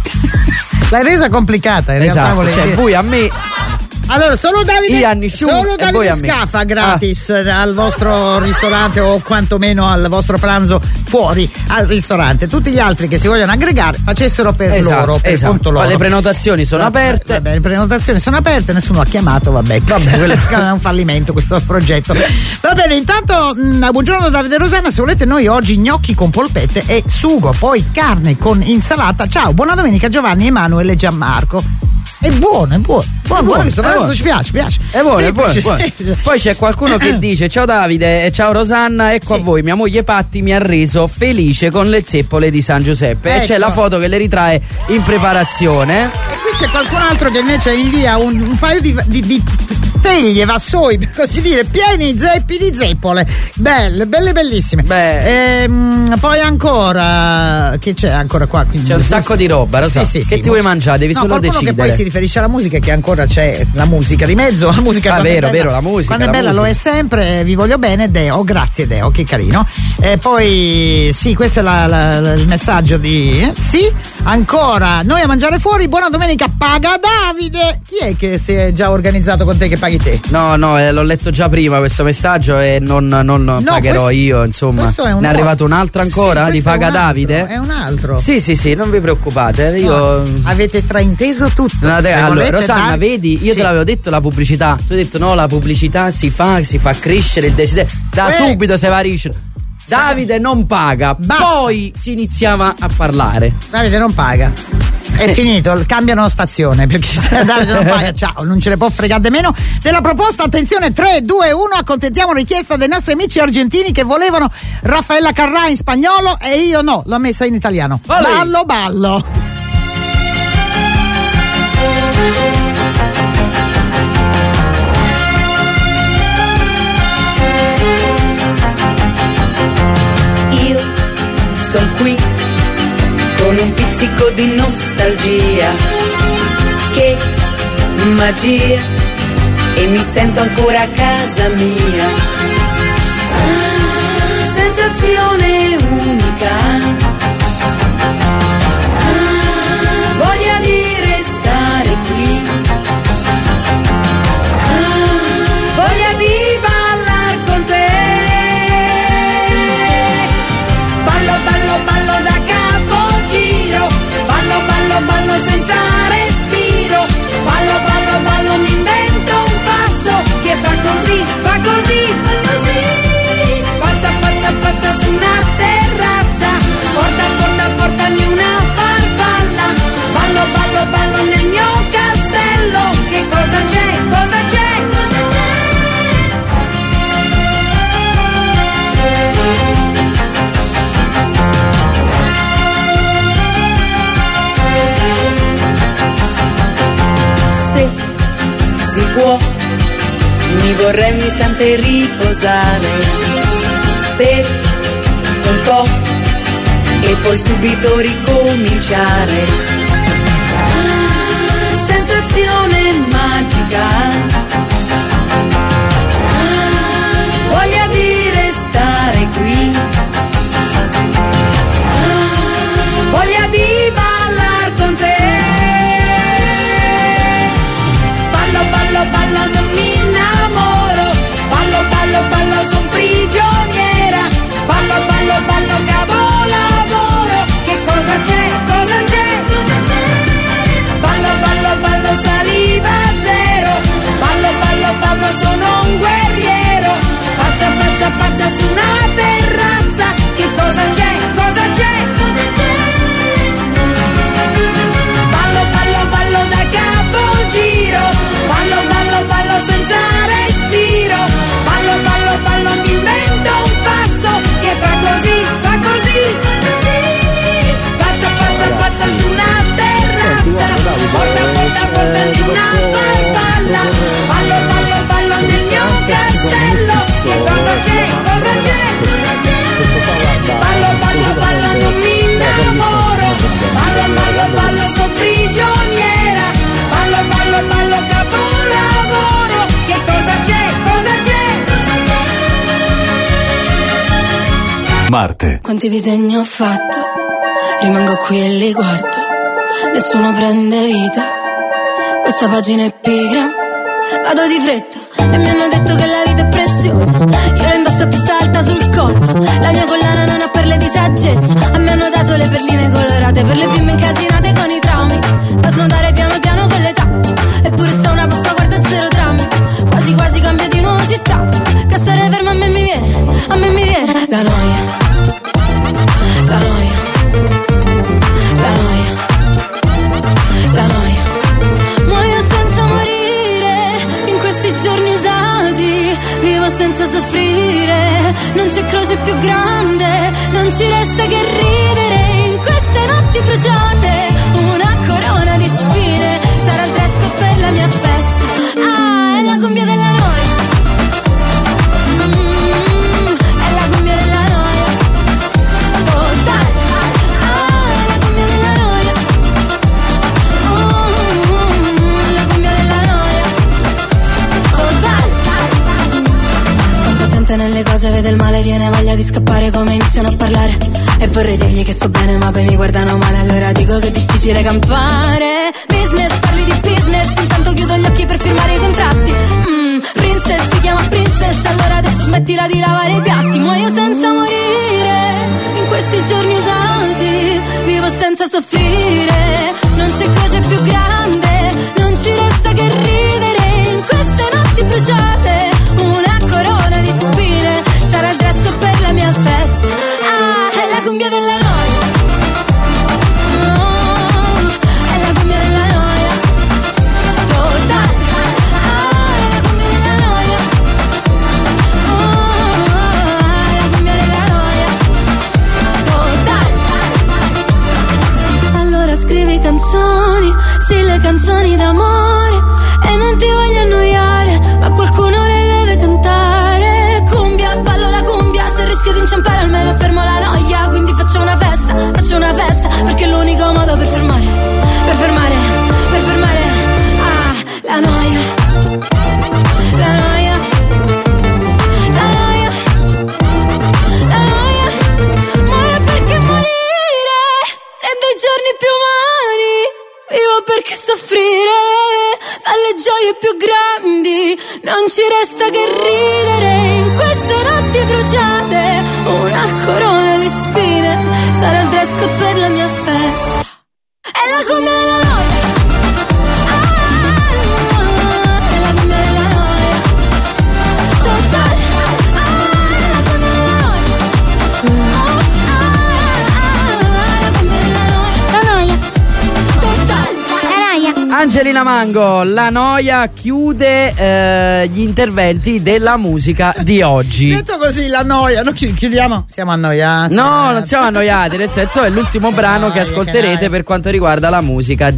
L'hai resa complicata, in esatto, realtà. Cioè, dire. voi a me. Allora, solo Davide, solo Davide Scafa gratis ah. al vostro ristorante o quantomeno al vostro pranzo fuori al ristorante. Tutti gli altri che si vogliono aggregare facessero per esatto, loro, per esatto. conto loro. Le prenotazioni sono vabbè, aperte. Vabbè, le prenotazioni sono aperte, nessuno ha chiamato, vabbè. Vabbè, quello è un fallimento questo progetto. Va bene, intanto mh, buongiorno Davide e Rosanna, se volete noi oggi gnocchi con polpette e sugo, poi carne con insalata. Ciao, buona domenica Giovanni, Emanuele e Gianmarco. È buono, è buono, buono, buono, questo buono. Ci piace, ci piace. È buono, sì, è buono, buono. Poi c'è qualcuno che dice: ciao Davide e ciao Rosanna, ecco sì. a voi, mia moglie Patti mi ha reso felice con le zeppole di San Giuseppe. Ecco. E c'è la foto che le ritrae in preparazione. E qui c'è qualcun altro che invece invia un, un paio di, di, di teglie, vassoi, per così dire, pieni zeppi di zeppole. Belle, belle, bellissime. Beh. Ehm, poi ancora, che c'è ancora qua? Quindi, c'è un sacco di roba, Rosanna. Sì, sì, che sì, ti vuoi mangiare? Devi no, solo decidere. Che poi si riferisce alla musica, che ancora c'è la musica di mezzo, la musica ah, vero, è bella, vero, la musica. Quando è bella musica. lo è sempre, vi voglio bene, Deo, grazie Deo, che carino. E poi sì, questo è la, la, la, il messaggio di eh? sì, ancora, noi a mangiare fuori, buona domenica, paga Davide. Chi è che si è già organizzato con te che paghi te? No, no, eh, l'ho letto già prima questo messaggio e non, non no, pagherò questo, io, insomma. È un ne è arrivato un altro ancora sì, di paga è Davide? Altro, è un altro. Sì, sì, sì, non vi preoccupate. Io no, avete frainteso tutto. No, te, allora, Rosanna, dar... vedi, io sì. te l'avevo detto la pubblicità. Tu hai detto no, la pubblicità si fa, si fa crescere il desiderio. Da eh. subito se va a riuscire. Davide non paga, basta. Poi si iniziava a parlare. Davide non paga. È finito, cambiano stazione perché Davide non paga, ciao, non ce ne può fregare meno della proposta. Attenzione, tre, due, uno, accontentiamo richiesta dei nostri amici argentini che volevano Raffaella Carrà in spagnolo e io no, l'ho messa in italiano. Olè. Ballo ballo. Io sono qui con un pizzico di nostalgia, che magia, e mi sento ancora a casa mia. Ah, sensazione unica, vorrei un istante riposare per un po' e poi subito ricominciare. Ah, sensazione magica, ah, voglia di restare qui, ah, voglia di ballar con te. Ballo, ballo, ballo, non mi innamoro, ballo, ballo, ballo, son prigioniera, ballo, ballo, ballo, capolavoro, che cosa c'è, cosa c'è, cosa c'è? Ballo, ballo, ballo, saliva zero, ballo, ballo, ballo, sono un guerriero, pazza, pazza, pazza su una terrazza, che cosa c'è, cosa c'è, cosa c'è? Ballo, ballo, ballo da capogiro, ballo, ballo, ballo senza respiro, ballo, ballo, ballo mi invento un passo che fa così, fa così, pazza, pazza, pazza su una terrazza, porta, porta, porta di una farfalla, ballo, ballo, ballo nel mio castello, che cosa c'è, cosa c'è, cosa c'è? Ballo, ballo, ballo non mi innamoro, ballo, ballo, ballo sono prigioniera, ballo, ballo, ballo capolavoro, che cosa c'è, cosa c'è, cosa c'è? Marte. Quanti disegni ho fatto, rimango qui e li guardo, nessuno prende vita, questa pagina è pigra, vado di fretta e mi hanno detto che la vita è preziosa, io la indosso a testa alta sul collo, la mia collana non ha perle di saggezza, a me hanno dato le perline colorate per le bimbe incasinate con i traumi, da snodare piano piano con l'età, eppure sta una Pasqua guarda zero drammi, quasi quasi cambio di nuova città, che stare fermo a me mi viene, a me mi viene la noia, la noia, la noia, la noia, muoio senza morire, in questi giorni usati, vivo senza soffrire, non c'è croce più grande, non ci resta che ridere, in queste notti bruciate, una corona di spine, sarà il dress code per la mia festa, ah, è la cumbia della noia, mm, è la cumbia della noia, totale, ah, è la cumbia della noia, mm, la cumbia della noia, totale. Tanta gente nelle cose vede il male, viene voglia di scappare come iniziano a parlare, e vorrei dirgli che sto bene ma poi mi guardano male, allora dico che è difficile campare. Business, parli di business, intanto chiudo gli occhi per firmare i contratti, mm, princess, ti chiama princess, allora adesso smettila di lavare i piatti, muoio senza morire, in questi giorni usati, vivo senza soffrire, non c'è croce più grande, non ci resta che ridere, in queste notti bruciate, una corona di spine, sarà il dress code per la mia festa, ah, è la cumbia della noia, oh, è la cumbia della noia, totale, ah, è la cumbia della noia, oh, è la cumbia della noia, totale. Allora scrivi canzoni, sì le canzoni d'amore, e non ti voglio annoiare, ma qualcuno le deve cantare, cumbia, ballo la cumbia, se rischio di inciampare almeno fermo la noia, quindi faccio una festa, faccio una festa, perché è l'unico modo per fermare, per fermare, per fermare, ah, la noia, la noia, la noia, la noia, muoio perché morire rende i giorni più umani, vivo perché soffrire fa le gioie più grandi, non ci resta che ridere, in queste notti bruciate, una corona di spine, sarà il dress code per la mia festa, è la cumbia della noia, ah, è la cumbia della noia, totale, ah, è la cumbia della noia, oh, ah, è la cumbia della noia, la noia, totale, la noia. Angelina Mango, la noia chiude eh, gli interventi della musica di oggi. Detto così, la noia, no, chi- chiudiamo? Siamo annoiati. No, non siamo annoiati, nel senso è l'ultimo brano che ascolterete per quanto riguarda la musica di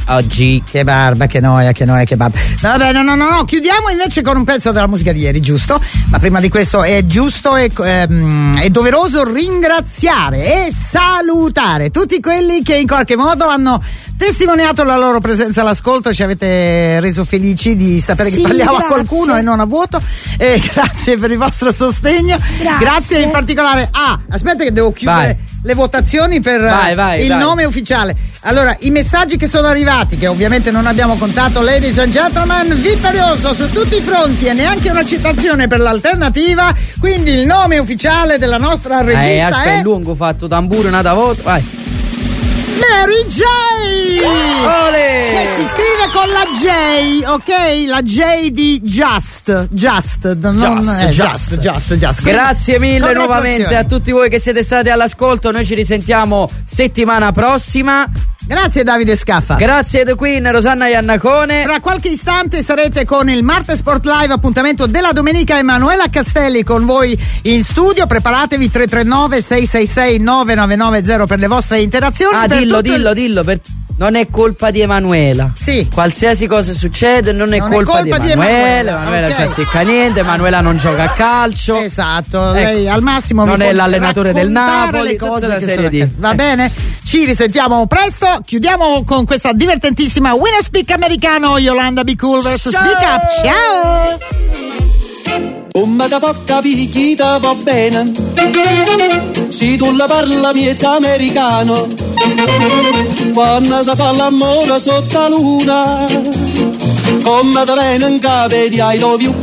oggi. Che barba, che noia, che noia, che barba. Vabbè, no, no, no, no, chiudiamo invece con un pezzo della musica di ieri, giusto? Ma prima di questo è giusto e ehm, è doveroso ringraziare e salutare tutti quelli che in qualche modo hanno testimoniato la loro presenza all'ascolto e ci avete reso felici di sapere Sì, che parliamo grazie. a qualcuno e non a vuoto. E grazie per il vostro sostegno. Grazie. Grazie in particolare a aspetta che devo chiudere Vai. le votazioni per Vai, vai, il vai. nome ufficiale. Allora, i messaggi che sono arrivati, che ovviamente non abbiamo contato, ladies and gentlemen, vittorioso su tutti i fronti e neanche una citazione per l'alternativa, quindi il nome ufficiale della nostra regista Eh, aspetta, è il lungo fatto tamburo, nata voto, vai. Mary J! Ole! Che si scrive con la J, ok? La J di Just, Just, non, Just, eh, just. just, just, just. Grazie mille Congratulazioni. nuovamente a tutti voi che siete stati all'ascolto. Noi ci risentiamo settimana prossima. Grazie Davide Scaffa. Grazie The Queen, Rosanna Iannacone. Tra qualche istante sarete con il Marte Sport Live, appuntamento della domenica. Emanuela Castelli con voi in studio. Preparatevi tre tre nove sei sei sei nove nove nove zero per le vostre interazioni. Ah, Per dillo, tutto il- dillo, dillo. Per... Non è colpa di Emanuela. Sì. Qualsiasi cosa succede non è, Non è colpa, colpa di di Emanuela. Emanuela, Emanuela ok. non azzecca niente. Emanuela non gioca a calcio. Esatto, Ecco. lei al massimo vi non può è l'allenatore del raccontare Napoli. le tutta cose una che serie sono di... accadute. Va Eh. bene? Ci risentiamo presto. Chiudiamo con questa divertentissima Winner Speak americano, Yolanda Be Cool versus Speak Up. Ciao! Come da poca picchita va bene, se tu la parla miezza americano, quando si fa l'amore sotto la luna, come da bene in capo di I love you,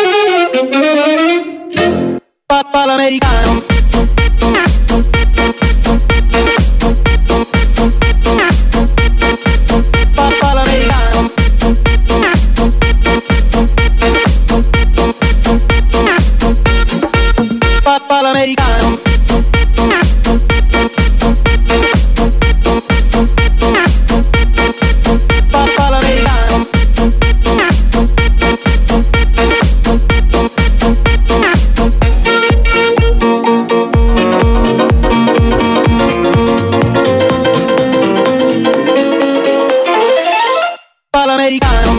papà l'americano. Papà l'americano. Papà l'americano. Papà l'americano. Papà l'americano.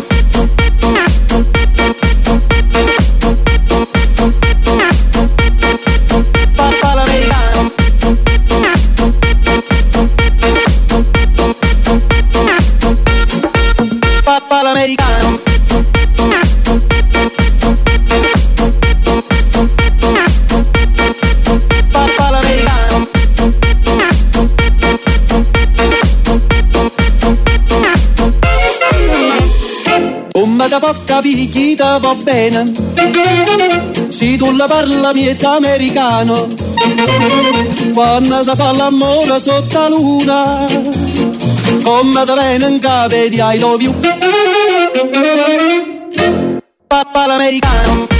Papà l'americano. Papà l'americano. Papà l'americano. Come da poca picchita va bene, se tu la parla miezza americano, quando si fa l'amore sotto la luna, come da bene in capo di I love you, papà l'americano.